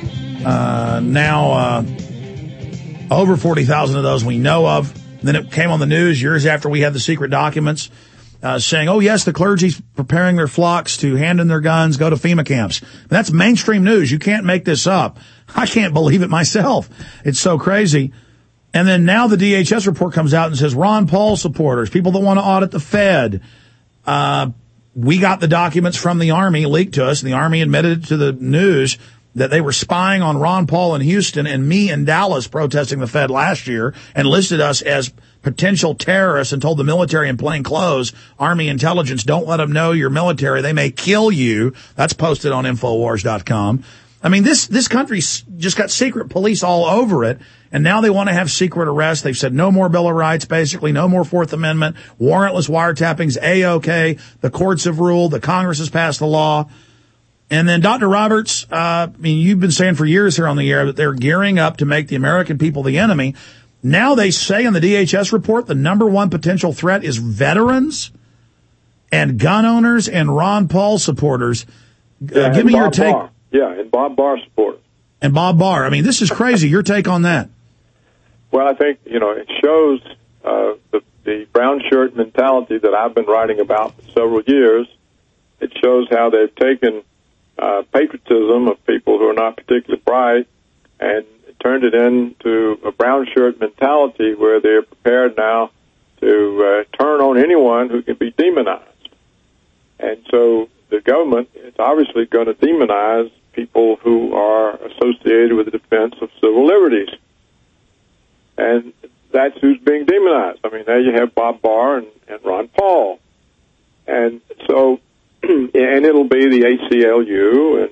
now over 40,000 of those we know of. And then it came on the news years after we had the secret documents. Saying, oh, yes, the clergy's preparing their flocks to hand in their guns, go to FEMA camps. That's mainstream news. You can't make this up. I can't believe it myself. It's so crazy. And then now the DHS report comes out and says Ron Paul supporters, people that want to audit the Fed, we got the documents from the Army leaked to us, and the Army admitted to the news that they were spying on Ron Paul in Houston and me in Dallas protesting the Fed last year, and listed us as potential terrorists and told the military in plain clothes, Army intelligence, don't let them know you're military. They may kill you. That's posted on Infowars.com. I mean, this country's just got secret police all over it, and now they want to have secret arrests. They've said no more Bill of Rights, basically, no more Fourth Amendment, warrantless wiretappings, A-OK. The courts have ruled, the Congress has passed the law. And then Dr. Roberts, I mean, you've been saying for years here on the air that they're gearing up to make the American people the enemy. Now they say in the DHS report the number one potential threat is veterans and gun owners and Ron Paul supporters. Give me your take. Barr. Yeah, and Bob Barr supporters. And Bob Barr. I mean, this is crazy. Your take on that? Well, I think, it shows the brown shirt mentality that I've been writing about for several years. It shows how they've taken patriotism of people who are not particularly bright and turned it into a brown shirt mentality where they're prepared now to turn on anyone who can be demonized. And so the government is obviously going to demonize people who are associated with the defense of civil liberties. And that's who's being demonized. I mean, there you have Bob Barr and Ron Paul. And so, and it'll be the ACLU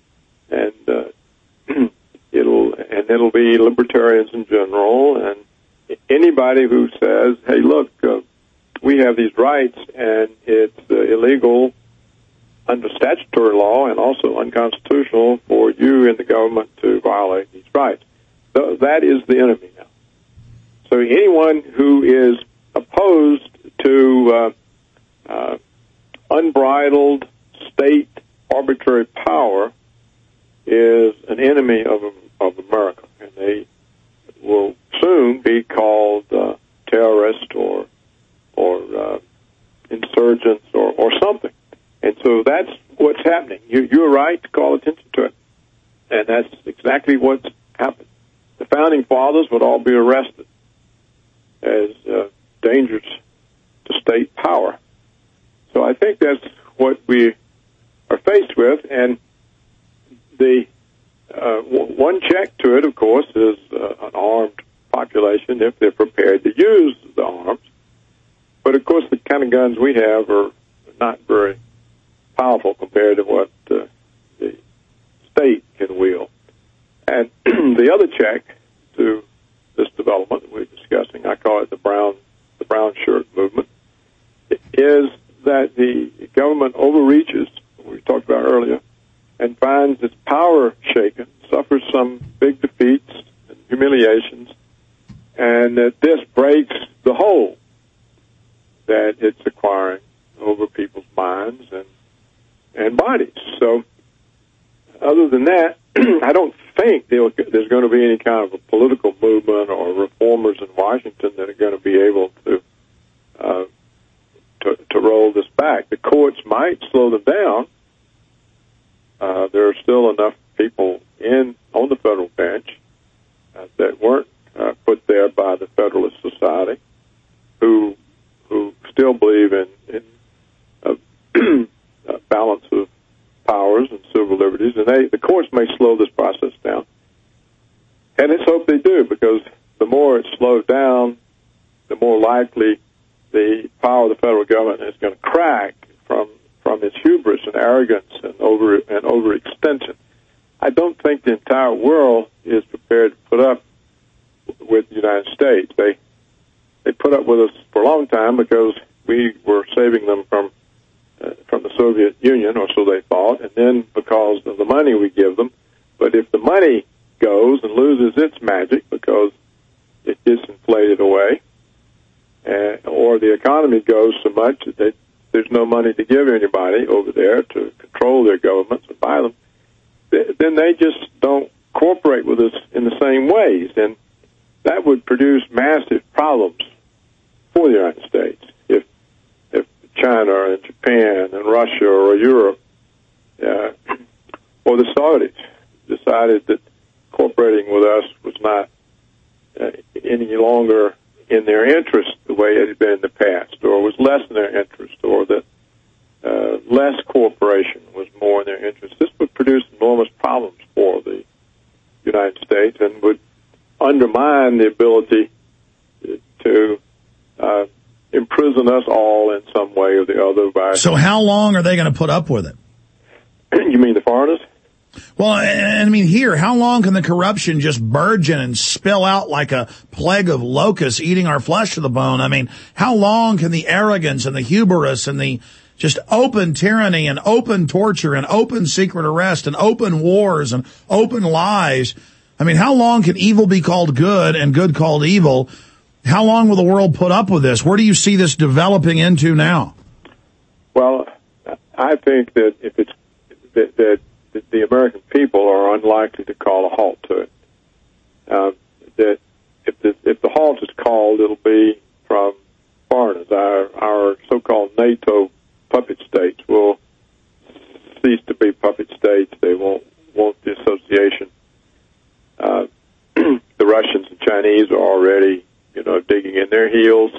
and it'll be libertarians in general, and anybody who says, hey, look, we have these rights and it's illegal under statutory law and also unconstitutional for you in the government to violate these rights. So that is the enemy now. So anyone who is opposed to unbridled state arbitrary power is an enemy of America, and they will soon be called terrorists or insurgents or something. And so that's what's happening. You're right to call attention to it, and that's exactly what's happened. The founding fathers would all be arrested as dangers to state power. So I think that's what we are faced with, and the one check to it, of course, is an armed population if they're prepared to use the arms. But, of course, the kind of guns we have are not very powerful compared to what the state can wield. And the other check to this development that we're discussing, I call it the brown shirt movement, is that the government overreaches, we talked about earlier, and finds its power shaken, suffers some big defeats and humiliations, and that this breaks the hold that it's acquiring over people's minds and bodies. So other than that, I don't think there's going to be any kind of a political movement or reformers in Washington that are going to be able to roll this back. The courts might slow them down. There are still enough people on the federal bench that weren't put there by the Federalist Society who still believe in balance of powers and civil liberties, and the courts may slow this process down. And let's hope they do, because the more it's slowed down, the more likely the power of the federal government is going to crack from its hubris and arrogance and overextension. I don't think the entire world is prepared to put up with the United States. They put up with us for a long time because we were saving them from the Soviet Union, or so they thought, and then because of the money we give them. But if the money goes and loses its magic because it gets inflated away, or the economy goes so much that there's no money to give anybody over there to control their governments and buy them, then they just don't cooperate with us in the same ways. And that would produce massive problems for the United States if China and Japan and Russia or Europe or the Saudis decided that cooperating with us was not any longer in their interest the way it had been in the past, or was less in their interest, or that less cooperation was more in their interest, this would produce enormous problems for the United States and would undermine the ability to imprison us all in some way or the other. So how long are they going to put up with it? You mean the foreigners? Well, I mean, here, how long can the corruption just burgeon and spill out like a plague of locusts eating our flesh to the bone? I mean, how long can the arrogance and the hubris and the just open tyranny and open torture and open secret arrest and open wars and open lies? I mean, how long can evil be called good and good called evil? How long will the world put up with this? Where do you see this developing into now? Well, I think that if it's that the American people are unlikely to call a halt to it. That if the halt is called, it'll be from foreigners. Our so-called NATO puppet states will cease to be puppet states. They won't want the association. The Russians and Chinese are already, digging in their heels.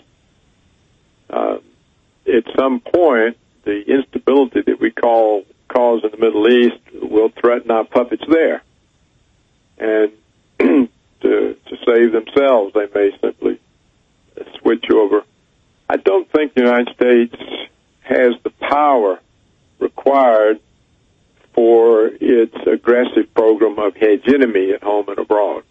At some point, the instability that we cause in the Middle East will threaten our puppets there. And to save themselves, they may simply switch over. I don't think the United States has the power required for its aggressive program of hegemony at home and abroad.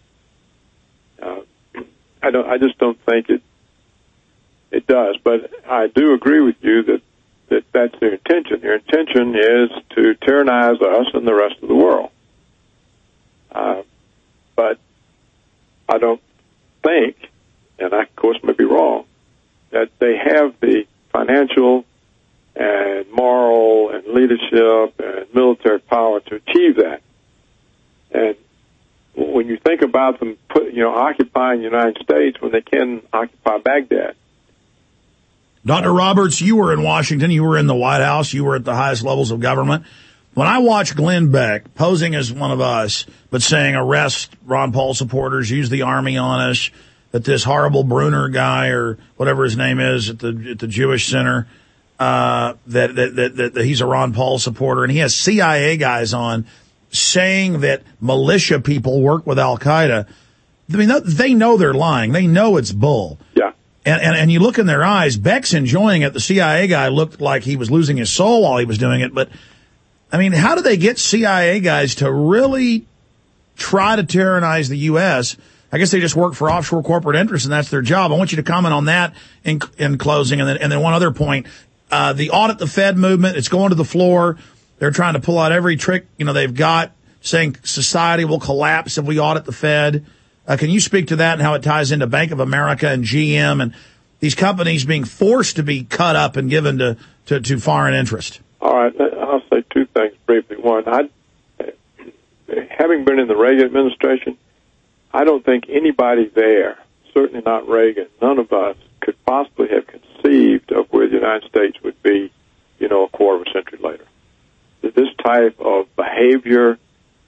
I just don't think it does. But I do agree with you that that's their intention. Their intention is to tyrannize us and the rest of the world. But I don't think, and I, of course, may be wrong, that they have the financial and moral and leadership and military power to achieve that. And when you think about them occupying the United States when they can occupy Baghdad. Dr. Roberts, you were in Washington. You were in the White House. You were at the highest levels of government. When I watch Glenn Beck posing as one of us, but saying arrest Ron Paul supporters, use the army on us, that this horrible Bruner guy or whatever his name is at the Jewish Center, that he's a Ron Paul supporter, and he has CIA guys on saying that militia people work with Al Qaeda. I mean, they know they're lying. They know it's bull. Yeah. And you look in their eyes, Beck's enjoying it. The CIA guy looked like he was losing his soul while he was doing it. But, I mean, how do they get CIA guys to really try to tyrannize the U.S.? I guess they just work for offshore corporate interests, and that's their job. I want you to comment on that in closing. And then one other point. The audit the Fed movement, it's going to the floor. They're trying to pull out every trick, they've got, saying society will collapse if we audit the Fed. Can you speak to that and how it ties into Bank of America and GM and these companies being forced to be cut up and given to foreign interest? All right. I'll say two things briefly. One, having been in the Reagan administration, I don't think anybody there, certainly not Reagan, none of us, could possibly have conceived of where the United States would be, a quarter of a century later. This type of behavior,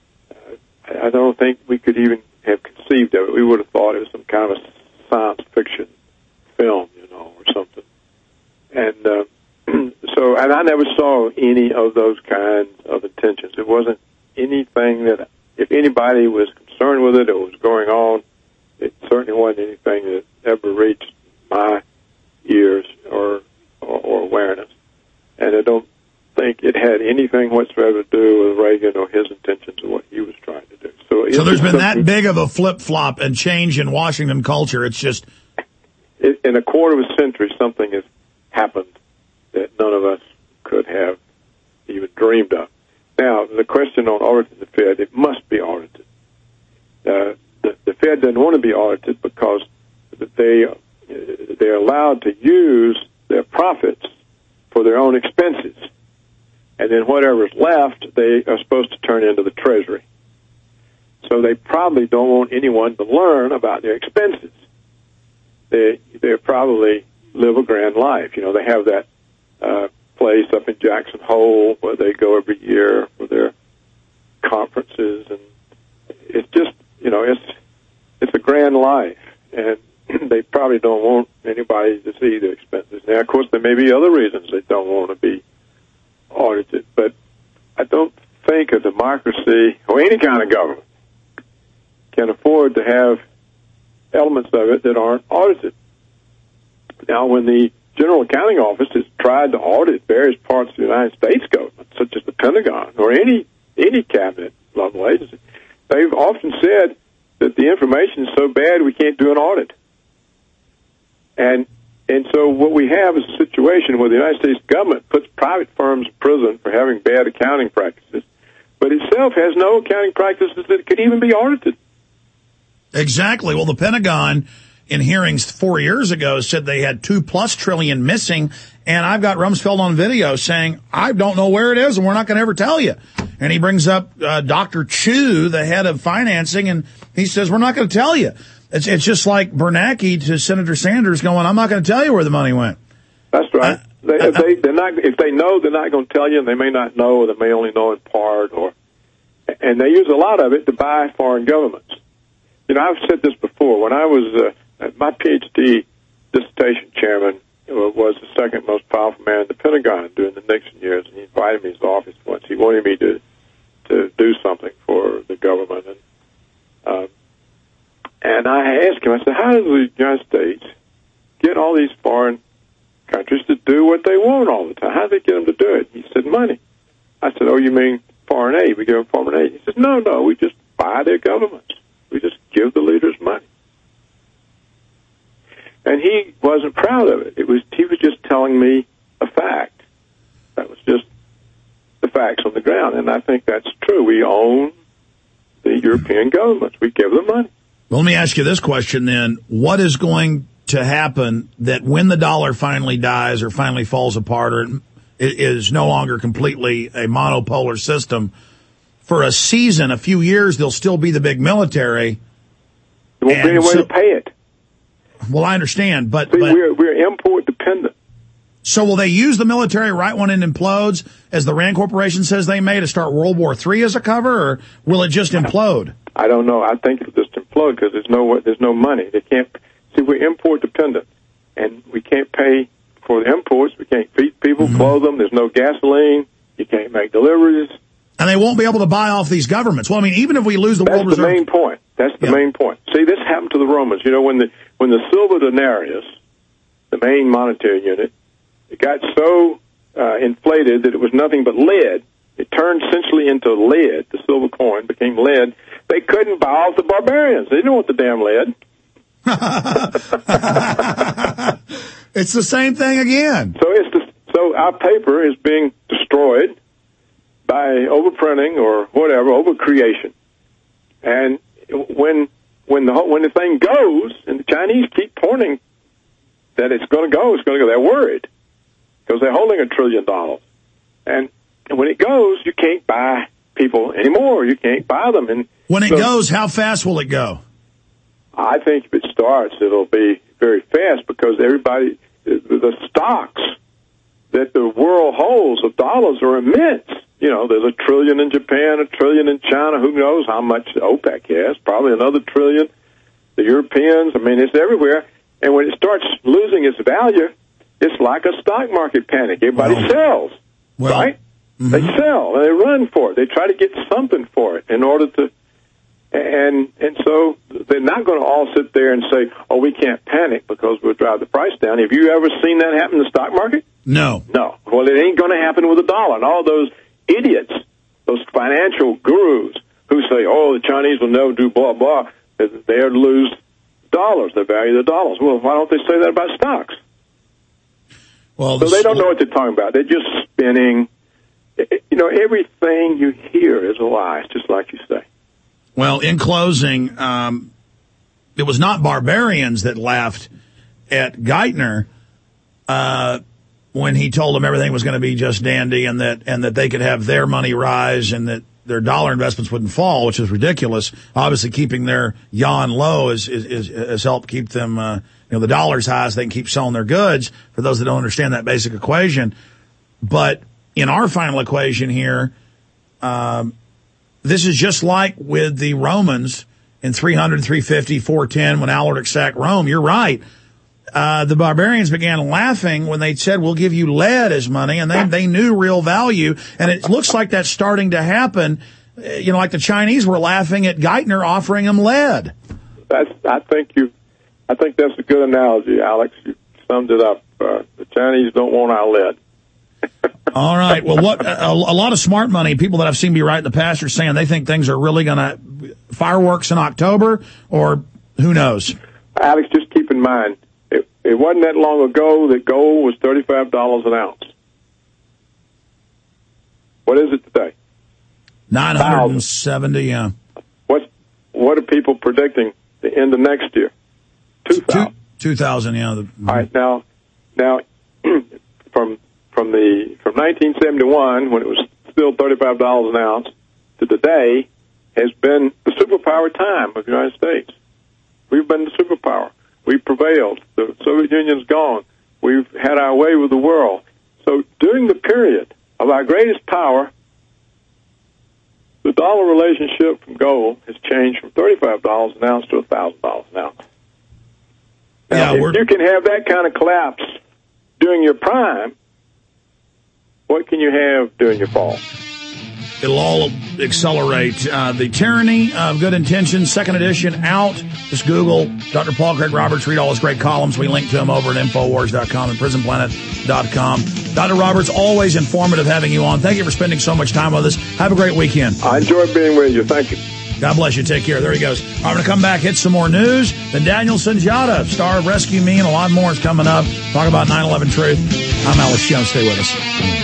I don't think we could even have conceived of it. We would have thought it was some kind of a science fiction film, or something. And and I never saw any of those kinds of intentions. It wasn't anything that, if anybody was concerned with it or was going on, it certainly wasn't anything that ever reached my ears or awareness. And I don't think it had anything whatsoever to do with Reagan or his intentions or what he was trying to do. So there's been that big of a flip-flop and change in Washington culture. It's just... In a quarter of a century, something has happened that none of us could have even dreamed of. Now, the question on auditing the Fed, it must be audited. The Fed doesn't want to be audited because they're allowed to use their profits for their own expenses. And then whatever's left, they are supposed to turn into the Treasury. So they probably don't want anyone to learn about their expenses. They probably live a grand life. They have that place up in Jackson Hole where they go every year for their conferences, and it's just, it's a grand life, and they probably don't want anybody to see their expenses. Now, of course, there may be other reasons they don't want to be audited. But I don't think a democracy or any kind of government can afford to have elements of it that aren't audited. Now, when the General Accounting Office has tried to audit various parts of the United States government, such as the Pentagon or any cabinet level agency, they've often said that the information is so bad we can't do an audit. And so what we have is a situation where the United States government puts private firms in prison for having bad accounting practices, but itself has no accounting practices that could even be audited. Exactly. Well, the Pentagon, in hearings 4 years ago, said they had $2+ trillion missing, and I've got Rumsfeld on video saying, I don't know where it is, and we're not going to ever tell you. And he brings up Dr. Chu, the head of financing, and he says, we're not going to tell you. It's just like Bernanke to Senator Sanders going, I'm not going to tell you where the money went. That's right. If they know, they're not going to tell you, and they may not know, or they may only know in part, and they use a lot of it to buy foreign governments. You know, I've said this before. When I was my PhD dissertation chairman was the second most powerful man in the Pentagon during the Nixon years, and he invited me to his office once. He wanted me to do something for the government, and I asked him, I said, how does the United States get all these foreign countries to do what they want all the time? How do they get them to do it? He said, money. I said, oh, you mean foreign aid? We give them foreign aid. He said, no, we just buy their governments. We just give the leaders money. And he wasn't proud of it. He was just telling me a fact. That was just the facts on the ground. And I think that's true. We own the European governments. We give them money. Well, let me ask you this question then. What is going to happen that when the dollar finally dies or finally falls apart or it is no longer completely a monopolar system, for a season, a few years, there'll still be the big military. There won't be any way to pay it. Well, I understand, but we're import dependent. So will they use the military right when it implodes, as the Rand Corporation says they may, to start World War III as a cover, or will it just implode? I don't know. I think it'll just implode because there's no money. They can't. See, we're import dependent, and we can't pay for the imports. We can't feed people, clothe them. There's no gasoline. You can't make deliveries. And they won't be able to buy off these governments. Well, I mean, even if we lose the world reserve. That's the main point. That's the main point. See, this happened to the Romans. You know, when the silver denarius, the main monetary unit, it got so inflated that it was nothing but lead. It turned essentially into lead. The silver coin became lead. They couldn't buy off the barbarians. They didn't want the damn lead. It's the same thing again. So our paper is being destroyed by overprinting or whatever, overcreation. And when the thing goes, and the Chinese keep pointing that it's going to go, they're worried because they're holding $1 trillion. And when it goes, you can't buy people anymore. You can't buy them. And when it goes, how fast will it go? I think if it starts, it'll be very fast because everybody, the stocks that the world holds of dollars are immense. You know, there's $1 trillion in Japan, $1 trillion in China. Who knows how much OPEC has? Probably another $1 trillion. The Europeans, I mean, it's everywhere. And when it starts losing its value, it's like a stock market panic. Everybody sells, right? Mm-hmm. They sell and they run for it. They try to get something for it in order to, and so they're not going to all sit there and say, "Oh, we can't panic because we'll drive the price down." Have you ever seen that happen in the stock market? No. Well, it ain't going to happen with the dollar. And all those idiots, those financial gurus who say, "Oh, the Chinese will never do blah blah," they'll lose dollars, the value of the dollars. Well, why don't they say that about stocks? Well, so they don't know what they're talking about. They're just spinning. You know, everything you hear is a lie, just like you say. Well, in closing, it was not barbarians that laughed at Geithner when he told them everything was going to be just dandy and that they could have their money rise and that their dollar investments wouldn't fall, which is ridiculous. Obviously, keeping their yuan low has helped keep them, the dollars high so they can keep selling their goods, for those that don't understand that basic equation. But in our final equation here, this is just like with the Romans in 300, 350, 410 when Alaric sacked Rome. You're right. the barbarians began laughing when they said, we'll give you lead as money, and they knew real value. And it looks like that's starting to happen. Like the Chinese were laughing at Geithner offering them lead. I think that's a good analogy, Alex. You summed it up. The Chinese don't want our lead. All right. Well, a lot of smart money people that I've seen me write in the past are saying they think things are really going to fireworks in October, or who knows? Alex, just keep in mind, it wasn't that long ago that gold was $35 an ounce. What is it today? 970. Yeah. What are people predicting the end of next year? 2,000. 2,000. Yeah. All right. Now, from 1971, when it was still $35 an ounce, to today has been the superpower time of the United States. We've been the superpower. We've prevailed. The Soviet Union's gone. We've had our way with the world. So during the period of our greatest power, the dollar relationship from gold has changed from $35 an ounce to $1,000 an ounce. Now, if you can have that kind of collapse during your prime, what can you have during your fall? It'll all accelerate. The Tyranny of Good Intentions, second edition, out. Just Google Dr. Paul Craig Roberts. Read all his great columns. We link to him over at Infowars.com and PrisonPlanet.com. Dr. Roberts, always informative having you on. Thank you for spending so much time with us. Have a great weekend. I enjoyed being with you. Thank you. God bless you. Take care. There he goes. I'm going to come back, hit some more news. Then Daniel Sunjata, star of Rescue Me, and a lot more is coming up. Talk about 9/11 Truth. I'm Alex Jones. Stay with us.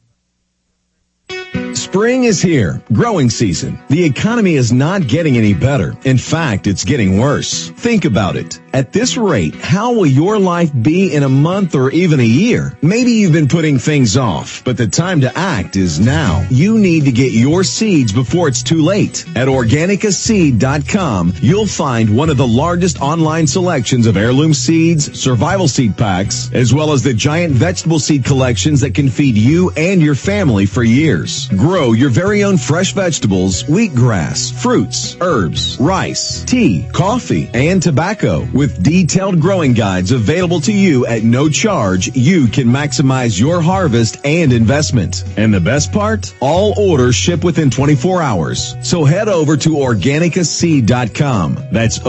Spring is here, growing season. The economy is not getting any better. In fact, it's getting worse. Think about it. At this rate, how will your life be in a month or even a year? Maybe you've been putting things off, but the time to act is now. You need to get your seeds before it's too late. At Organicaseed.com, you'll find one of the largest online selections of heirloom seeds, survival seed packs, as well as the giant vegetable seed collections that can feed you and your family for years. Grow your very own fresh vegetables, wheatgrass, fruits, herbs, rice, tea, coffee, and tobacco. With detailed growing guides available to you at no charge, you can maximize your harvest and investment. And the best part? All orders ship within 24 hours. So head over to Organicaseed.com. That's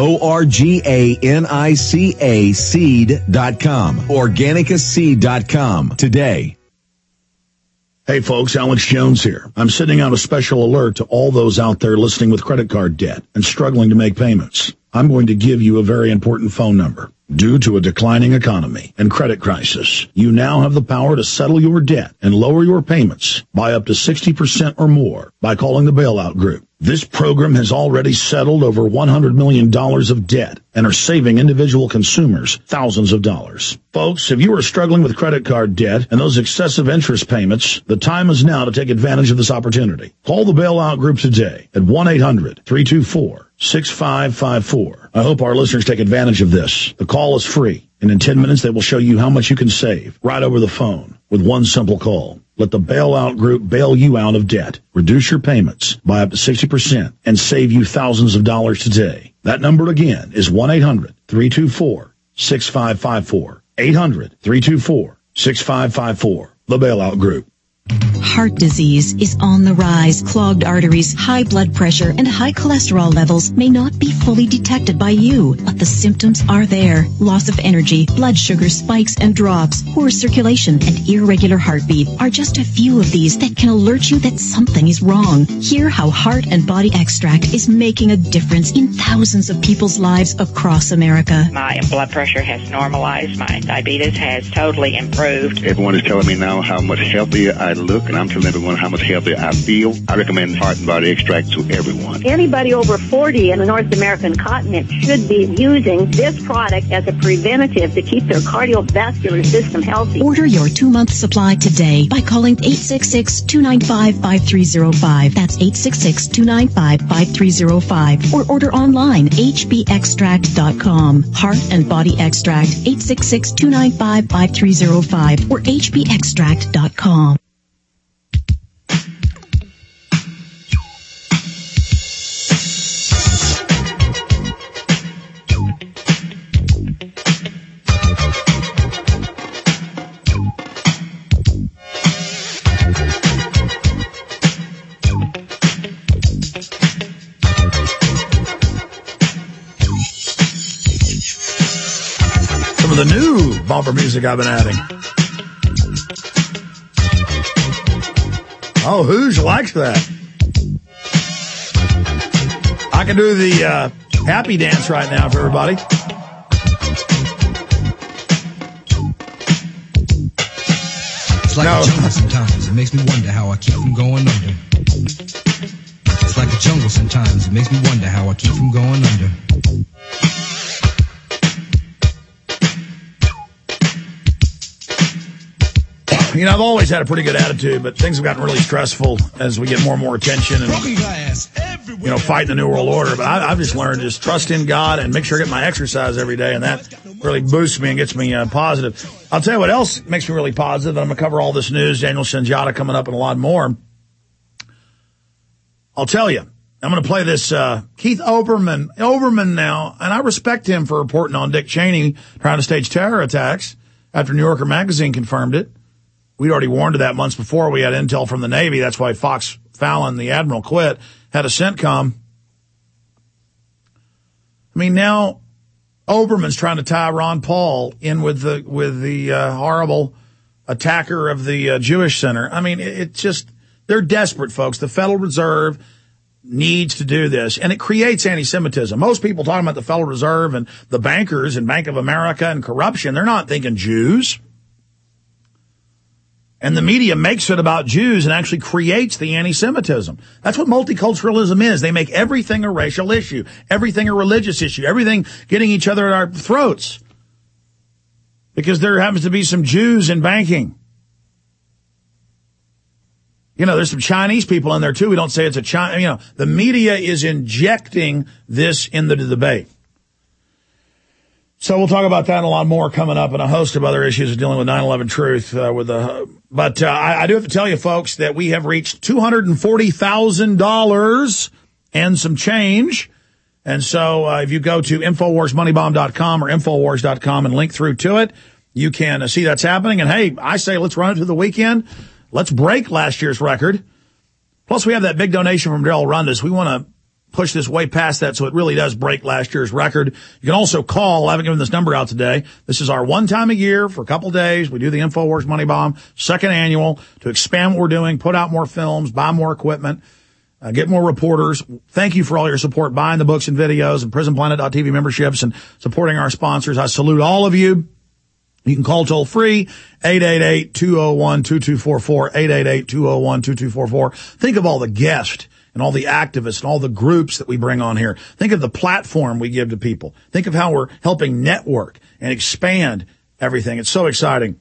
Organica seed.com. Organicaseed.com today. Hey folks, Alex Jones here. I'm sending out a special alert to all those out there listening with credit card debt and struggling to make payments. I'm going to give you a very important phone number. Due to a declining economy and credit crisis, you now have the power to settle your debt and lower your payments by up to 60% or more by calling the Bailout Group. This program has already settled over $100 million of debt and are saving individual consumers thousands of dollars. Folks, if you are struggling with credit card debt and those excessive interest payments, the time is now to take advantage of this opportunity. Call the Bailout Group today at 1-800-324-6554. I hope our listeners take advantage of this. The call is free, and in 10 minutes they will show you how much you can save right over the phone with one simple call. Let the Bailout Group bail you out of debt, reduce your payments by up to 60%, and save you thousands of dollars today. That number again is 1-800-324-6554. 800-324-6554. The Bailout Group. Heart disease is on the rise. Clogged arteries, high blood pressure, and high cholesterol levels may not be fully detected by you, but the symptoms are there. Loss of energy, blood sugar spikes and drops, poor circulation, and irregular heartbeat are just a few of these that can alert you that something is wrong. Hear how Heart and Body Extract is making a difference in thousands of people's lives across America. My blood pressure has normalized. My diabetes has totally improved. Everyone is telling me now how much healthier I look, and I'm telling everyone how much healthier I feel. I recommend Heart and Body Extract to everyone. Anybody over 40 in the North American continent should be using this product as a preventative to keep their cardiovascular system healthy. Order your 2-month supply today by calling 866-295-5305. That's 866-295-5305. Or order online, hbextract.com. Heart and Body Extract, 866-295-5305 or hbextract.com. of the new bumper music I've been adding. Oh, Hooge likes that. I can do the happy dance right now for everybody. It's like a jungle sometimes. It makes me wonder how I keep from going under. It's like a jungle sometimes. It makes me wonder how I keep from going under. You know, I've always had a pretty good attitude, but things have gotten really stressful as we get more and more attention and, you know, fighting the New World Order. But I've just learned to just trust in God and make sure I get my exercise every day, and that really boosts me and gets me positive. I'll tell you what else makes me really positive. I'm going to cover all this news, Daniel Sunjata coming up and a lot more. I'll tell you, I'm going to play this Keith Olbermann now, and I respect him for reporting on Dick Cheney trying to stage terror attacks after New Yorker magazine confirmed it. We'd already warned of that months before. We had intel from the Navy. That's why Fox Fallon, the admiral, quit. Had a CENTCOM. I mean, now Olbermann's trying to tie Ron Paul in with the horrible attacker of the Jewish Center. I mean, it's just, they're desperate, folks. The Federal Reserve needs to do this, and it creates anti-Semitism. Most people talking about the Federal Reserve and the bankers and Bank of America and corruption, they're not thinking Jews. And the media makes it about Jews and actually creates the anti-Semitism. That's what multiculturalism is. They make everything a racial issue, everything a religious issue, everything getting each other at our throats. Because there happens to be some Jews in banking. You know, there's some Chinese people in there too. We don't say it's a China. You know, the media is injecting this into the debate. So we'll talk about that and a lot more coming up, and a host of other issues dealing with 9/11 truth. But I do have to tell you, folks, that we have reached $240,000 and some change. And so if you go to InfoWarsMoneyBomb.com or Infowars.com and link through to it, you can see that's happening. And hey, I say let's run it to the weekend. Let's break last year's record. Plus, we have that big donation from Darrell Rundis. We want to push this way past that so it really does break last year's record. You can also call. I haven't given this number out today. This is our one time a year for a couple days. We do the InfoWars Money Bomb, second annual, to expand what we're doing, put out more films, buy more equipment, get more reporters. Thank you for all your support, buying the books and videos and PrisonPlanet.tv memberships and supporting our sponsors. I salute all of you. You can call toll free, 888-201-2244, 888-201-2244. Think of all the guests and all the activists and all the groups that we bring on here. Think of the platform we give to people. Think of how we're helping network and expand everything. It's so exciting.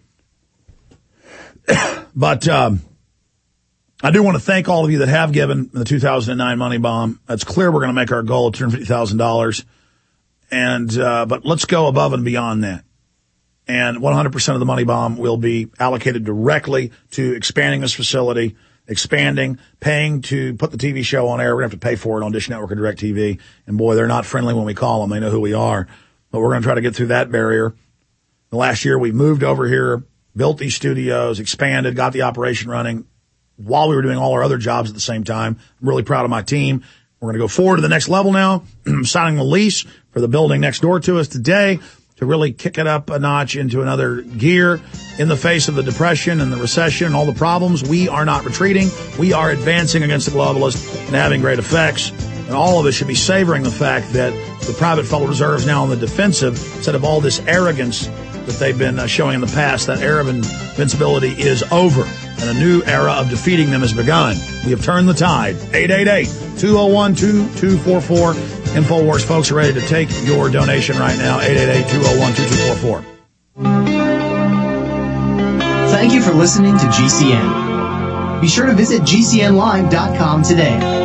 But I do want to thank all of you that have given the 2009 Money Bomb. It's clear we're going to make our goal of $250,000. But let's go above and beyond that. And 100% of the Money Bomb will be allocated directly to expanding this facility, expanding, paying to put the TV show on air. We're going to have to pay for it on Dish Network or DirecTV. And boy, they're not friendly when we call them. They know who we are. But we're going to try to get through that barrier. The last year we moved over here, built these studios, expanded, got the operation running while we were doing all our other jobs at the same time. I'm really proud of my team. We're going to go forward to the next level now. Signing the lease for the building next door to us today to really kick it up a notch into another gear in the face of the depression and the recession and all the problems. We are not retreating. We are advancing against the globalists and having great effects. And all of us should be savoring the fact that the private Federal Reserve is now on the defensive instead of all this arrogance that they've been showing in the past. That era of invincibility is over, and a new era of defeating them has begun. We have turned the tide. 888-201-2244. InfoWars folks are ready to take your donation right now. 888-201-2244. Thank you for listening to GCN. Be sure to visit GCNlive.com today.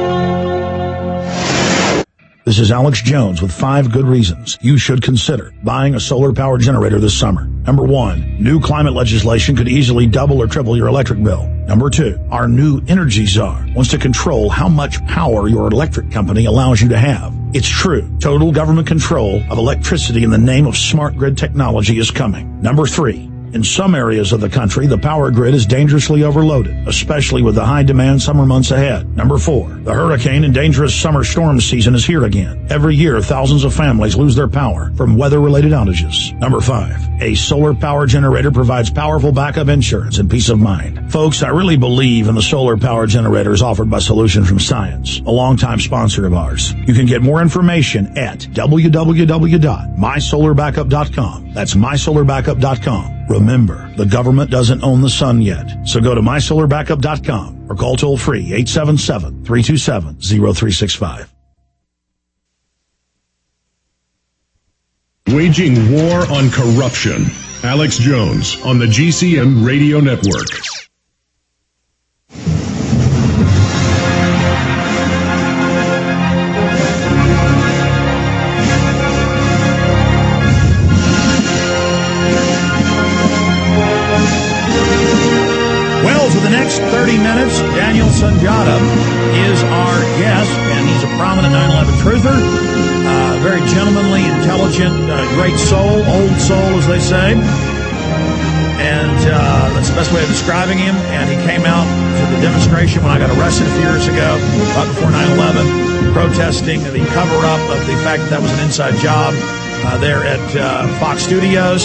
This is Alex Jones with 5 good reasons you should consider buying a solar power generator this summer. Number 1, new climate legislation could easily double or triple your electric bill. Number 2, our new energy czar wants to control how much power your electric company allows you to have. It's true. Total government control of electricity in the name of smart grid technology is coming. Number 3, in some areas of the country, the power grid is dangerously overloaded, especially with the high-demand summer months ahead. Number 4, the hurricane and dangerous summer storm season is here again. Every year, thousands of families lose their power from weather-related outages. Number 5, a solar power generator provides powerful backup insurance and peace of mind. Folks, I really believe in the solar power generators offered by Solution from Science, a longtime sponsor of ours. You can get more information at www.mysolarbackup.com. That's mysolarbackup.com. Remember, the government doesn't own the sun yet. So go to mysolarbackup.com or call toll free 877-327-0365. Waging war on corruption. Alex Jones on the GCN Radio Network. Well, for the next 30 minutes, Daniel Sunjata is our guest, and he's a prominent 9/11 truther. Very gentlemanly, intelligent, great soul, old soul, as they say. And that's the best way of describing him. And he came out to the demonstration when I got arrested a few years ago, right before 9/11, protesting the cover-up of the fact that was an inside job there at Fox Studios.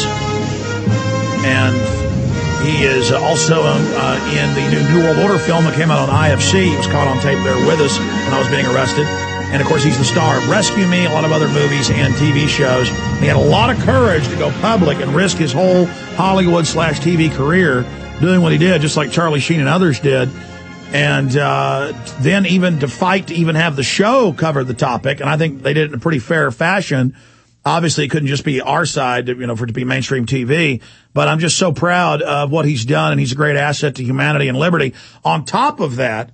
And he is also in the New World Order film that came out on IFC. He was caught on tape there with us when I was being arrested. And, of course, he's the star of Rescue Me, a lot of other movies and TV shows. And he had a lot of courage to go public and risk his whole Hollywood/TV career doing what he did, just like Charlie Sheen and others did. And then even to fight to even have the show cover the topic. And I think they did it in a pretty fair fashion. Obviously, it couldn't just be our side, for it to be mainstream TV. But I'm just so proud of what he's done, and he's a great asset to humanity and liberty. On top of that,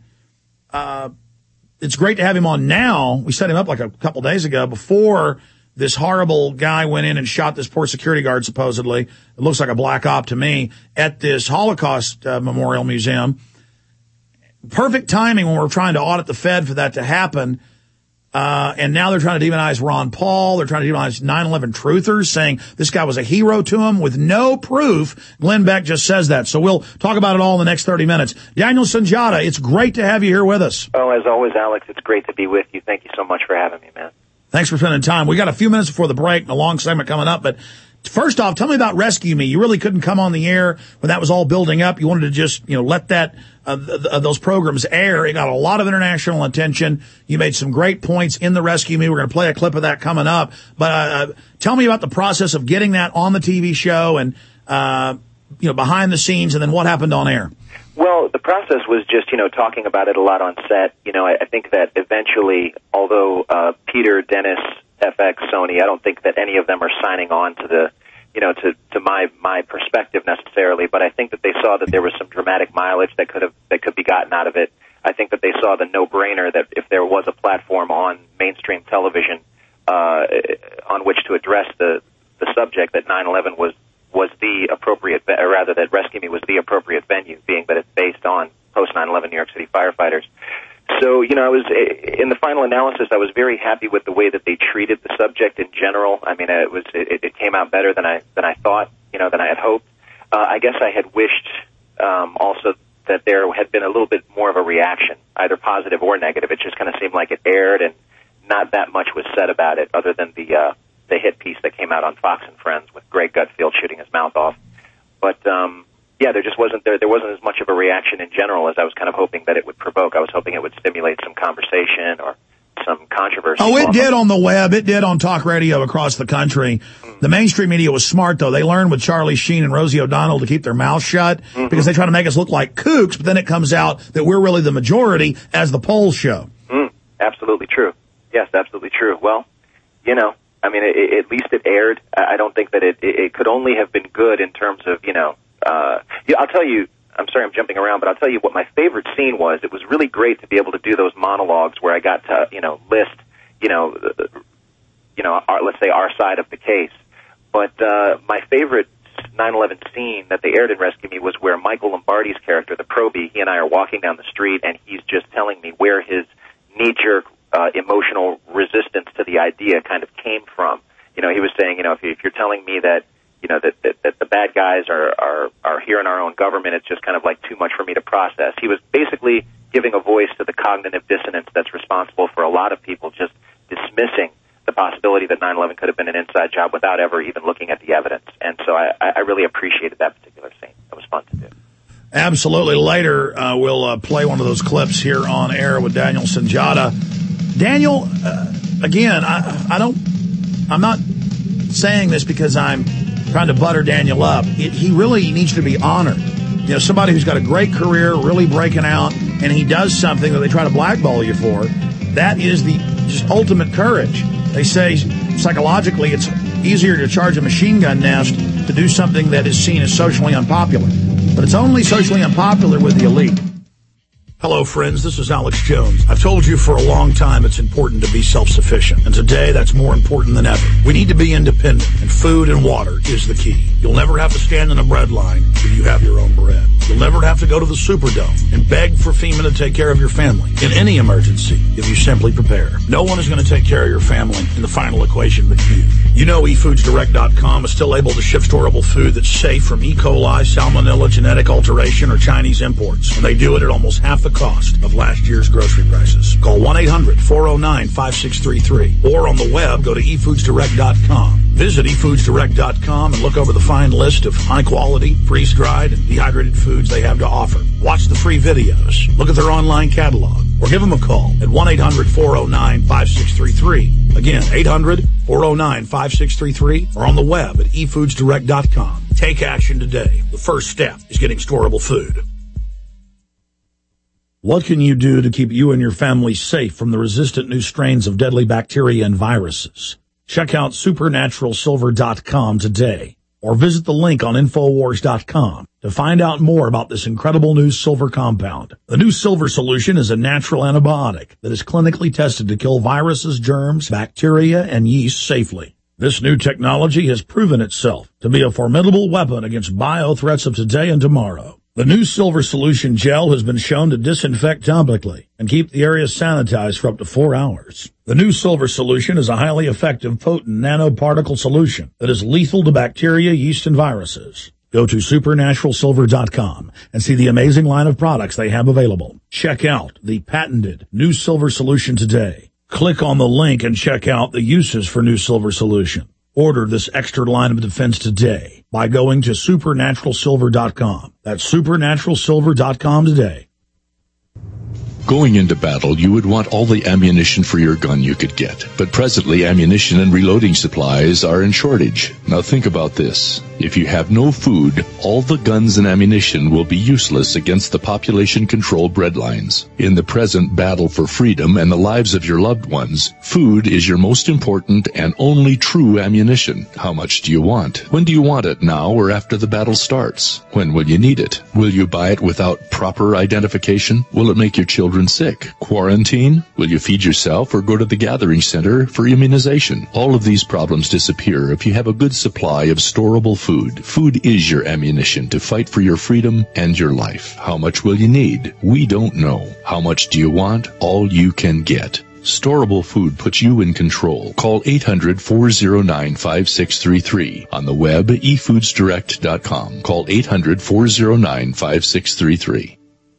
it's great to have him on now. We set him up like a couple days ago before this horrible guy went in and shot this poor security guard, supposedly. It looks like a black op to me, at this Holocaust Memorial Museum. Perfect timing when we're trying to audit the Fed for that to happen. And now they're trying to demonize Ron Paul. They're trying to demonize 9/11 truthers, saying this guy was a hero to him with no proof. Glenn Beck just says that. So we'll talk about it all in the next 30 minutes. Daniel Sunjata, it's great to have you here with us. Oh, as always, Alex, it's great to be with you. Thank you so much for having me, man. Thanks for spending time. We got a few minutes before the break and a long segment coming up, but first off, tell me about Rescue Me. You really couldn't come on the air when that was all building up. You wanted to just, let that those programs air. It got a lot of international attention. You made some great points in the Rescue Me. We're going to play a clip of that coming up. But tell me about the process of getting that on the TV show and behind the scenes, and then what happened on air. Well, the process was just, talking about it a lot on set. I think that eventually, although Peter, Dennis, FX, Sony, I don't think that any of them are signing on to the, to my perspective necessarily, but I think that they saw that there was some dramatic mileage that could be gotten out of it. I think that they saw the no-brainer that if there was a platform on mainstream television on which to address the subject, that 9/11 was the appropriate, or rather that Rescue Me was the appropriate venue, being that it's based on post 9/11 New York City firefighters. So, I was in the final analysis. I was very happy with the way that they treated the subject in general. I mean, it came out better than I thought, than I had hoped. I guess I had wished also that there had been a little bit more of a reaction, either positive or negative. It just kind of seemed like it aired, and not that much was said about it, other than the hit piece that came out on Fox and Friends with Greg Gutfield shooting his mouth off. But there just wasn't there wasn't as much of a reaction in general as I was kind of hoping that it would provoke. I was hoping it would stimulate some conversation or some controversy. Oh, it did on the web. It did on talk radio across the country. The mainstream media was smart, though. They learned with Charlie Sheen and Rosie O'Donnell to keep their mouths shut because they try to make us look like kooks, but then it comes out that we're really the majority, as the polls show. Absolutely true. Yes, absolutely true. Well, I mean, at least it aired. I don't think that it could only have been good in terms of, I'll tell you, I'm sorry I'm jumping around, but I'll tell you what my favorite scene was. It was really great to be able to do those monologues where I got to, list, let's say our side of the case. But my favorite 9/11 scene that they aired in Rescue Me was where Michael Lombardi's character, the Proby, he and I are walking down the street, and he's just telling me where his knee-jerk emotional resistance to the idea kind of came from. He was saying, if you're telling me that, that the bad guys are here in our own government, it's just kind of like too much for me to process. He was basically giving a voice to the cognitive dissonance that's responsible for a lot of people just dismissing the possibility possibility that 9/11 could have been an inside job without ever even looking at the evidence. And so I really appreciated that particular scene. It was fun to do. Absolutely. Later, we'll play one of those clips here on air with Daniel Sunjata. Daniel, again, I'm not saying this because I'm trying to butter Daniel up. He really needs to be honored. You know, somebody who's got a great career, really breaking out, and he does something that they try to blackball you for. That is the just ultimate courage. They say psychologically it's easier to charge a machine gun nest to do something that is seen as socially unpopular. But it's only socially unpopular with the elite. Hello, friends. This is Alex Jones. I've told you for a long time it's important to be self-sufficient. And today, that's more important than ever. We need to be independent, and food and water is the key. You'll never have to stand in a bread line if you have your own bread. You'll never have to go to the Superdome and beg for FEMA to take care of your family in any emergency if you simply prepare. No one is going to take care of your family in the final equation but you. You know eFoodsDirect.com is still able to ship storable food that's safe from E. coli, salmonella, genetic alteration, or Chinese imports. And they do it at almost half the cost of last year's grocery prices. Call 1-800-409-5633 or on the web, go to eFoodsDirect.com. Visit eFoodsDirect.com and look over the fine list of high-quality, freeze-dried, and dehydrated foods they have to offer. Watch the free videos, look at their online catalog, or give them a call at 1-800-409-5633. Again, 800-409-5633 or on the web at eFoodsDirect.com. Take action today. The first step is getting storable food. What can you do to keep you and your family safe from the resistant new strains of deadly bacteria and viruses? Check out supernaturalsilver.com today or visit the link on Infowars.com to find out more about this incredible new silver compound. The new silver solution is a natural antibiotic that is clinically tested to kill viruses, germs, bacteria, and yeast safely. This new technology has proven itself to be a formidable weapon against bio threats of today and tomorrow. The new silver solution gel has been shown to disinfect topically and keep the area sanitized for up to 4 hours. The new silver solution is a highly effective, potent nanoparticle solution that is lethal to bacteria, yeast, and viruses. Go to supernaturalsilver.com and see the amazing line of products they have available. Check out the patented new silver solution today. Click on the link and check out the uses for new silver solution. Order this extra line of defense today by going to supernaturalsilver.com. That's supernaturalsilver.com today. Going into battle, you would want all the ammunition for your gun you could get. But presently, ammunition and reloading supplies are in shortage. Now think about this. If you have no food, all the guns and ammunition will be useless against the population-controlled breadlines. In the present battle for freedom and the lives of your loved ones, food is your most important and only true ammunition. How much do you want? When do you want it, now or after the battle starts? When will you need it? Will you buy it without proper identification? Will it make your children sick? Quarantine? Will you feed yourself or go to the gathering center for immunization? All of these problems disappear if you have a good supply of storable food. Food is your ammunition to fight for your freedom and your life. How much will you need? We don't know. How much do you want? All you can get. Storable food puts you in control. Call 800-409-5633. On the web, eFoodsDirect.com. Call 800-409-5633.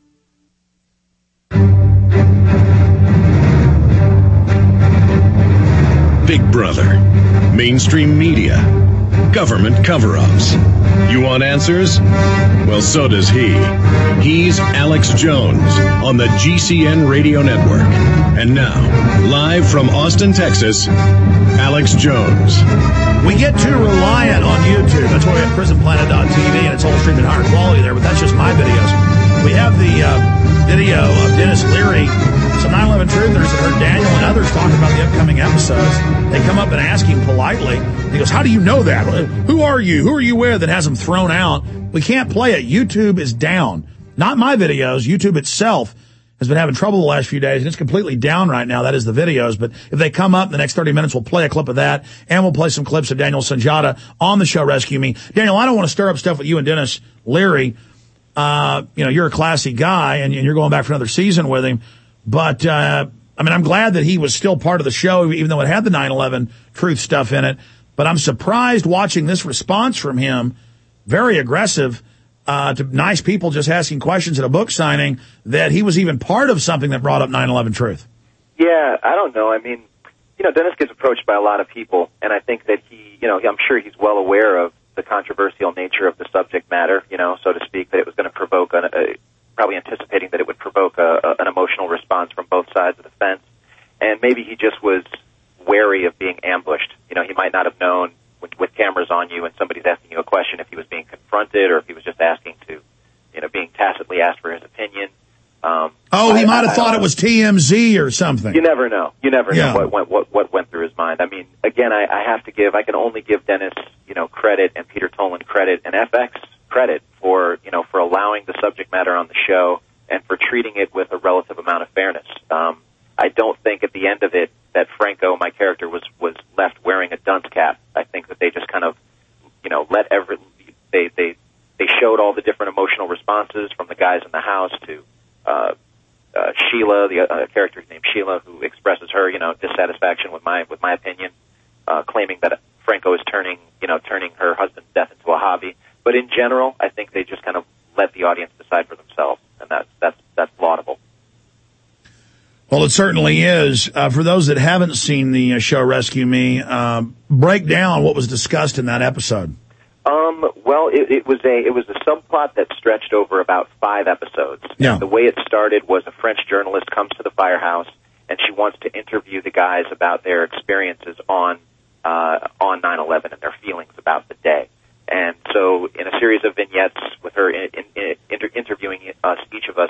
Big Brother, mainstream media, government cover-ups. You want answers? Well, so does he. He's Alex Jones on the GCN Radio Network. And now, live from Austin, Texas, Alex Jones. We get too reliant on YouTube. That's why we have PrisonPlanet.tv, and it's all streamed in higher quality there, but that's just my videos. We have the video of Dennis Leary, some 9/11 truthers that heard Daniel and others talking about the upcoming episodes. They come up and ask him politely. He goes, how do you know that? Who are you? Who are you with? That has them thrown out. We can't play it. YouTube is down. Not my videos. YouTube itself has been having trouble the last few days, and it's completely down right now. That is the videos. But if they come up in the next 30 minutes, we'll play a clip of that, and we'll play some clips of Daniel Sunjata on the show Rescue Me. Daniel, I don't want to stir up stuff with you and Dennis Leary. You're a classy guy, and you're going back for another season with him. But, I'm glad that he was still part of the show, even though it had the 9/11 truth stuff in it. But I'm surprised watching this response from him, very aggressive, to nice people just asking questions at a book signing, that he was even part of something that brought up 9/11 truth. Yeah, I don't know. I mean, Dennis gets approached by a lot of people, and I think that I'm sure he's well aware of the controversial nature of the subject matter, so to speak, that it was going to provoke, probably anticipating that it would provoke an emotional response from both sides of the fence. And maybe he just was wary of being ambushed. He might not have known with cameras on you and somebody's asking you a question if he was being confronted or if he was just asking to, being tacitly asked for his opinion. He might have thought it was TMZ or something. You never know. Know what went through his mind. I mean, again, I can only give Dennis, credit and Peter Tolan credit and FX credit for allowing the subject matter on the show and for treating it with a relative amount of fairness. I don't think at the end of it that Franco, my character, was left wearing a dunce cap. I think that they just kind of, they showed all the different emotional responses from the guys in the house to Sheila, the character named Sheila, who expresses her, dissatisfaction with my opinion, claiming that Franco is turning her husband's death into a hobby. But in general, I think they just kind of let the audience decide for themselves, and that's laudable. Well, it certainly is. For those that haven't seen the show Rescue Me, break down what was discussed in that episode. Well, it was a subplot that stretched over about 5 episodes. Yeah. The way it started was a French journalist comes to the firehouse, and she wants to interview the guys about their experiences on 9/11 and their feelings about the day. And so, in a series of vignettes with her interviewing each of us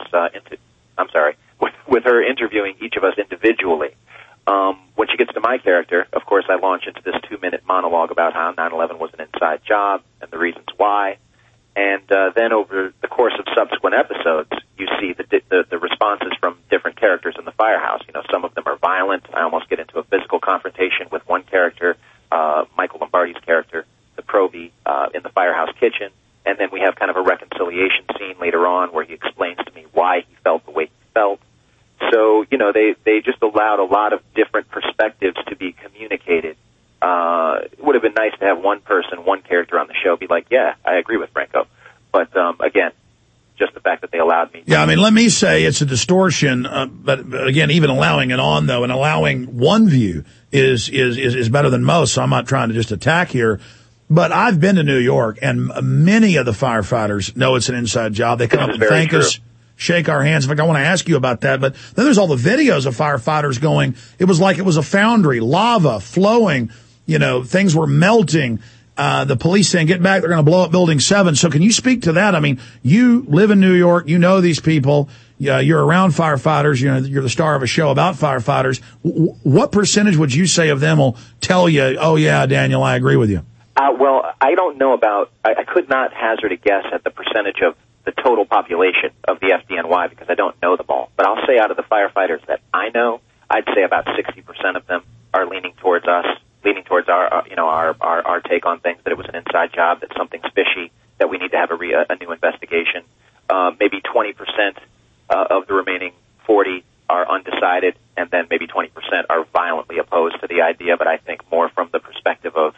individually. When she gets to my character, of course, I launch into this 2-minute monologue about how 9/11 was an inside job and the reasons why. And then over the course of subsequent episodes, you see the responses from different characters in the firehouse. Some of them are violent. I almost get into a physical confrontation with one character, Michael Lombardi's character, the Proby, in the firehouse kitchen. And then we have kind of a reconciliation scene later on where he explains to me why he felt the way he felt. So, they just allowed a lot of different perspectives to be communicated. It would have been nice to have one character on the show be like, yeah, I agree with Franco. But, again, just the fact that they allowed me. Yeah, I mean, let me say it's a distortion, but again, even allowing it on, though, and allowing one view is better than most, so I'm not trying to just attack here. But I've been to New York, and many of the firefighters know it's an inside job. They come up and thank us, shake our hands. In fact, I want to ask you about that. But then there's all the videos of firefighters going, it was like it was a foundry, lava flowing, things were melting. The police saying, get back, they're going to blow up Building 7. So can you speak to that? I mean, you live in New York, you know these people, you're around firefighters, you're the star of a show about firefighters. What percentage would you say of them will tell you, oh yeah, Daniel, I agree with you? Well, I don't know I could not hazard a guess at the percentage of the total population of the FDNY because I don't know them all. But I'll say out of the firefighters that I know, I'd say about 60% of them are leaning towards us, our take on things, that it was an inside job, that something's fishy, that we need to have a new investigation. Maybe 20% of the remaining 40 are undecided, and then maybe 20% are violently opposed to the idea, but I think more from the perspective of,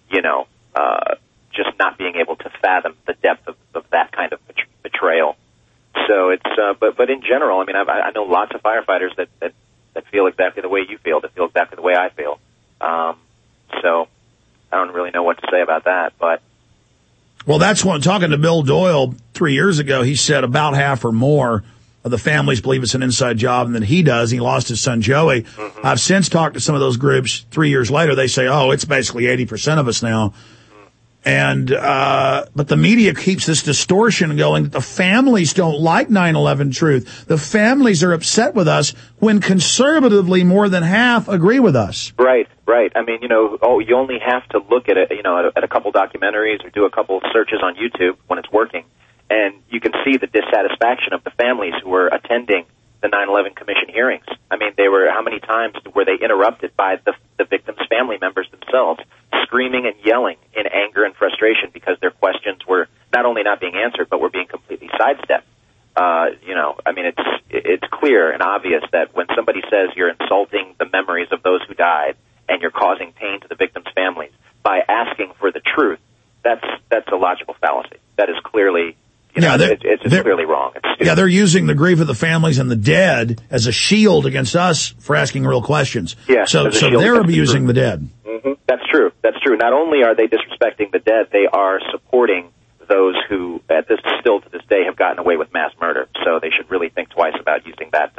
just not being able to fathom the depth of that kind of betrayal. So it's, but in general, I mean, I know lots of firefighters that feel exactly the way you feel, that feel exactly the way I feel. So I don't really know what to say about that, but. Well, that's what, talking to Bill Doyle 3 years ago, he said about half or more of the families believe it's an inside job, and that he does. He lost his son, Joey. Mm-hmm. I've since talked to some of those groups 3 years later. They say, oh, it's basically 80% of us now. And, but the media keeps this distortion going that the families don't like 9/11 truth. The families are upset with us when conservatively more than half agree with us. Right. I mean, you only have to look at it, at a couple documentaries or do a couple searches on YouTube when it's working, and you can see the dissatisfaction of the families who were attending the 9/11 Commission hearings. I mean, how many times were they interrupted by the victims' family members themselves, screaming and yelling in anger and frustration because their questions were not only not being answered, but were being completely sidestepped. I mean, it's clear and obvious that when somebody says you're insulting the memories of those who died and you're causing pain to the victims' families by asking for the truth, that's a logical fallacy. That is clearly, it's clearly wrong. It's Yeah, they're using the grief of the families and the dead as a shield against us for asking real questions. Yeah, so they're abusing the dead. Mm-hmm. That's true. That's true. Not only are they disrespecting the dead, they are supporting those who, still to this day, have gotten away with mass murder. So they should really think twice about using that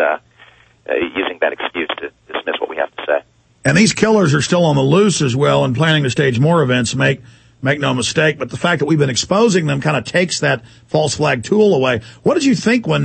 excuse to dismiss what we have to say. And these killers are still on the loose as well and planning to stage more events. Make no mistake. But the fact that we've been exposing them kind of takes that false flag tool away. What did you think when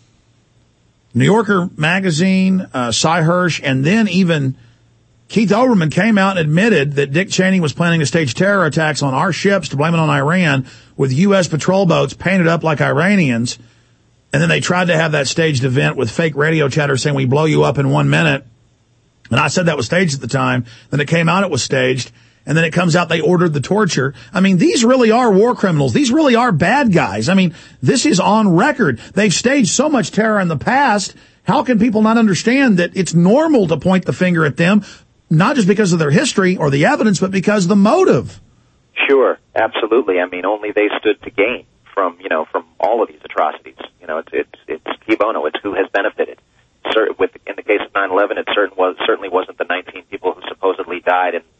New Yorker magazine, Cy Hirsch, and then even Keith Olbermann came out and admitted that Dick Cheney was planning to stage terror attacks on our ships to blame it on Iran with U.S. patrol boats painted up like Iranians. And then they tried to have that staged event with fake radio chatter saying we blow you up in 1 minute. And I said that was staged at the time. Then it came out it was staged. And then it comes out they ordered the torture. I mean, these really are war criminals. These really are bad guys. I mean, this is on record. They've staged so much terror in the past. How can people not understand that it's normal to point the finger at them, not just because of their history or the evidence, but because of the motive? Sure, absolutely. I mean, only they stood to gain from all of these atrocities. It's key bono. It's who has benefited. In the case of 9/11, it certainly wasn't the 19 people who supposedly died in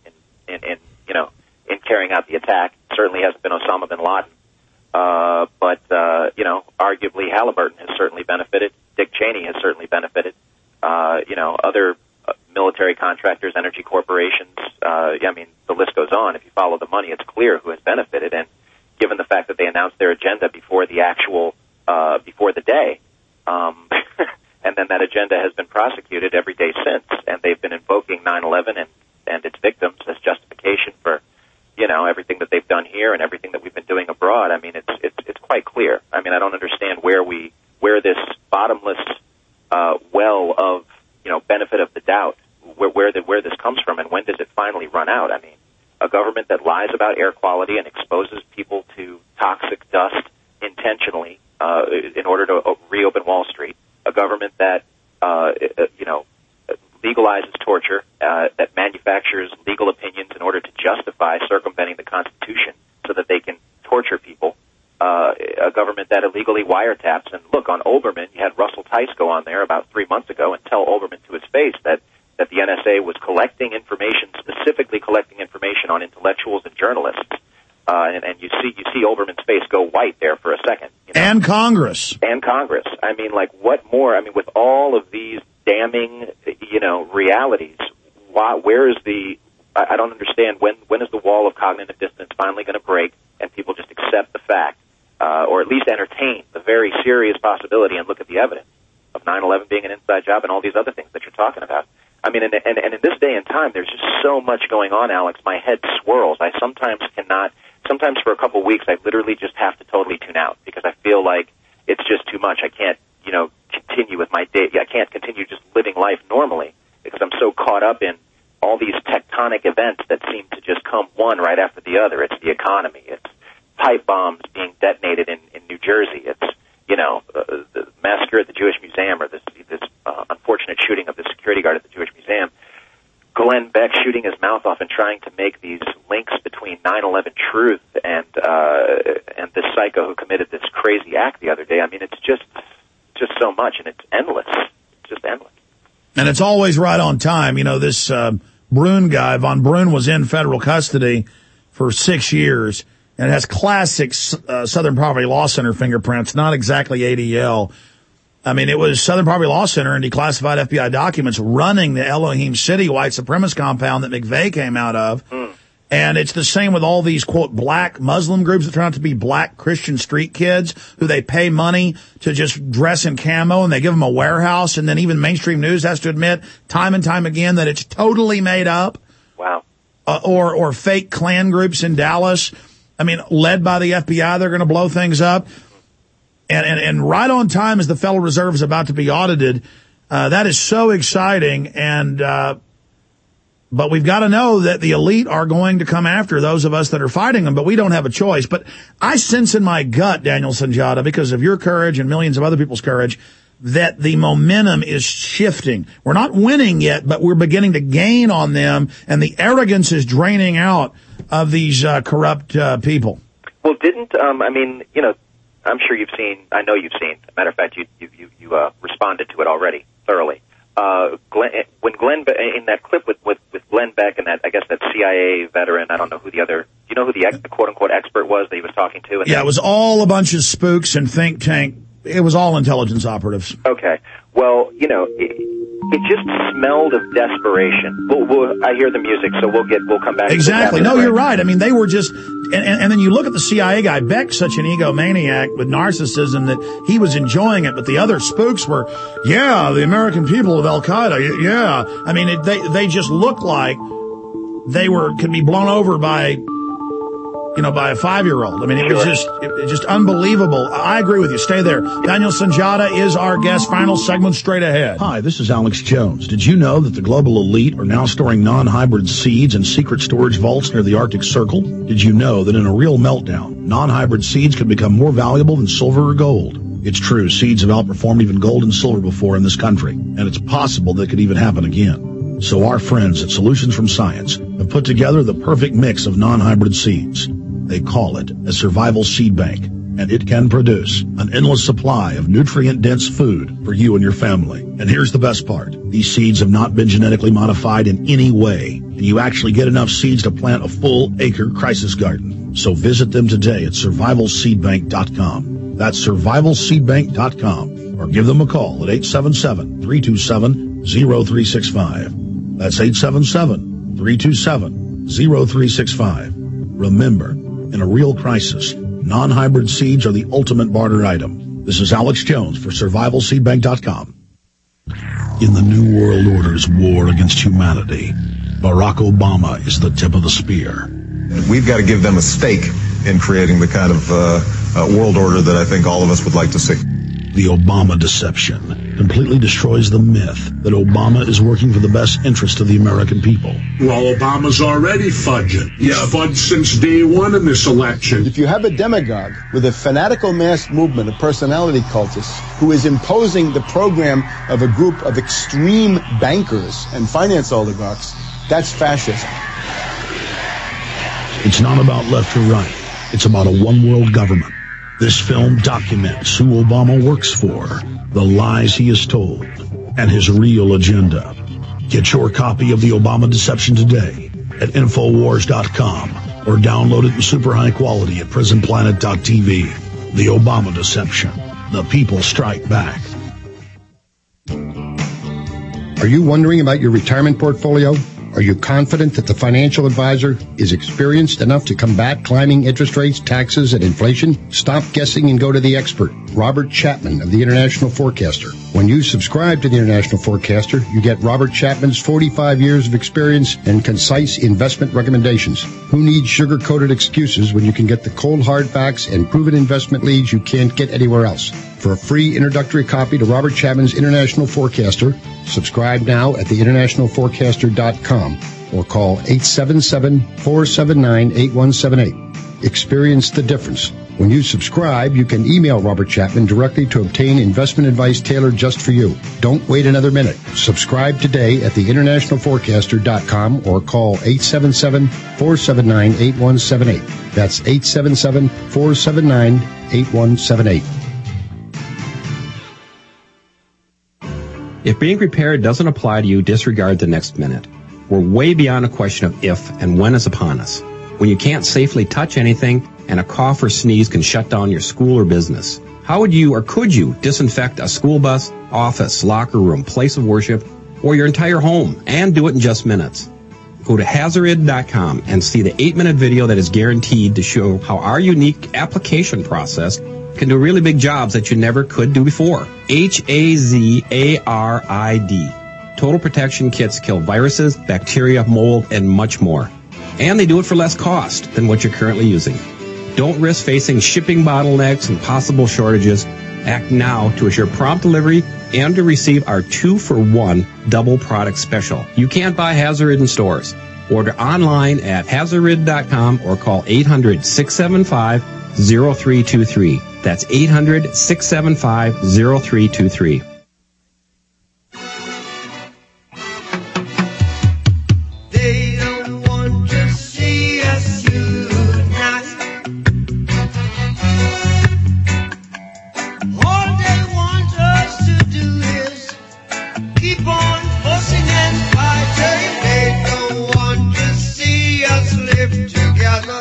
carrying out the attack. It certainly hasn't been Osama bin Laden. But arguably Halliburton has certainly benefited. Dick Cheney has certainly benefited. Other military contractors, energy corporations. The list goes on. If you follow the money, it's clear who has benefited. And given the fact that they announced their agenda before the day, and then that agenda has been prosecuted every day since, and they've been invoking 9/11 and its victims as justification for, everything that they've done here and everything that we've been doing abroad. I mean, it's quite clear. I mean, I don't understand where this bottomless well of benefit of the doubt, where this comes from, and when does it finally run out? I mean, a government that lies about air quality and exposes people to toxic dust intentionally in order to reopen Wall Street, a government that legalizes torture, that manufactures legal opinions in order to justify circumventing the Constitution so that they can torture people, a government that illegally wiretaps. And look, on Olbermann, you had Russell Tice go on there about 3 months ago and tell Olbermann to his face that the NSA was specifically collecting information on intellectuals and journalists. And you see Olbermann's face go white there for a second. And Congress. I mean, what more? I mean, with all of these damning, realities, where is I don't understand when is the wall of cognitive dissonance finally going to break and people just accept the fact, or at least entertain the very serious possibility and look at the evidence of 9/11 being an inside job and all these other things that you're talking about. I mean, and in this day and time, there's just so much going on, Alex. My head swirls. I sometimes for a couple of weeks, I literally just have to totally tune out because I feel like it's just too much. I can't, continue with my day. I can't continue just living life normally because I'm so caught up in all these tectonic events that seem to just come one right after the other. It's the economy. It's pipe bombs being detonated in New Jersey. It's, the massacre at the Jewish Museum or this unfortunate shooting of the security guard at the Jewish Museum. Glenn Beck shooting his mouth off and trying to make these links between 9/11 truth and this psycho who committed this crazy act the other day. I mean, it's just so much, and it's endless. It's just endless. And it's always right on time. This Brune guy, Von Brune, was in federal custody for 6 years, and it has classic Southern Poverty Law Center fingerprints, not exactly ADL. I mean, it was Southern Poverty Law Center and declassified FBI documents running the Elohim City white supremacist compound that McVeigh came out of. And it's the same with all these, quote, black Muslim groups that turn out to be black Christian street kids who they pay money to just dress in camo and they give them a warehouse. And then even mainstream news has to admit time and time again that it's totally made up. Wow. Or fake Klan groups in Dallas. I mean, led by the FBI, they're going to blow things up. And right on time as the Federal Reserve is about to be audited. That is so exciting. But we've got to know that the elite are going to come after those of us that are fighting them, but we don't have a choice. But I sense in my gut, Daniel Sunjata, because of your courage and millions of other people's courage, that the momentum is shifting. We're not winning yet, but we're beginning to gain on them, and the arrogance is draining out of these corrupt people. Well, I'm sure you've seen. I know you've seen. Matter of fact, you responded to it already thoroughly. When Glenn in that clip with Glenn Beck and that, I guess, that CIA veteran, I don't know who the other. Do you know who the quote unquote expert was that he was talking to? Yeah, it was all a bunch of spooks and think tank. It was all intelligence operatives. Okay. Well, it just smelled of desperation. I hear the music, so we'll come back. Exactly. No, you're right. I mean, they were just, and then you look at the CIA guy, Beck's such an egomaniac with narcissism that he was enjoying it, but the other spooks were, the American people of Al-Qaeda, yeah. I mean, they just looked like they could be blown over by by a 5-year-old. I mean, it was just unbelievable. I agree with you. Stay there. Daniel Sanjata is our guest. Final segment straight ahead. Hi, this is Alex Jones. Did you know that the global elite are now storing non-hybrid seeds in secret storage vaults near the Arctic Circle? Did you know that in a real meltdown, non-hybrid seeds could become more valuable than silver or gold? It's true. Seeds have outperformed even gold and silver before in this country, and it's possible that could even happen again. So our friends at Solutions from Science have put together the perfect mix of non-hybrid seeds. They call it a survival seed bank, and it can produce an endless supply of nutrient-dense food for you and your family. And here's the best part. These seeds have not been genetically modified in any way, and you actually get enough seeds to plant a full-acre crisis garden. So visit them today at survivalseedbank.com. That's survivalseedbank.com, or give them a call at 877-327-0365. That's 877-327-0365. Remember, in a real crisis, non-hybrid seeds are the ultimate barter item. This is Alex Jones for survivalseedbank.com. In the New World Order's war against humanity, Barack Obama is the tip of the spear. We've got to give them a stake in creating the kind of world order that I think all of us would like to see. The Obama deception completely destroys the myth that Obama is working for the best interest of the American people. Well, Obama's already fudging. He's fudged since day one in this election. If you have a demagogue with a fanatical mass movement of personality cultists who is imposing the program of a group of extreme bankers and finance oligarchs, that's fascism. It's not about left or right. It's about a one-world government. This film documents who Obama works for, the lies he has told, and his real agenda. Get your copy of The Obama Deception today at Infowars.com or download it in super high quality at PrisonPlanet.tv. The Obama Deception. The people strike back. Are you wondering about your retirement portfolio? Are you confident that the financial advisor is experienced enough to combat climbing interest rates, taxes, and inflation? Stop guessing and go to the expert, Robert Chapman of the International Forecaster. When you subscribe to the International Forecaster, you get Robert Chapman's 45 years of experience and concise investment recommendations. Who needs sugar-coated excuses when you can get the cold hard facts and proven investment leads you can't get anywhere else? For a free introductory copy to Robert Chapman's International Forecaster, subscribe now at theInternationalForecaster.com or call 877-479-8178. Experience the difference. When you subscribe, you can email Robert Chapman directly to obtain investment advice tailored just for you. Don't wait another minute. Subscribe today at theInternationalForecaster.com or call 877-479-8178. That's 877-479-8178. If being prepared doesn't apply to you, disregard the next minute. We're way beyond a question of if and when is upon us. When you can't safely touch anything and a cough or sneeze can shut down your school or business. How would you or could you disinfect a school bus, office, locker room, place of worship, or your entire home and do it in just minutes? Go to Hazarid.com and see the 8-minute video that is guaranteed to show how our unique application process can do really big jobs that you never could do before. HAZARID. Total protection kits kill viruses, bacteria, mold, and much more. And they do it for less cost than what you're currently using. Don't risk facing shipping bottlenecks and possible shortages. Act now to assure prompt delivery and to receive our 2-for-1 double product special. You can't buy Hazarid in stores. Order online at Hazarid.com or call 800-675-0323. That's 800-675-0323. They don't want to see us unite.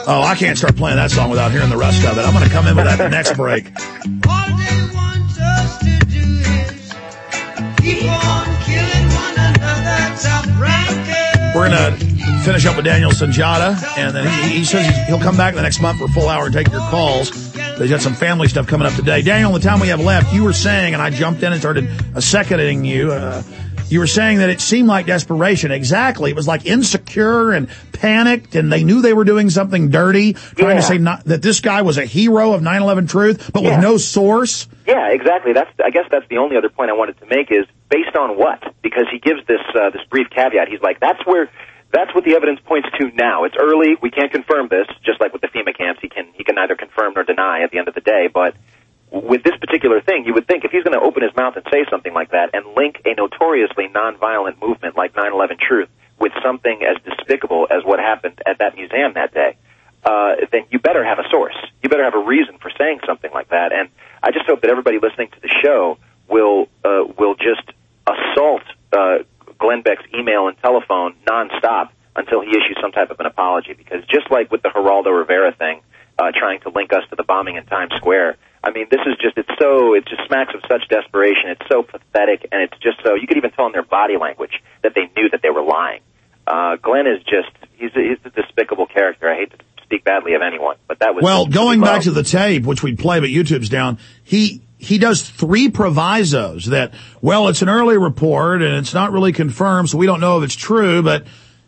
Oh, I can't start playing that song without hearing the rest of it. I'm going to come in with that at the next break. All they want us to do is keep on killing one another, top ranking. We're going to finish up with Daniel Sunjata, and then he says he'll come back the next month for a full hour and take your calls. They've got some family stuff coming up today. Daniel, in the time we have left, you were saying, and I jumped in and started seconding you, you were saying that it seemed like desperation. Exactly. It was like insecure and panicked, and they knew they were doing something dirty, trying to say that this guy was a hero of 9/11 truth, but with no source. Yeah, exactly. I guess that's the only other point I wanted to make is based on what? Because he gives this brief caveat. He's like, that's what the evidence points to now. It's early. We can't confirm this. Just like with the FEMA camps, he can neither confirm nor deny at the end of the day. But with this particular thing, you would think if he's going to open his mouth and say something like that and link a notoriously nonviolent movement like 9/11 Truth with something as despicable as what happened at that museum that day, then you better have a source. You better have a reason for saying something like that. And I just hope that everybody listening to the show will just assault Glenn Beck's email and telephone nonstop until he issues some type of an apology. Because just like with the Geraldo Rivera thing, trying to link us to the bombing in Times Square, I mean, this is just, it just smacks of such desperation. It's so pathetic, and it's just so, you could even tell in their body language that they knew that they were lying. Glenn is just, he's a despicable character. I hate to speak badly of anyone, but that was... Well, going back to the tape, which we'd play, but YouTube's down, he does 3 provisos that, well, it's an early report, and it's not really confirmed, so we don't know if it's true, but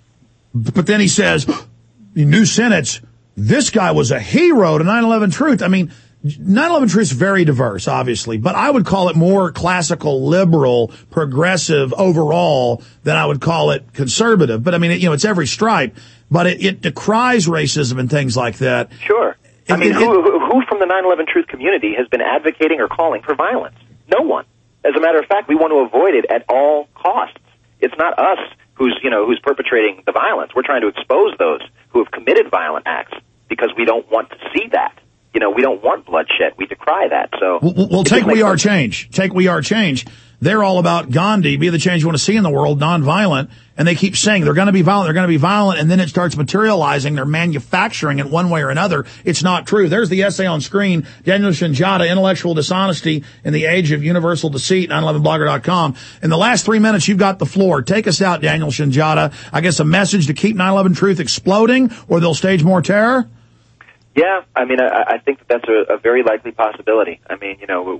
then he says, new sentence, this guy was a hero to 9/11 Truth. I mean, 9/11 Truth is very diverse, obviously, but I would call it more classical, liberal, progressive overall than I would call it conservative. But I mean, it's every stripe, but it decries racism and things like that. Sure. I mean, who from the 9/11 Truth community has been advocating or calling for violence? No one. As a matter of fact, we want to avoid it at all costs. It's not us who's perpetrating the violence. We're trying to expose those who have committed violent acts because we don't want to see that. We don't want bloodshed. We decry that. So, well, take We Are Change. Take We Are Change. They're all about Gandhi, be the change you want to see in the world, nonviolent. And they keep saying they're going to be violent, they're going to be violent, and then it starts materializing. They're manufacturing it one way or another. It's not true. There's the essay on screen. Daniel Sunjata, Intellectual Dishonesty in the Age of Universal Deceit, 911blogger.com. In the last 3 minutes, you've got the floor. Take us out, Daniel Sunjata. I guess a message to keep 9/11 Truth exploding, or they'll stage more terror? Yeah, I mean, I think that's a very likely possibility. I mean,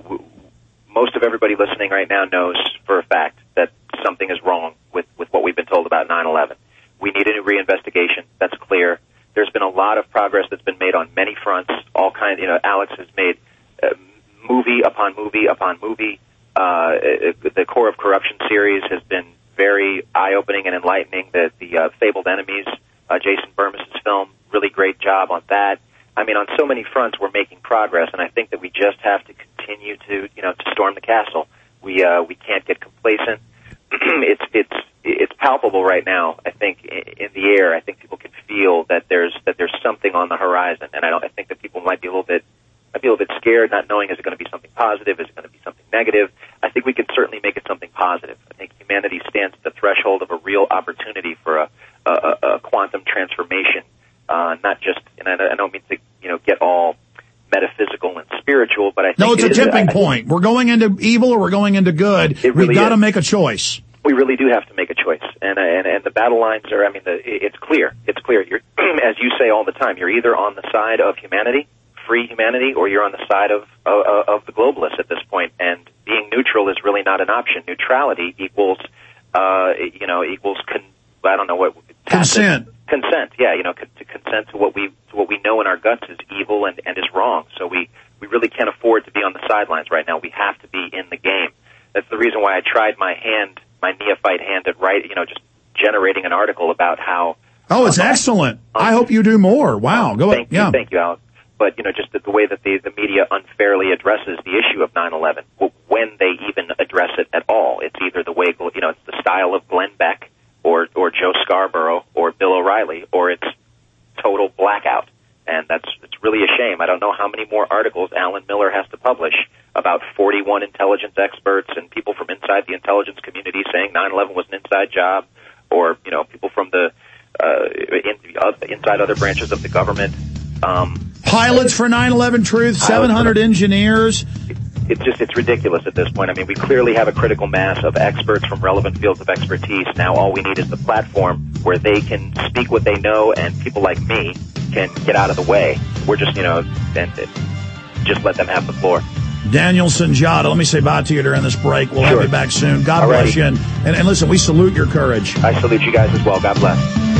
most of everybody listening right now knows for a fact that something is wrong with what we've been told about 9/11. We need a new reinvestigation. That's clear. There's been a lot of progress that's been made on many fronts. All kinds. Alex has made movie upon movie upon movie. The Core of Corruption series has been very eye-opening and enlightening. The Fabled Enemies, Jason Bermas's film, really great job on that. I mean, on so many fronts, we're making progress, and I think that we just have to continue to storm the castle. We can't get complacent. It's palpable right now. I think in the air. I think people can feel that there's something on the horizon, and I think that people might be a little bit scared, not knowing is it going to be something positive, is it going to be something negative. I think we can certainly make it something positive. I think humanity stands at the threshold of a real opportunity for a quantum transformation. Not just, and I don't mean to, get all metaphysical and spiritual, but I think it's a tipping point. We're going into evil or we're going into good. We've got to make a choice. We really do have to make a choice, and the battle lines are. I mean, it's clear. It's clear. You're, as you say all the time, you're either on the side of humanity, free humanity, or you're on the side of the globalists at this point. And being neutral is really not an option. Neutrality equals, I don't know what consent. Consent, yeah, to consent to what we know in our guts is evil and is wrong. So we really can't afford to be on the sidelines right now. We have to be in the game. That's the reason why I tried my neophyte hand at just generating an article about how. Oh, it's excellent. I hope you do more. Wow, go ahead. Yeah. Thank you, Alex. But just the way that the media unfairly addresses the issue of 9/11, when they even address it at all, it's either the way it's the style of Glenn Beck or Joe Scarborough or Bill O'Reilly, or it's total blackout. And it's really a shame. I don't know how many more articles Alan Miller has to publish about 41 intelligence experts and people from inside the intelligence community saying 9/11 was an inside job, or people from the inside other branches of the government. Pilots for 9/11 Truth, 700 engineers. It's ridiculous at this point. I mean, we clearly have a critical mass of experts from relevant fields of expertise. Now all we need is the platform where they can speak what they know, and people like me can get out of the way. We're just, just let them have the floor. Daniel Sunjata, let me say bye to you during this break. We'll have you back soon. God Alrighty. bless you. And listen, we salute your courage. I salute you guys as well. God bless.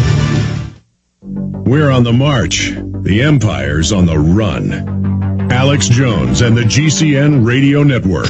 We're on the march. The Empire's on the run. Alex Jones and the GCN Radio Network.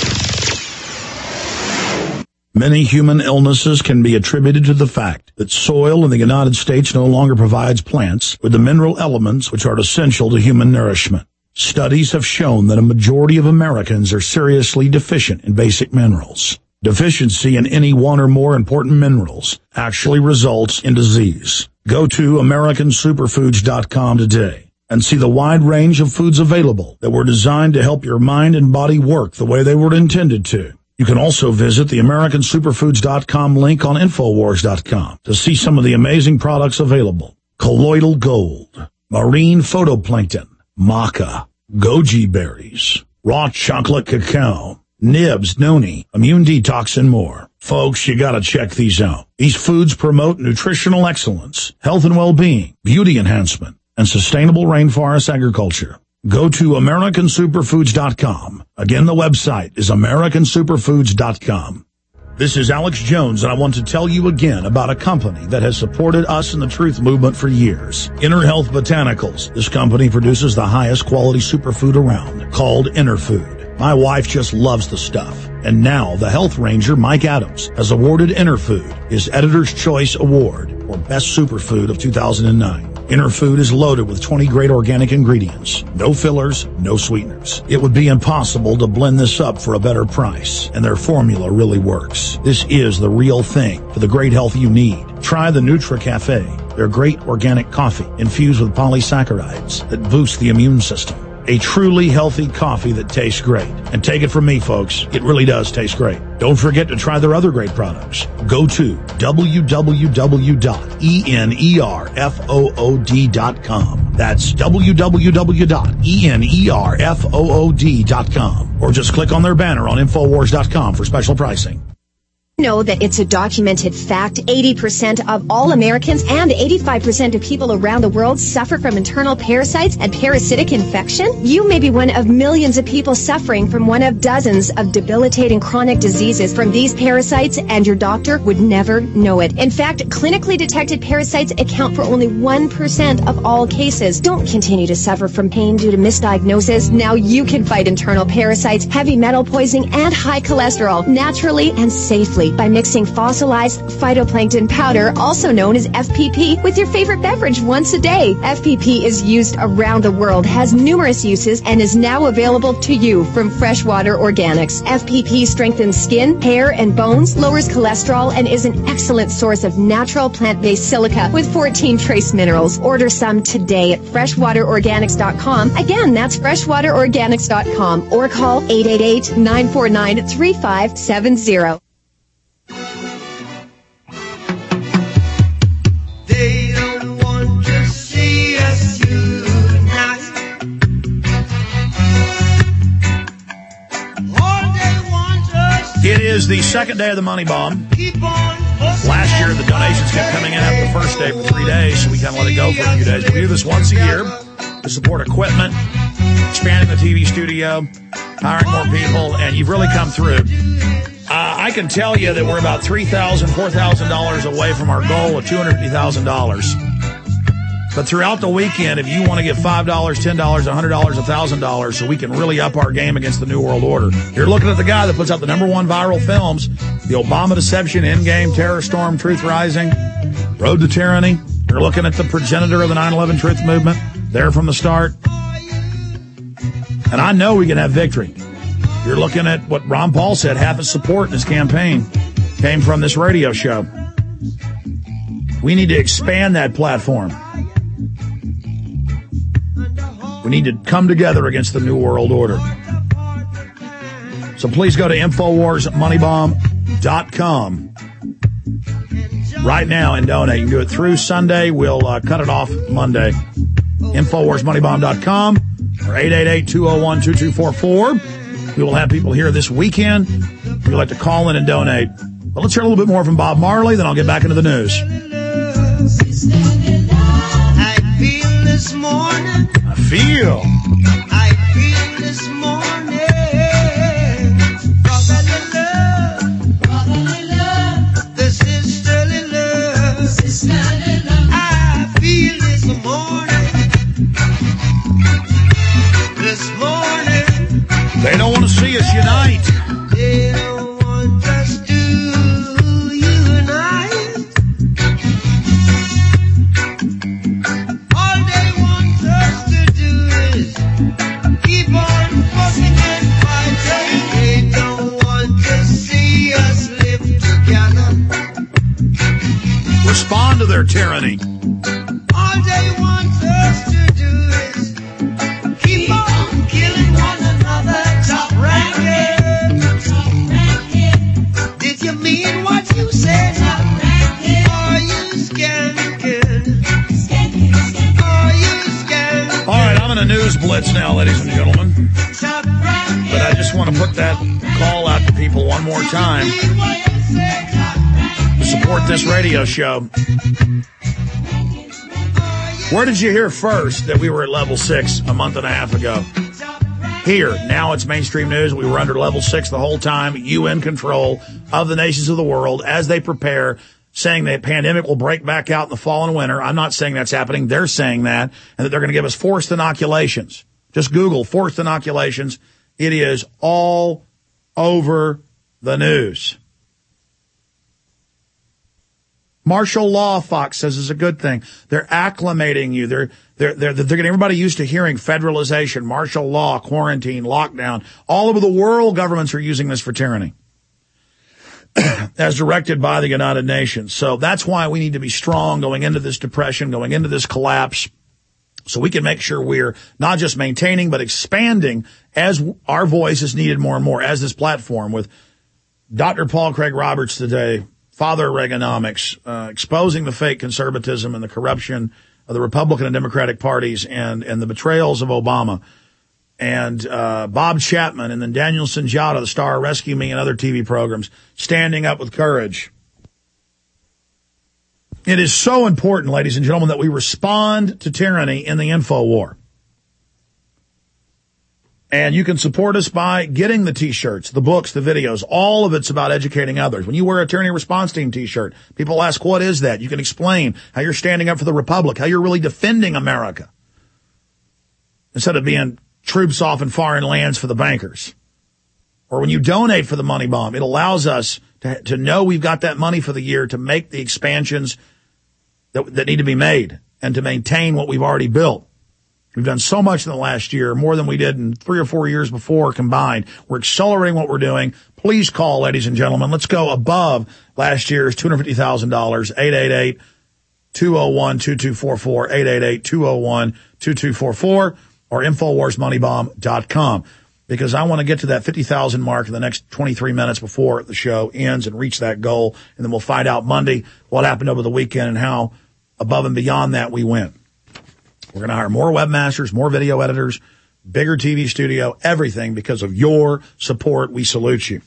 Many human illnesses can be attributed to the fact that soil in the United States no longer provides plants with the mineral elements which are essential to human nourishment. Studies have shown that a majority of Americans are seriously deficient in basic minerals. Deficiency in any one or more important minerals actually results in disease. Go to AmericanSuperfoods.com today and see the wide range of foods available that were designed to help your mind and body work the way they were intended to. You can also visit the AmericanSuperfoods.com link on Infowars.com to see some of the amazing products available. Colloidal gold, marine phytoplankton, maca, goji berries, raw chocolate cacao, nibs, noni, immune detox, and more. Folks, you gotta check these out. These foods promote nutritional excellence, health and well-being, beauty enhancement, and sustainable rainforest agriculture. Go to AmericanSuperfoods.com. Again, the website is AmericanSuperfoods.com. This is Alex Jones, and I want to tell you again about a company that has supported us in the truth movement for years. Inner Health Botanicals. This company produces the highest quality superfood around, called Inner Food. My wife just loves the stuff. And now the health ranger, Mike Adams, has awarded Inner Food his Editor's Choice Award for Best Superfood of 2009. Inner Food is loaded with 20 great organic ingredients. No fillers, no sweeteners. It would be impossible to blend this up for a better price, and their formula really works. This is the real thing for the great health you need. Try the Nutra Cafe, their great organic coffee infused with polysaccharides that boost the immune system. A truly healthy coffee that tastes great. And take it from me, folks, it really does taste great. Don't forget to try their other great products. Go to www.enerfood.com. That's www.enerfood.com. Or just click on their banner on Infowars.com for special pricing. Know that it's a documented fact 80% of all Americans and 85% of people around the world suffer from internal parasites and parasitic infection? You may be one of millions of people suffering from one of dozens of debilitating chronic diseases from these parasites, and your doctor would never know it. In fact, clinically detected parasites account for only 1% of all cases. Don't continue to suffer from pain due to misdiagnosis. Now you can fight internal parasites, heavy metal poisoning, and high cholesterol naturally and safely by mixing fossilized phytoplankton powder, also known as FPP, with your favorite beverage once a day. FPP is used around the world, has numerous uses, and is now available to you from Freshwater Organics. FPP strengthens skin, hair, and bones, lowers cholesterol, and is an excellent source of natural plant-based silica with 14 trace minerals. Order some today at freshwaterorganics.com. Again, that's freshwaterorganics.com, or call 888-949-3570. They don't want to see us unite. All they want us It is the second day of the Money Bomb. Last year, the donations kept coming in after the first day for 3 days, so we kind of let it go for a few days. But we do this once a year to support equipment, expanding the TV studio, hiring more people, and you've really come through. I can tell you that we're about $3,000, $4,000 away from our goal of $250,000. But throughout the weekend, if you want to give $5, $10, $100, $1,000 so we can really up our game against the New World Order, you're looking at the guy that puts out the #1 viral films, the Obama Deception, Endgame, Terror Storm, Truth Rising, Road to Tyranny. You're looking at the progenitor of the 9/11 Truth Movement, there from the start. And I know we can have victory. You're looking at what Ron Paul said, half his support in his campaign came from this radio show. We need to expand that platform. We need to come together against the New World Order. So please go to InfoWarsMoneyBomb.com right now and donate. You can do it through Sunday. We'll cut it off Monday. InfoWarsMoneyBomb.com or 888-201-2244. We will have people here this weekend. If you'd like to call in and donate. But let's hear a little bit more from Bob Marley, then I'll get back into the news. I feel this morning. I feel this morning. Brotherly love. The sisterly love. I feel this morning. They don't want to see us unite. They don't want us to unite. All they want us to do is keep on fussing and fighting. They don't want to see us live together. Respond to their tyranny. All they want us to do is keep on killing one another. Top ranking. Did you mean what you said? Top ranking. Are you skanking? Are you skanking? All right, I'm in a news blitz now, ladies and gentlemen. But I just want to put that call out to people one more time to support this radio show. Where did you hear first that we were at level 6 a month and a half ago? Here. Now it's mainstream news. We were under level 6 the whole time. UN control of the nations of the world as they prepare, saying the pandemic will break back out in the fall and winter. I'm not saying that's happening. They're saying that, and that they're going to give us forced inoculations. Just Google forced inoculations. It is all over the news. Martial law, Fox says, is a good thing. They're acclimating you. They're getting everybody used to hearing federalization, martial law, quarantine, lockdown. All over the world, governments are using this for tyranny, as directed by the United Nations. So that's why we need to be strong going into this depression, going into this collapse, so we can make sure we're not just maintaining, but expanding as our voice is needed more and more, as this platform with Dr. Paul Craig Roberts today, Father of Reaganomics, exposing the fake conservatism and the corruption of the Republican and Democratic parties and the betrayals of Obama. And Bob Chapman, and then Daniel Sunjata, the star of Rescue Me and other TV programs, standing up with courage. It is so important, ladies and gentlemen, that we respond to tyranny in the info war. And you can support us by getting the T-shirts, the books, the videos. All of it's about educating others. When you wear a Tyranny Response Team T-shirt, people ask, what is that? You can explain how you're standing up for the Republic, how you're really defending America, instead of being troops off in foreign lands for the bankers. Or when you donate for the Money Bomb, it allows us to know we've got that money for the year to make the expansions that need to be made and to maintain what we've already built. We've done so much in the last year, more than we did in 3 or 4 years before combined. We're accelerating what we're doing. Please call, ladies and gentlemen. Let's go above last year's $250,000. 888-201-2244, 888-201-2244, or InfoWarsMoneyBomb.com. Because I want to get to that 50,000 mark in the next 23 minutes before the show ends and reach that goal. And then we'll find out Monday what happened over the weekend and how above and beyond that we went. We're going to hire more webmasters, more video editors, bigger TV studio, everything because of your support. We salute you.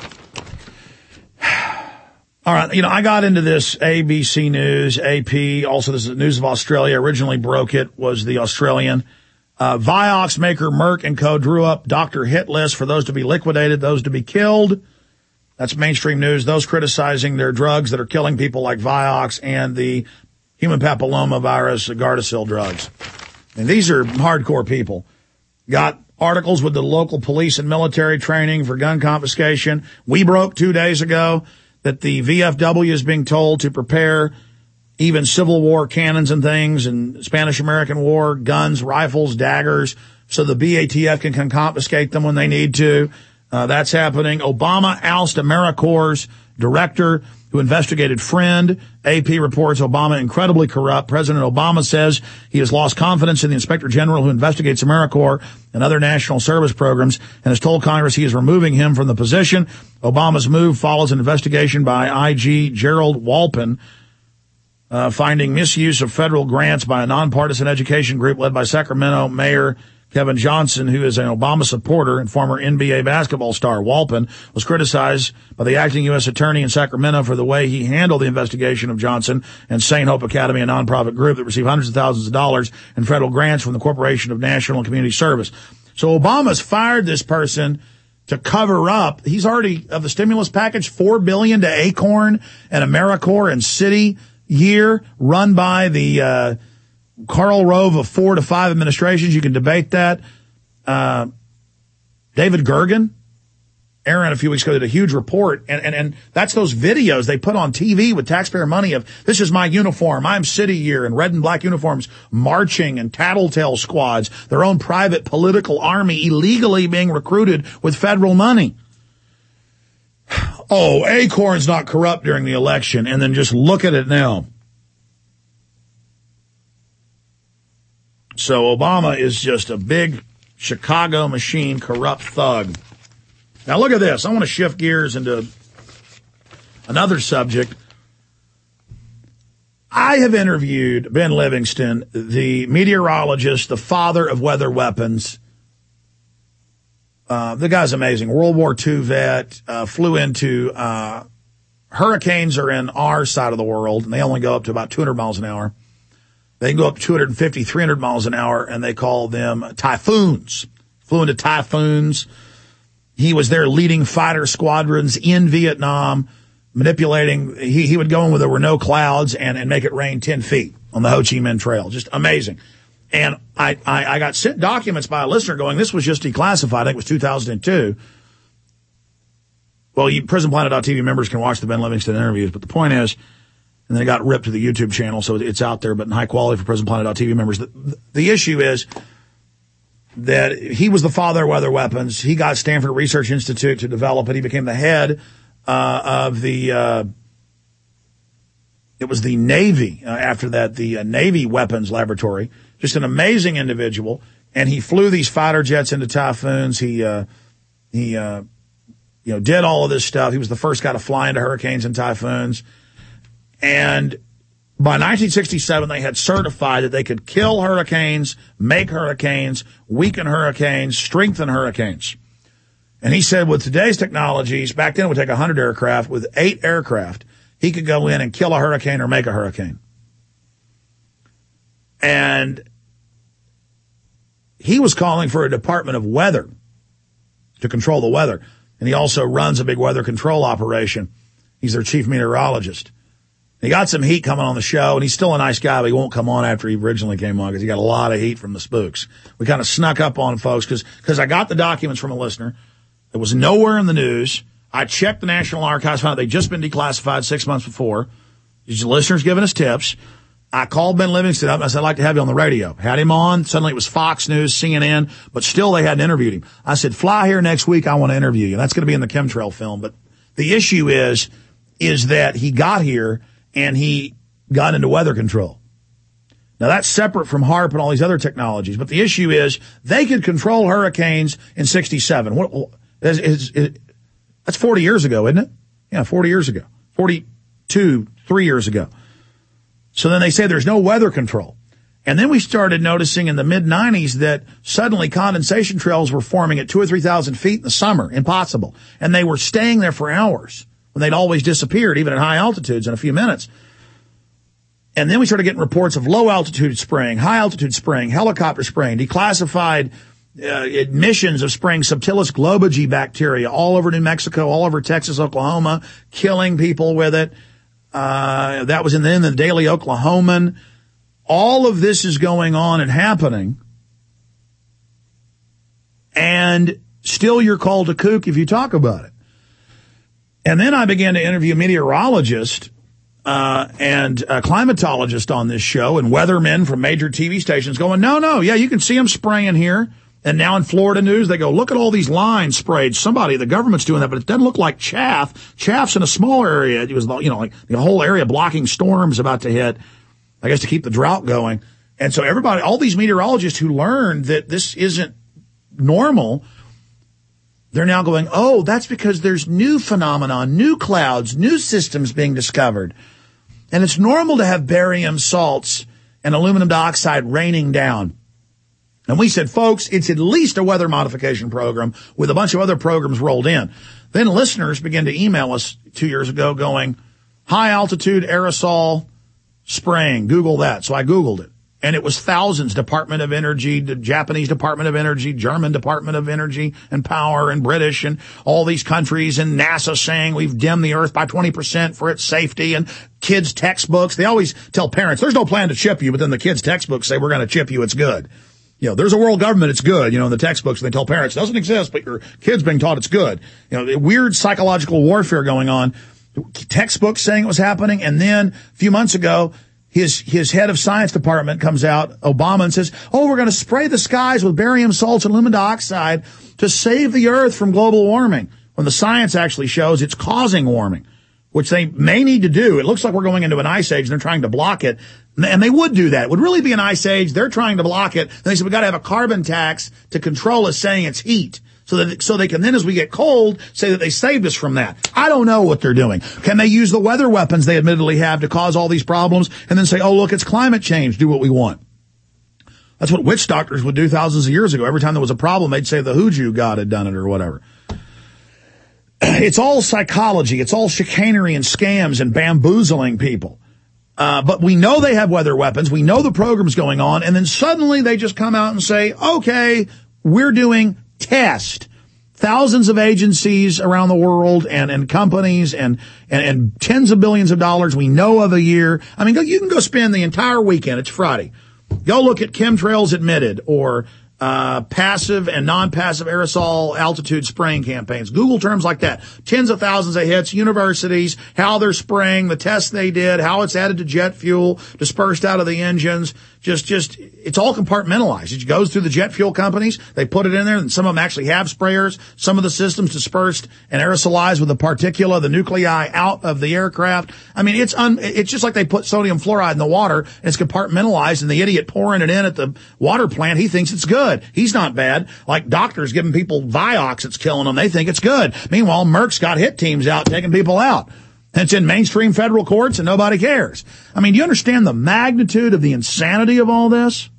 All right. You know, I got into this ABC News, AP, also this is News of Australia. Originally broke it, was the Australian. Vioxx maker Merck & Co. drew up doctor hit list for those to be liquidated, those to be killed. That's mainstream news. Those criticizing their drugs that are killing people like Vioxx and the human papilloma virus, Gardasil drugs. And these are hardcore people. Got articles with the local police and military training for gun confiscation. We broke 2 days ago that the VFW is being told to prepare even Civil War cannons and things, and Spanish-American War, guns, rifles, daggers, so the BATF can confiscate them when they need to. That's happening. Obama oust AmeriCorps director. who investigated Friend. AP reports Obama incredibly corrupt. President Obama says he has lost confidence in the Inspector General who investigates AmeriCorps and other national service programs and has told Congress he is removing him from the position. Obama's move follows an investigation by IG Gerald Walpin, finding misuse of federal grants by a nonpartisan education group led by Sacramento Mayor Kevin Johnson, who is an Obama supporter and former NBA basketball star. Walpin was criticized by the acting U.S. attorney in Sacramento for the way he handled the investigation of Johnson and St. Hope Academy, a nonprofit group that received hundreds of thousands of dollars in federal grants from the Corporation of National and Community Service. So Obama's fired this person to cover up. He's already, of the stimulus package, $4 billion to Acorn and AmeriCorps and City year run by the Karl Rove of 4 to 5 administrations. You can debate that. David Gergen, Aaron, a few weeks ago, did a huge report, and that's those videos they put on TV with taxpayer money of, this is my uniform, I'm City Year, and red and black uniforms marching, and tattletale squads, their own private political army illegally being recruited with federal money. Oh, Acorn's not corrupt during the election, and then just look at it now. So Obama is just a big Chicago machine, corrupt thug. Now look at this. I want to shift gears into another subject. I have interviewed Ben Livingston, the meteorologist, the father of weather weapons. The guy's amazing. World War II vet, flew into, hurricanes are in our side of the world, and they only go up to about 200 miles an hour. They can go up to 250, 300 miles an hour, and they call them typhoons. Flew into typhoons. He was there leading fighter squadrons in Vietnam, manipulating. He would go in where there were no clouds and make it rain 10 feet on the Ho Chi Minh Trail. Just amazing. And I got sent documents by a listener going, this was just declassified. I think it was 2002. Well, PrisonPlanet.tv members can watch the Ben Livingston interviews, but the point is, and then it got ripped to the YouTube channel, so it's out there, but in high quality for PrisonPlanet.tv members. The issue is that he was the father of weather weapons. He got Stanford Research Institute to develop it. He became the head of the it was the Navy, after that, the Navy Weapons Laboratory. Just an amazing individual. And he flew these fighter jets into typhoons. He did all of this stuff. He was the first guy to fly into hurricanes and typhoons. And by 1967, they had certified that they could kill hurricanes, make hurricanes, weaken hurricanes, strengthen hurricanes. And he said with today's technologies, back then it would take 100 aircraft. With 8 aircraft, he could go in and kill a hurricane or make a hurricane. And he was calling for a Department of Weather to control the weather. And he also runs a big weather control operation. He's their chief meteorologist. He got some heat coming on the show, and he's still a nice guy, but he won't come on after he originally came on because he got a lot of heat from the spooks. We kind of snuck up on folks because I got the documents from a listener. It was nowhere in the news. I checked the National Archives, found out they'd just been declassified 6 months before. These listeners giving us tips. I called Ben Livingston up and I said, I'd like to have you on the radio. Had him on. Suddenly it was Fox News, CNN, but still they hadn't interviewed him. I said, fly here next week. I want to interview you. That's going to be in the chemtrail film. But the issue is that he got here and he got into weather control. Now, that's separate from HAARP and all these other technologies. But the issue is they could control hurricanes in 67. That's 40 years ago, isn't it? Yeah, 40 years ago. 42, 3 years ago. So then they say there's no weather control. And then we started noticing in the mid-90s that suddenly condensation trails were forming at 2,000 or 3,000 feet in the summer. Impossible. And they were staying there for hours when they'd always disappeared, even at high altitudes, in a few minutes. And then we started getting reports of low-altitude spraying, high-altitude spraying, helicopter spraying, declassified admissions of spraying Subtilis globigii bacteria all over New Mexico, all over Texas, Oklahoma, killing people with it. That was in the Daily Oklahoman. All of this is going on and happening. And still you're called a kook if you talk about it. And then I began to interview meteorologists and climatologists on this show and weathermen from major TV stations going, no, yeah, you can see them spraying here. And now in Florida news, they go, look at all these lines sprayed. The government's doing that, but it doesn't look like chaff. Chaff's in a smaller area. It was, like the whole area blocking storms about to hit, I guess, to keep the drought going. And so all these meteorologists who learned that this isn't normal, they're now going, oh, that's because there's new phenomenon, new clouds, new systems being discovered. And it's normal to have barium salts and aluminum dioxide raining down. And we said, folks, it's at least a weather modification program with a bunch of other programs rolled in. Then listeners began to email us 2 years ago going, high altitude aerosol spraying. Google that. So I Googled it. And it was thousands, Department of Energy, the Japanese Department of Energy, German Department of Energy and Power, and British, and all these countries, and NASA saying we've dimmed the Earth by 20% for its safety, and kids' textbooks. They always tell parents, there's no plan to chip you, but then the kids' textbooks say we're going to chip you, it's good. There's a world government, it's good. In the textbooks, they tell parents it doesn't exist, but your kid's being taught it's good. Weird psychological warfare going on. Textbooks saying it was happening, and then a few months ago, his head of science department comes out, Obama, and says, we're going to spray the skies with barium salts and aluminum dioxide to save the Earth from global warming, when the science actually shows it's causing warming, which they may need to do. It looks like we're going into an ice age, and they're trying to block it. And they would do that. It would really be an ice age. They're trying to block it. And they said, we got to have a carbon tax to control us saying it's heat. So they can then, as we get cold, say that they saved us from that. I don't know what they're doing. Can they use the weather weapons they admittedly have to cause all these problems and then say, look, it's climate change. Do what we want. That's what witch doctors would do thousands of years ago. Every time there was a problem, they'd say the Hoodoo god had done it or whatever. It's all psychology. It's all chicanery and scams and bamboozling people. But we know they have weather weapons. We know the program's going on. And then suddenly they just come out and say, okay, we're doing test. Thousands of agencies around the world and companies and tens of billions of dollars we know of a year. I mean, you can go spend the entire weekend. It's Friday. Go look at chemtrails admitted or passive and non-passive aerosol altitude spraying campaigns. Google terms like that. Tens of thousands of hits, universities, how they're spraying, the tests they did, how it's added to jet fuel, dispersed out of the engines. Just, it's all compartmentalized. It goes through the jet fuel companies. They put it in there, and some of them actually have sprayers. Some of the systems dispersed and aerosolized with the particula, the nuclei out of the aircraft. I mean, it's just like they put sodium fluoride in the water, and it's compartmentalized, and the idiot pouring it in at the water plant, he thinks it's good. He's not bad. Like doctors giving people Vioxx, it's killing them. They think it's good. Meanwhile, Merck's got hit teams out taking people out. It's in mainstream federal courts and nobody cares. I mean, do you understand the magnitude of the insanity of all this?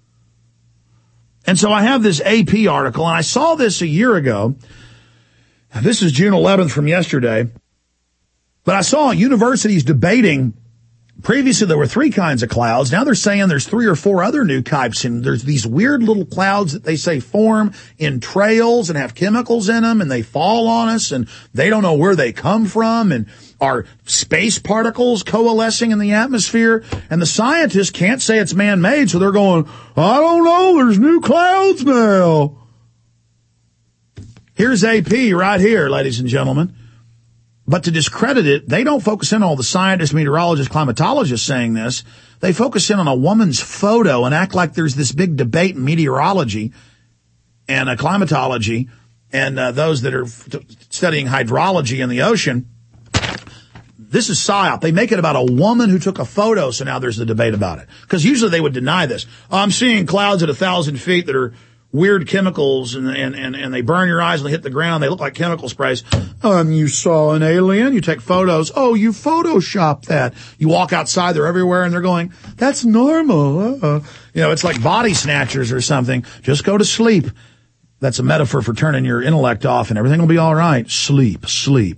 And so I have this AP article, and I saw this a year ago. This is June 11th from yesterday. But I saw universities debating. Previously, there were 3 kinds of clouds. Now they're saying there's 3 or 4 other new types. And there's these weird little clouds that they say form in trails and have chemicals in them, and they fall on us, and they don't know where they come from, and are space particles coalescing in the atmosphere. And the scientists can't say it's man-made, so they're going, I don't know, there's new clouds now. Here's AP right here, ladies and gentlemen. But to discredit it, they don't focus in on all the scientists, meteorologists, climatologists saying this. They focus in on a woman's photo and act like there's this big debate in meteorology and climatology and those that are studying hydrology in the ocean. This is PSYOP. They make it about a woman who took a photo, so now there's a debate about it. Because usually they would deny this. I'm seeing clouds at 1,000 feet that are weird chemicals, and they burn your eyes and they hit the ground. They look like chemical sprays. You saw an alien. You take photos. Oh, you photoshopped that. You walk outside. They're everywhere, and they're going, that's normal. It's like body snatchers or something. Just go to sleep. That's a metaphor for turning your intellect off, and everything will be all right. Sleep.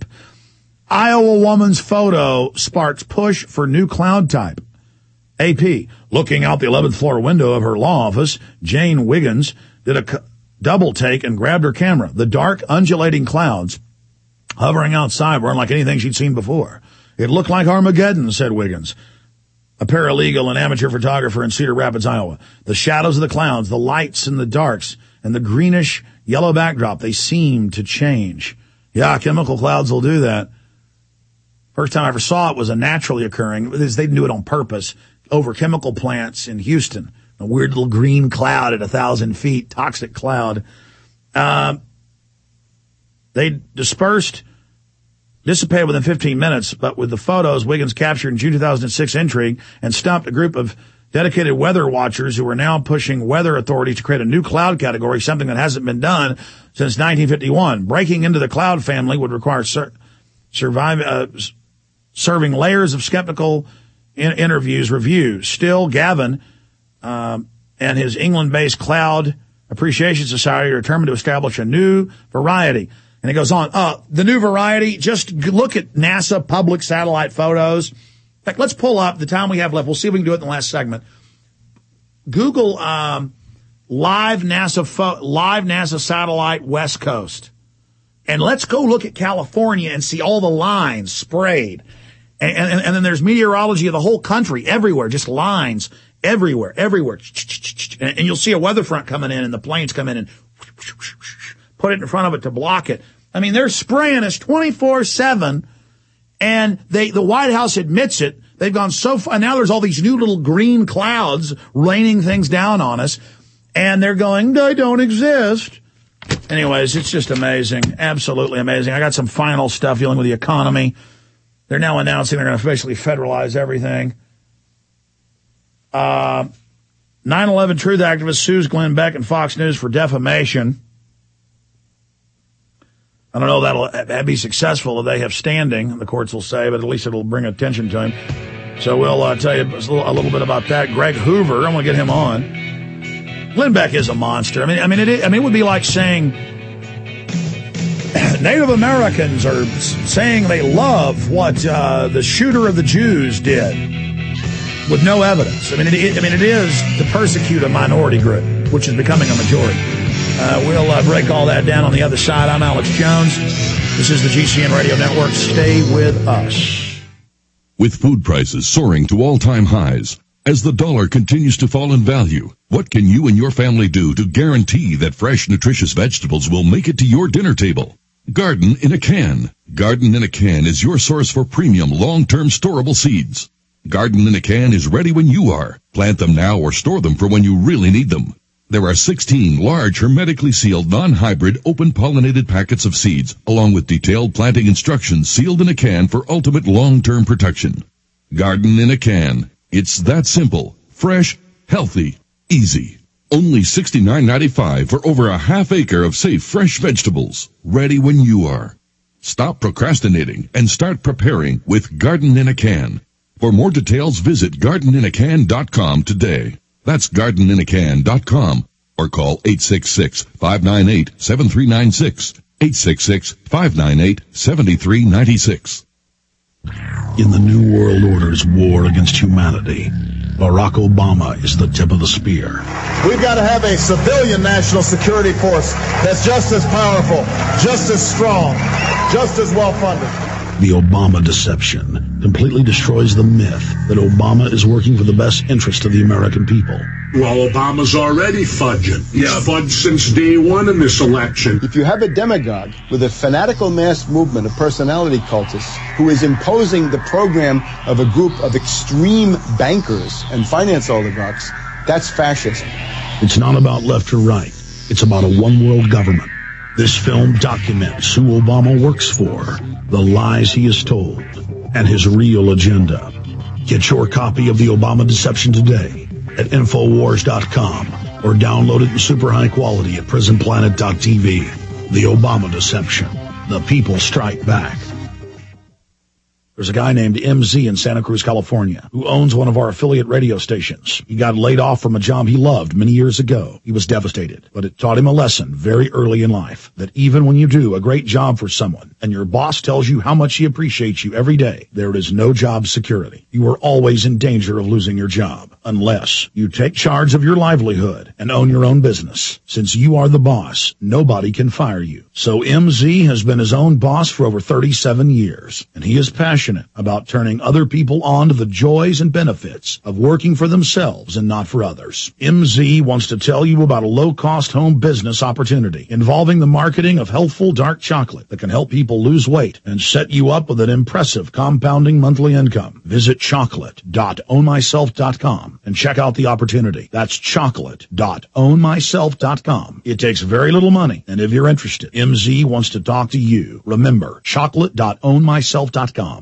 Iowa woman's photo sparks push for new cloud type. AP, looking out the 11th floor window of her law office, Jane Wiggins did a double take and grabbed her camera. The dark, undulating clouds hovering outside weren't like anything she'd seen before. It looked like Armageddon, said Wiggins, a paralegal and amateur photographer in Cedar Rapids, Iowa. The shadows of the clouds, the lights and the darks, and the greenish yellow backdrop, they seemed to change. Yeah, chemical clouds will do that. First time I ever saw it was a naturally occurring. They didn't do it on purpose over chemical plants in Houston. A weird little green cloud at 1,000 feet, toxic cloud. They dissipated within 15 minutes, but with the photos Wiggins captured in June 2006 intrigue and stumped a group of dedicated weather watchers who are now pushing weather authorities to create a new cloud category, something that hasn't been done since 1951. Breaking into the cloud family would require serving layers of skeptical reviews. Still, Gavin and his England-based Cloud Appreciation Society are determined to establish a new variety. And it goes on. The new variety, just look at NASA public satellite photos. In fact, let's pull up the time we have left. We'll see if we can do it in the last segment. Google live NASA satellite West Coast. And let's go look at California and see all the lines sprayed. And then there's meteorology of the whole country, everywhere, just lines everywhere. And you'll see a weather front coming in and the planes come in and put it in front of it to block it. I mean, they're spraying us 24/7. And the White House admits it. They've gone so far. Now there's all these new little green clouds raining things down on us. And they're going, they don't exist. Anyways, it's just amazing. Absolutely amazing. I got some final stuff dealing with the economy. They're now announcing they're going to officially federalize everything. 9/11 Truth activist sues Glenn Beck and Fox News for defamation. I don't know if that'll be successful if they have standing, the courts will say, but at least it'll bring attention to him. So we'll tell you a little bit about that. Greg Hoover, I'm going to get him on. Glenn Beck is a monster. I mean, it would be like saying Native Americans are saying they love what the shooter of the Jews did with no evidence. I mean, it is to persecute a minority group, which is becoming a majority. We'll break all that down on the other side. I'm Alex Jones. This is the GCN Radio Network. Stay with us. With food prices soaring to all-time highs, as the dollar continues to fall in value, what can you and your family do to guarantee that fresh, nutritious vegetables will make it to your dinner table? Garden in a Can. Garden in a Can is your source for premium, long-term storable seeds. Garden in a Can is ready when you are. Plant them now or store them for when you really need them. There are 16 large, hermetically sealed, non-hybrid, open-pollinated packets of seeds, along with detailed planting instructions sealed in a can for ultimate long-term protection. Garden in a Can. It's that simple, fresh, healthy, easy. Only $69.95 for over a half acre of safe, fresh vegetables, ready when you are. Stop procrastinating and start preparing with Garden in a Can. For more details, visit gardeninacan.com today. That's gardeninacan.com or call 866-598-7396. 866-598-7396. In the New World Order's war against humanity, Barack Obama is the tip of the spear. We've got to have a civilian national security force that's just as powerful, just as strong, just as well-funded. The Obama deception completely destroys the myth that Obama is working for the best interest of the American people. Well, Obama's already fudging. He's fudged since day one in this election. If you have a demagogue with a fanatical mass movement of personality cultists who is imposing the program of a group of extreme bankers and finance oligarchs, that's fascism. It's not about left or right. It's about a one-world government. This film documents who Obama works for, the lies he has told, and his real agenda. Get your copy of The Obama Deception today at Infowars.com or download it in super high quality at PrisonPlanet.tv. The Obama Deception. The people strike back. There's a guy named MZ in Santa Cruz, California, who owns one of our affiliate radio stations. He got laid off from a job he loved many years ago. He was devastated, but it taught him a lesson very early in life, that even when you do a great job for someone and your boss tells you how much he appreciates you every day, there is no job security. You are always in danger of losing your job unless you take charge of your livelihood and own your own business. Since you are the boss, nobody can fire you. So MZ has been his own boss for over 37 years, and he is passionate passionate about turning other people on to the joys and benefits of working for themselves and not for others. MZ wants to tell you about a low-cost home business opportunity involving the marketing of healthful dark chocolate that can help people lose weight and set you up with an impressive compounding monthly income. Visit chocolate.ownmyself.com and check out the opportunity. That's chocolate.ownmyself.com. It takes very little money, and if you're interested, MZ wants to talk to you. Remember, chocolate.ownmyself.com.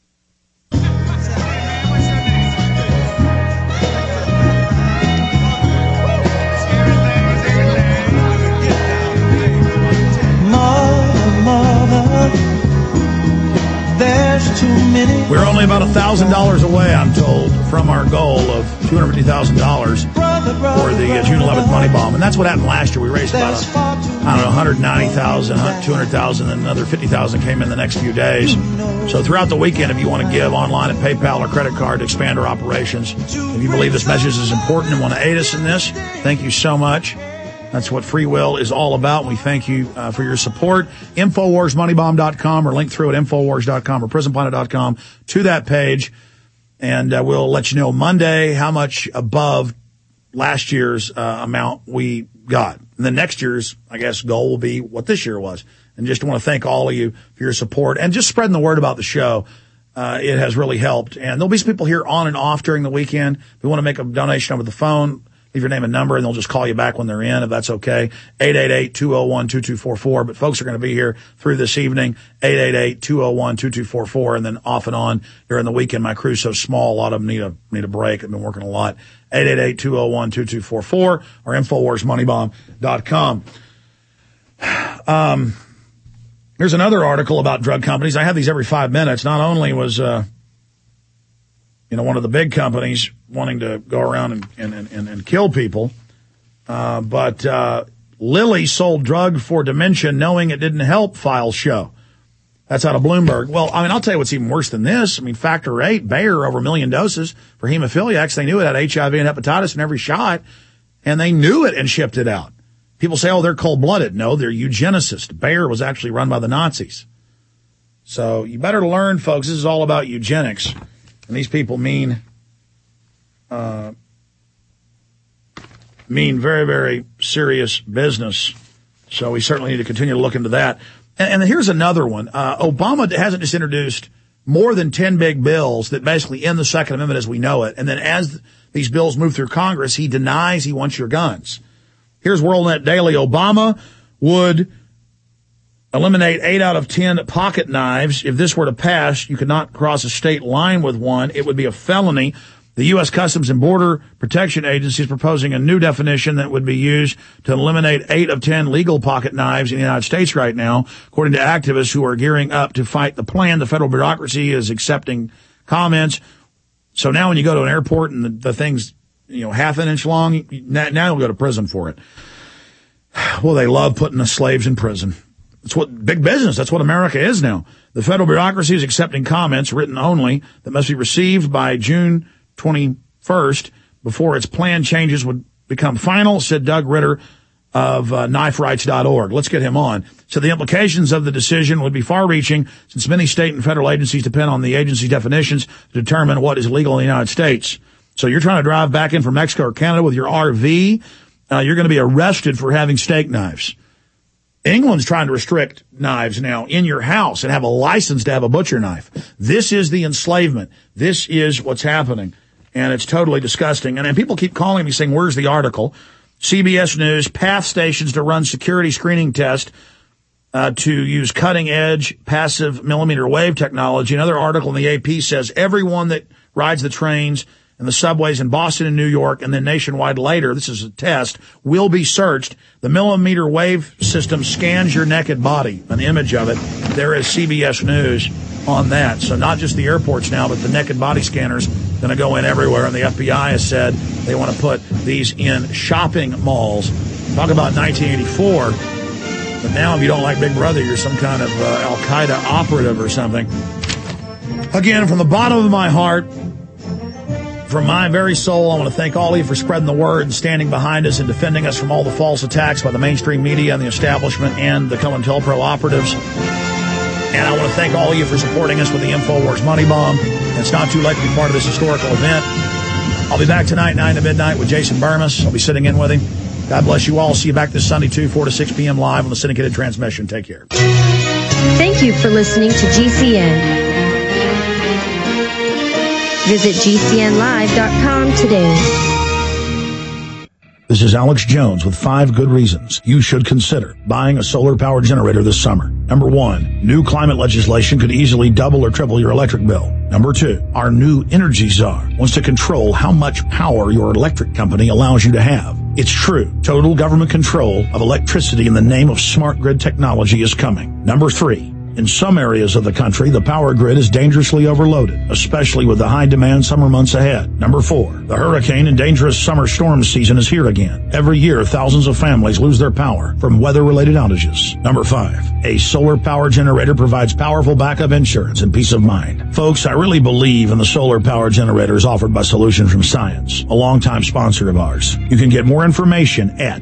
We're only about $1,000 away, I'm told, from our goal of $250,000 for the June 11th money bomb. And that's what happened last year. We raised about, $190,000, $200,000, and another $50,000 came in the next few days. So throughout the weekend, if you want to give online at PayPal or credit card to expand our operations, if you believe this message is important and want to aid us in this, thank you so much. That's what free will is all about. We thank you for your support. InfoWarsMoneyBomb.com or link through at InfoWars.com or PrisonPlanet.com to that page. And we'll let you know Monday how much above last year's amount we got. And then next year's, I guess, goal will be what this year was. And just want to thank all of you for your support and just spreading the word about the show. It has really helped. And there'll be some people here on and off during the weekend. If you want to make a donation over the phone, leave your name and number, and they'll just call you back when they're in, if that's okay. 888-201-2244. But folks are going to be here through this evening, 888-201-2244, and then off and on during the weekend. My crew's so small, a lot of them need a break. I've been working a lot. 888-201-2244 or InfoWarsMoneyBomb.com. Here's another article about drug companies. I have these every 5 minutes. Not only was one of the big companies wanting to go around and kill people. But Lilly sold drug for dementia knowing it didn't help, files show. That's out of Bloomberg. Well, I mean, I'll tell you what's even worse than this. I mean, Factor VIII, Bayer, over 1 million doses for hemophiliacs. They knew it had HIV and hepatitis in every shot, and they knew it and shipped it out. People say, oh, they're cold-blooded. No, they're eugenicists. Bayer was actually run by the Nazis. So you better learn, folks, this is all about eugenics. And these people mean very, very serious business. So we certainly need to continue to look into that. And here's another one. Obama hasn't just introduced more than 10 big bills that basically end the Second Amendment as we know it. And then as these bills move through Congress, he denies he wants your guns. Here's WorldNet Daily. Obama would eliminate 8 out of 10 pocket knives. If this were to pass, you could not cross a state line with one. It would be a felony. The U.S. Customs and Border Protection Agency is proposing a new definition that would be used to eliminate 8 of 10 legal pocket knives in the United States right now. According to activists who are gearing up to fight the plan, the federal bureaucracy is accepting comments. So now when you go to an airport and the thing's, half an inch long, now you'll go to prison for it. Well, they love putting the slaves in prison. It's what big business. That's what America is now. The federal bureaucracy is accepting comments, written only, that must be received by June 21st before its plan changes would become final, said Doug Ritter of kniferights.org. Let's get him on. So the implications of the decision would be far-reaching since many state and federal agencies depend on the agency's definitions to determine what is legal in the United States. So you're trying to drive back in from Mexico or Canada with your RV, you're going to be arrested for having steak knives. England's trying to restrict knives now in your house and have a license to have a butcher knife. This is the enslavement. This is what's happening. And it's totally disgusting. And people keep calling me saying, where's the article? CBS News, path stations to run security screening test to use cutting-edge passive millimeter wave technology. Another article in the AP says everyone that rides the trains and the subways in Boston and New York and then nationwide later, this is a test, will be searched. The millimeter wave system scans your naked body, an image of it. There is CBS News on that. So not just the airports now, but the naked body scanners going to go in everywhere. And the FBI has said they want to put these in shopping malls. Talk about 1984. But now if you don't like Big Brother, you're some kind of Al-Qaeda operative or something. Again, from the bottom of my heart, from my very soul, I want to thank all of you for spreading the word and standing behind us and defending us from all the false attacks by the mainstream media and the establishment and the COINTELPRO operatives. And I want to thank all of you for supporting us with the InfoWars Money Bomb. It's not too late to be part of this historical event. I'll be back tonight, 9 to midnight, with Jason Burmis. I'll be sitting in with him. God bless you all. See you back this Sunday, too, 4 to 6 p.m. live on the syndicated transmission. Take care. Thank you for listening to GCN. Visit GCNlive.com today. This is Alex Jones with 5 good reasons you should consider buying a solar power generator this summer. Number 1, new climate legislation could easily double or triple your electric bill. Number 2, our new energy czar wants to control how much power your electric company allows you to have. It's true. Total government control of electricity in the name of smart grid technology is coming. Number 3, in some areas of the country, the power grid is dangerously overloaded, especially with the high-demand summer months ahead. Number 4, the hurricane and dangerous summer storm season is here again. Every year, thousands of families lose their power from weather-related outages. Number 5, a solar power generator provides powerful backup insurance and peace of mind. Folks, I really believe in the solar power generators offered by Solution from Science, a longtime sponsor of ours. You can get more information at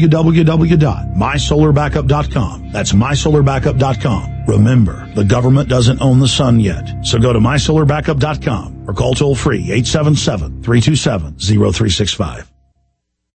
www.mysolarbackup.com. That's mysolarbackup.com. Remember, the government doesn't own the sun yet, so go to mysolarbackup.com or call toll-free 877-327-0365.